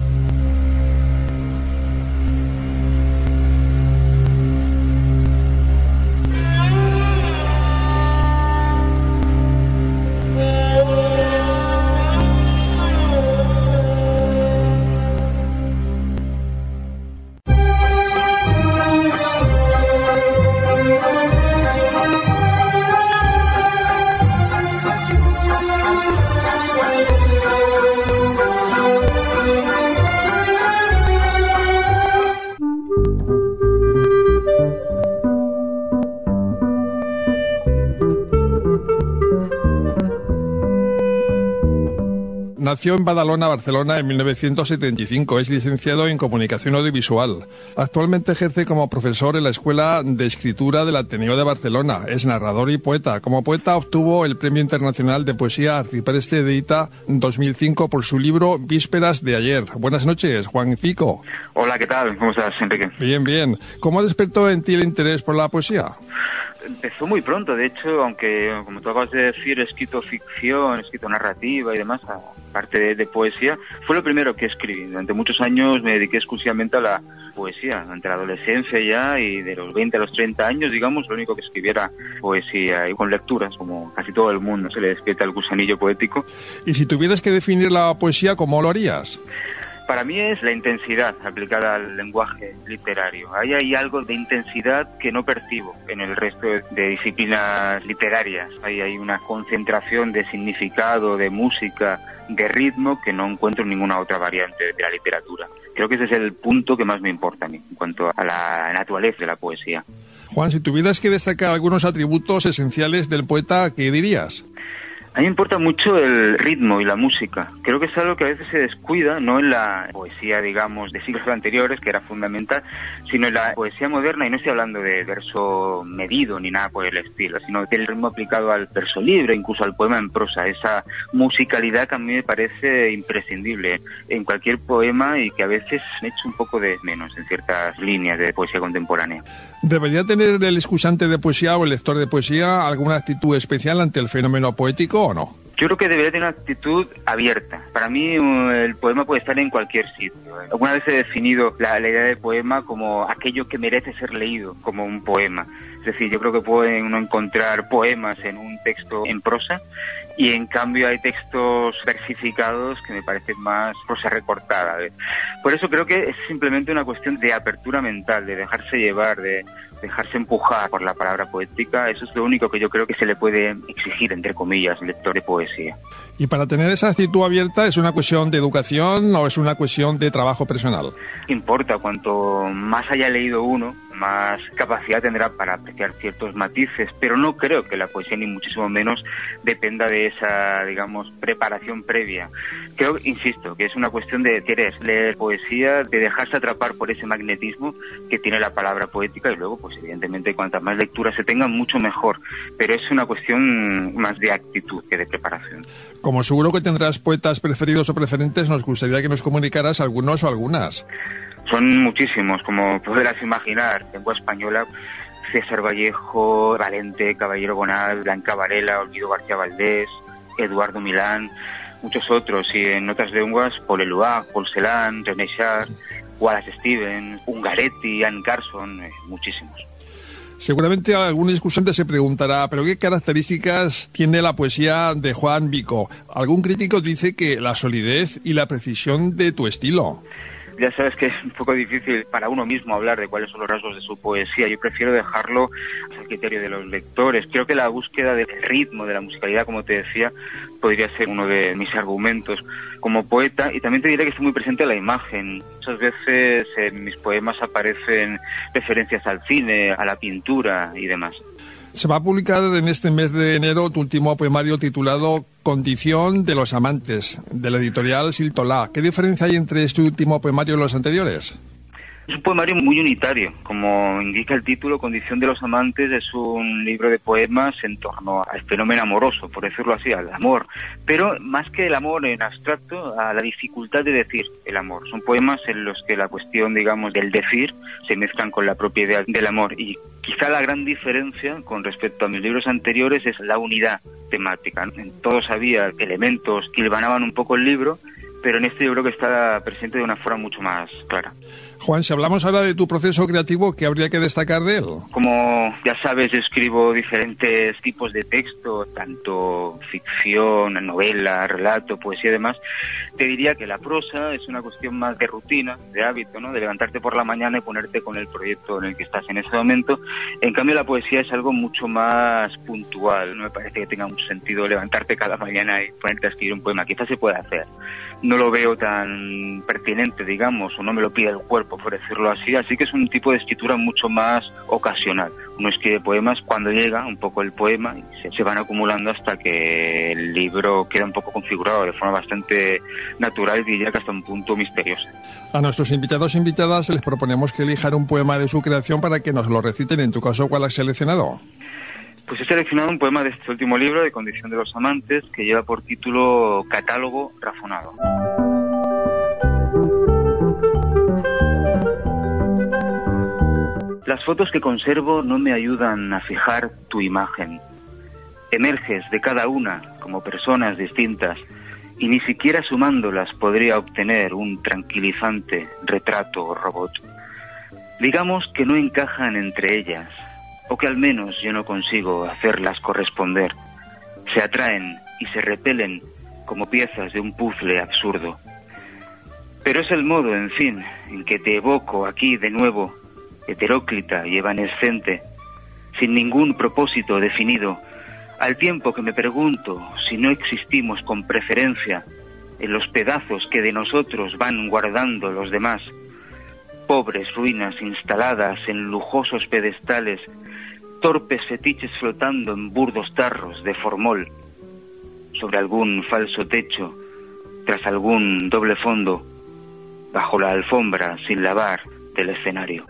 Nació en Badalona, Barcelona, en mil novecientos setenta y cinco. Es licenciado en Comunicación Audiovisual. Actualmente ejerce como profesor en la Escuela de Escritura del Ateneo de Barcelona. Es narrador y poeta. Como poeta obtuvo el Premio Internacional de Poesía Arcipreste de Ita dos mil cinco por su libro Vísperas de ayer. Buenas noches, Juan Cico. Hola, ¿qué tal? ¿Cómo estás, Enrique? Bien, bien. ¿Cómo despertó en ti el interés por la poesía? Empezó muy pronto, de hecho, aunque, como tú acabas de decir, he escrito ficción, he escrito narrativa y demás, aparte de, de poesía, fue lo primero que escribí. Durante muchos años me dediqué exclusivamente a la poesía, durante la adolescencia ya, y de los veinte a los treinta años, digamos, lo único que escribiera poesía, y con lecturas, como casi todo el mundo, se le despierta el gusanillo poético. Y si tuvieras que definir la poesía, ¿cómo lo harías? Para mí es la intensidad aplicada al lenguaje literario. Ahí hay algo de intensidad que no percibo en el resto de disciplinas literarias. Ahí hay una concentración de significado, de música, de ritmo que no encuentro en ninguna otra variante de la literatura. Creo que ese es el punto que más me importa a mí en cuanto a la naturaleza de la poesía. Juan, si tuvieras que destacar algunos atributos esenciales del poeta, ¿qué dirías? A mí me importa mucho el ritmo y la música. Creo que es algo que a veces se descuida, no en la poesía, digamos, de siglos anteriores, que era fundamental, sino en la poesía moderna, y no estoy hablando de verso medido ni nada por el estilo, sino del ritmo aplicado al verso libre, incluso al poema en prosa, esa musicalidad que a mí me parece imprescindible en cualquier poema y que a veces me echo un poco de menos en ciertas líneas de poesía contemporánea. ¿Debería tener el escuchante de poesía o el lector de poesía alguna actitud especial ante el fenómeno poético o no? Yo creo que debería tener una actitud abierta. Para mí el poema puede estar en cualquier sitio. Alguna vez he definido la, la idea de poema como aquello que merece ser leído como un poema. Es decir, yo creo que puede uno encontrar poemas en un texto en prosa y en cambio hay textos versificados que me parecen más prosa recortada. Por eso creo que es simplemente una cuestión de apertura mental, de dejarse llevar, de dejarse empujar por la palabra poética. Eso es lo único que yo creo que se le puede exigir, entre comillas, al lector de poesía. Y para tener esa actitud abierta, ¿es una cuestión de educación o es una cuestión de trabajo personal? Importa, cuanto más haya leído uno, más capacidad tendrá para apreciar ciertos matices, pero no creo que la poesía ni muchísimo menos dependa de esa, digamos, preparación previa. Creo, insisto, que es una cuestión de querer leer poesía, de dejarse atrapar por ese magnetismo que tiene la palabra poética y luego, pues evidentemente, cuantas más lecturas se tengan, mucho mejor. Pero es una cuestión más de actitud que de preparación. Como seguro que tendrás poetas preferidos o preferentes, nos gustaría que nos comunicaras algunos o algunas. Son muchísimos, como podrás imaginar. Lengua española, César Vallejo, Valente, Caballero Bonal, Blanca Varela, Olvido García Valdés, Eduardo Milán, muchos otros, y en otras lenguas Paul Eluard, Paul Celan, René Char, Wallace Stevens, Ungaretti, Anne Carson, eh, muchísimos. Seguramente algún discusión se preguntará, ¿pero qué características tiene la poesía de Juan Vico? Algún crítico dice que la solidez y la precisión de tu estilo. Ya sabes que es un poco difícil para uno mismo hablar de cuáles son los rasgos de su poesía. Yo prefiero dejarlo al criterio de los lectores. Creo que la búsqueda del ritmo, de la musicalidad, como te decía, podría ser uno de mis argumentos como poeta. Y también te diré que estoy muy presente en la imagen. Muchas veces en mis poemas aparecen referencias al cine, a la pintura y demás. Se va a publicar en este mes de enero tu último poemario titulado Condición de los amantes, de la editorial Siltolá. ¿Qué diferencia hay entre este último poemario y los anteriores? Es un poemario muy unitario. Como indica el título, Condición de los amantes es un libro de poemas en torno al fenómeno amoroso, por decirlo así, al amor. Pero más que el amor en abstracto, a la dificultad de decir el amor. Son poemas en los que la cuestión, digamos, del decir se mezclan con la propia idea del amor. Y quizá la gran diferencia con respecto a mis libros anteriores es la unidad temática. En todos había elementos que hilvanaban un poco el libro, pero en este yo creo que está presente de una forma mucho más clara. Juan, si hablamos ahora de tu proceso creativo, ¿qué habría que destacar de él? Como ya sabes, yo escribo diferentes tipos de texto, tanto ficción, novela, relato, poesía y demás. Te diría que la prosa es una cuestión más de rutina, de hábito, ¿no? De levantarte por la mañana y ponerte con el proyecto en el que estás en ese momento. En cambio, la poesía es algo mucho más puntual. No me parece que tenga mucho sentido levantarte cada mañana y ponerte a escribir un poema. Quizás se puede hacer. No lo veo tan pertinente, digamos, o no me lo pide el cuerpo, por decirlo así, así que es un tipo de escritura mucho más ocasional. Uno escribe poemas cuando llega un poco el poema y se, se van acumulando hasta que el libro queda un poco configurado de forma bastante natural, diría que hasta un punto misterioso. A nuestros invitados e invitadas les proponemos que elijan un poema de su creación para que nos lo reciten. En tu caso, ¿cuál has seleccionado? Pues he seleccionado un poema de este último libro, de Condición de los amantes, que lleva por título Catálogo razonado. Las fotos que conservo no me ayudan a fijar tu imagen. Emerges de cada una como personas distintas y ni siquiera sumándolas podría obtener un tranquilizante retrato robot. Digamos que no encajan entre ellas, o que al menos yo no consigo hacerlas corresponder. Se atraen y se repelen como piezas de un puzzle absurdo. Pero es el modo, en fin, en que te evoco aquí de nuevo, heteróclita y evanescente, sin ningún propósito definido, al tiempo que me pregunto si no existimos con preferencia en los pedazos que de nosotros van guardando los demás, pobres ruinas instaladas en lujosos pedestales, torpes fetiches flotando en burdos tarros de formol, sobre algún falso techo, tras algún doble fondo, bajo la alfombra sin lavar del escenario.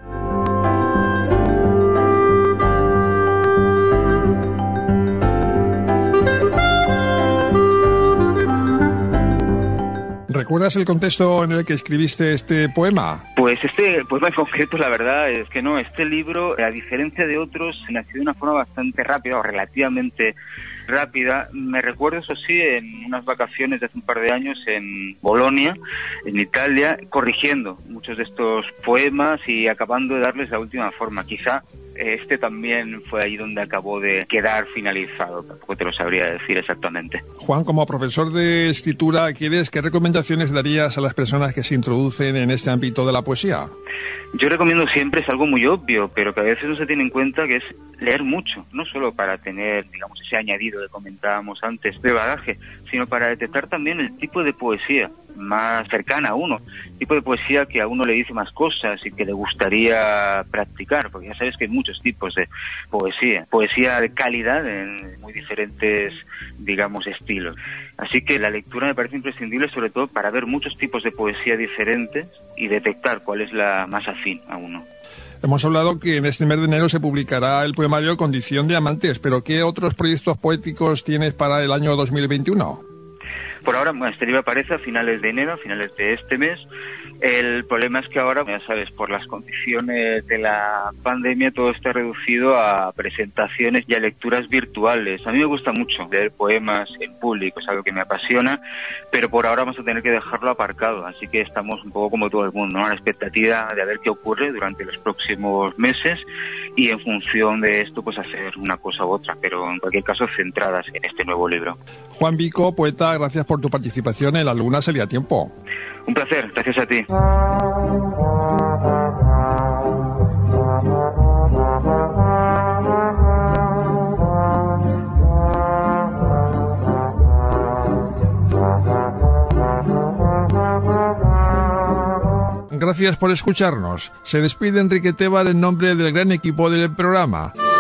¿Recuerdas el contexto en el que escribiste este poema? Pues este poema en concreto, la verdad es que no. Este libro, a diferencia de otros, nació de una forma bastante rápida o relativamente rápida. Me recuerdo, eso sí, en unas vacaciones de hace un par de años en Bolonia, en Italia, corrigiendo muchos de estos poemas y acabando de darles la última forma. Quizá este también fue ahí donde acabó de quedar finalizado. Tampoco te lo sabría decir exactamente. Juan, como profesor de escritura, ¿quieres qué recomendaciones darías a las personas que se introducen en este ámbito de la poesía? Yo recomiendo siempre, es algo muy obvio, pero que a veces no se tiene en cuenta, que es leer mucho, no solo para tener, digamos, ese añadido que comentábamos antes de bagaje, sino para detectar también el tipo de poesía más cercana a uno, tipo de poesía que a uno le dice más cosas y que le gustaría practicar, porque ya sabes que hay muchos tipos de poesía, poesía de calidad en muy diferentes, digamos, estilos. Así que la lectura me parece imprescindible, sobre todo para ver muchos tipos de poesía diferentes y detectar cuál es la más afín a uno. Hemos hablado que en este mes de enero se publicará el poemario Condición de amantes, pero ¿qué otros proyectos poéticos tienes para el año dos mil veintiuno? Por ahora, bueno, este libro aparece a finales de enero, a finales de este mes. El problema es que ahora, ya sabes, por las condiciones de la pandemia, todo está reducido a presentaciones y a lecturas virtuales. A mí me gusta mucho leer poemas en público, es algo que me apasiona, pero por ahora vamos a tener que dejarlo aparcado, así que estamos un poco como todo el mundo, ¿no? A la expectativa de ver qué ocurre durante los próximos meses y en función de esto pues hacer una cosa u otra, pero en cualquier caso centradas en este nuevo libro. Juan Vico, poeta, gracias por tu participación en La Luna Salía a Tiempo. Un placer, gracias a ti. Gracias por escucharnos. Se despide Enrique Tebar en nombre del gran equipo del programa.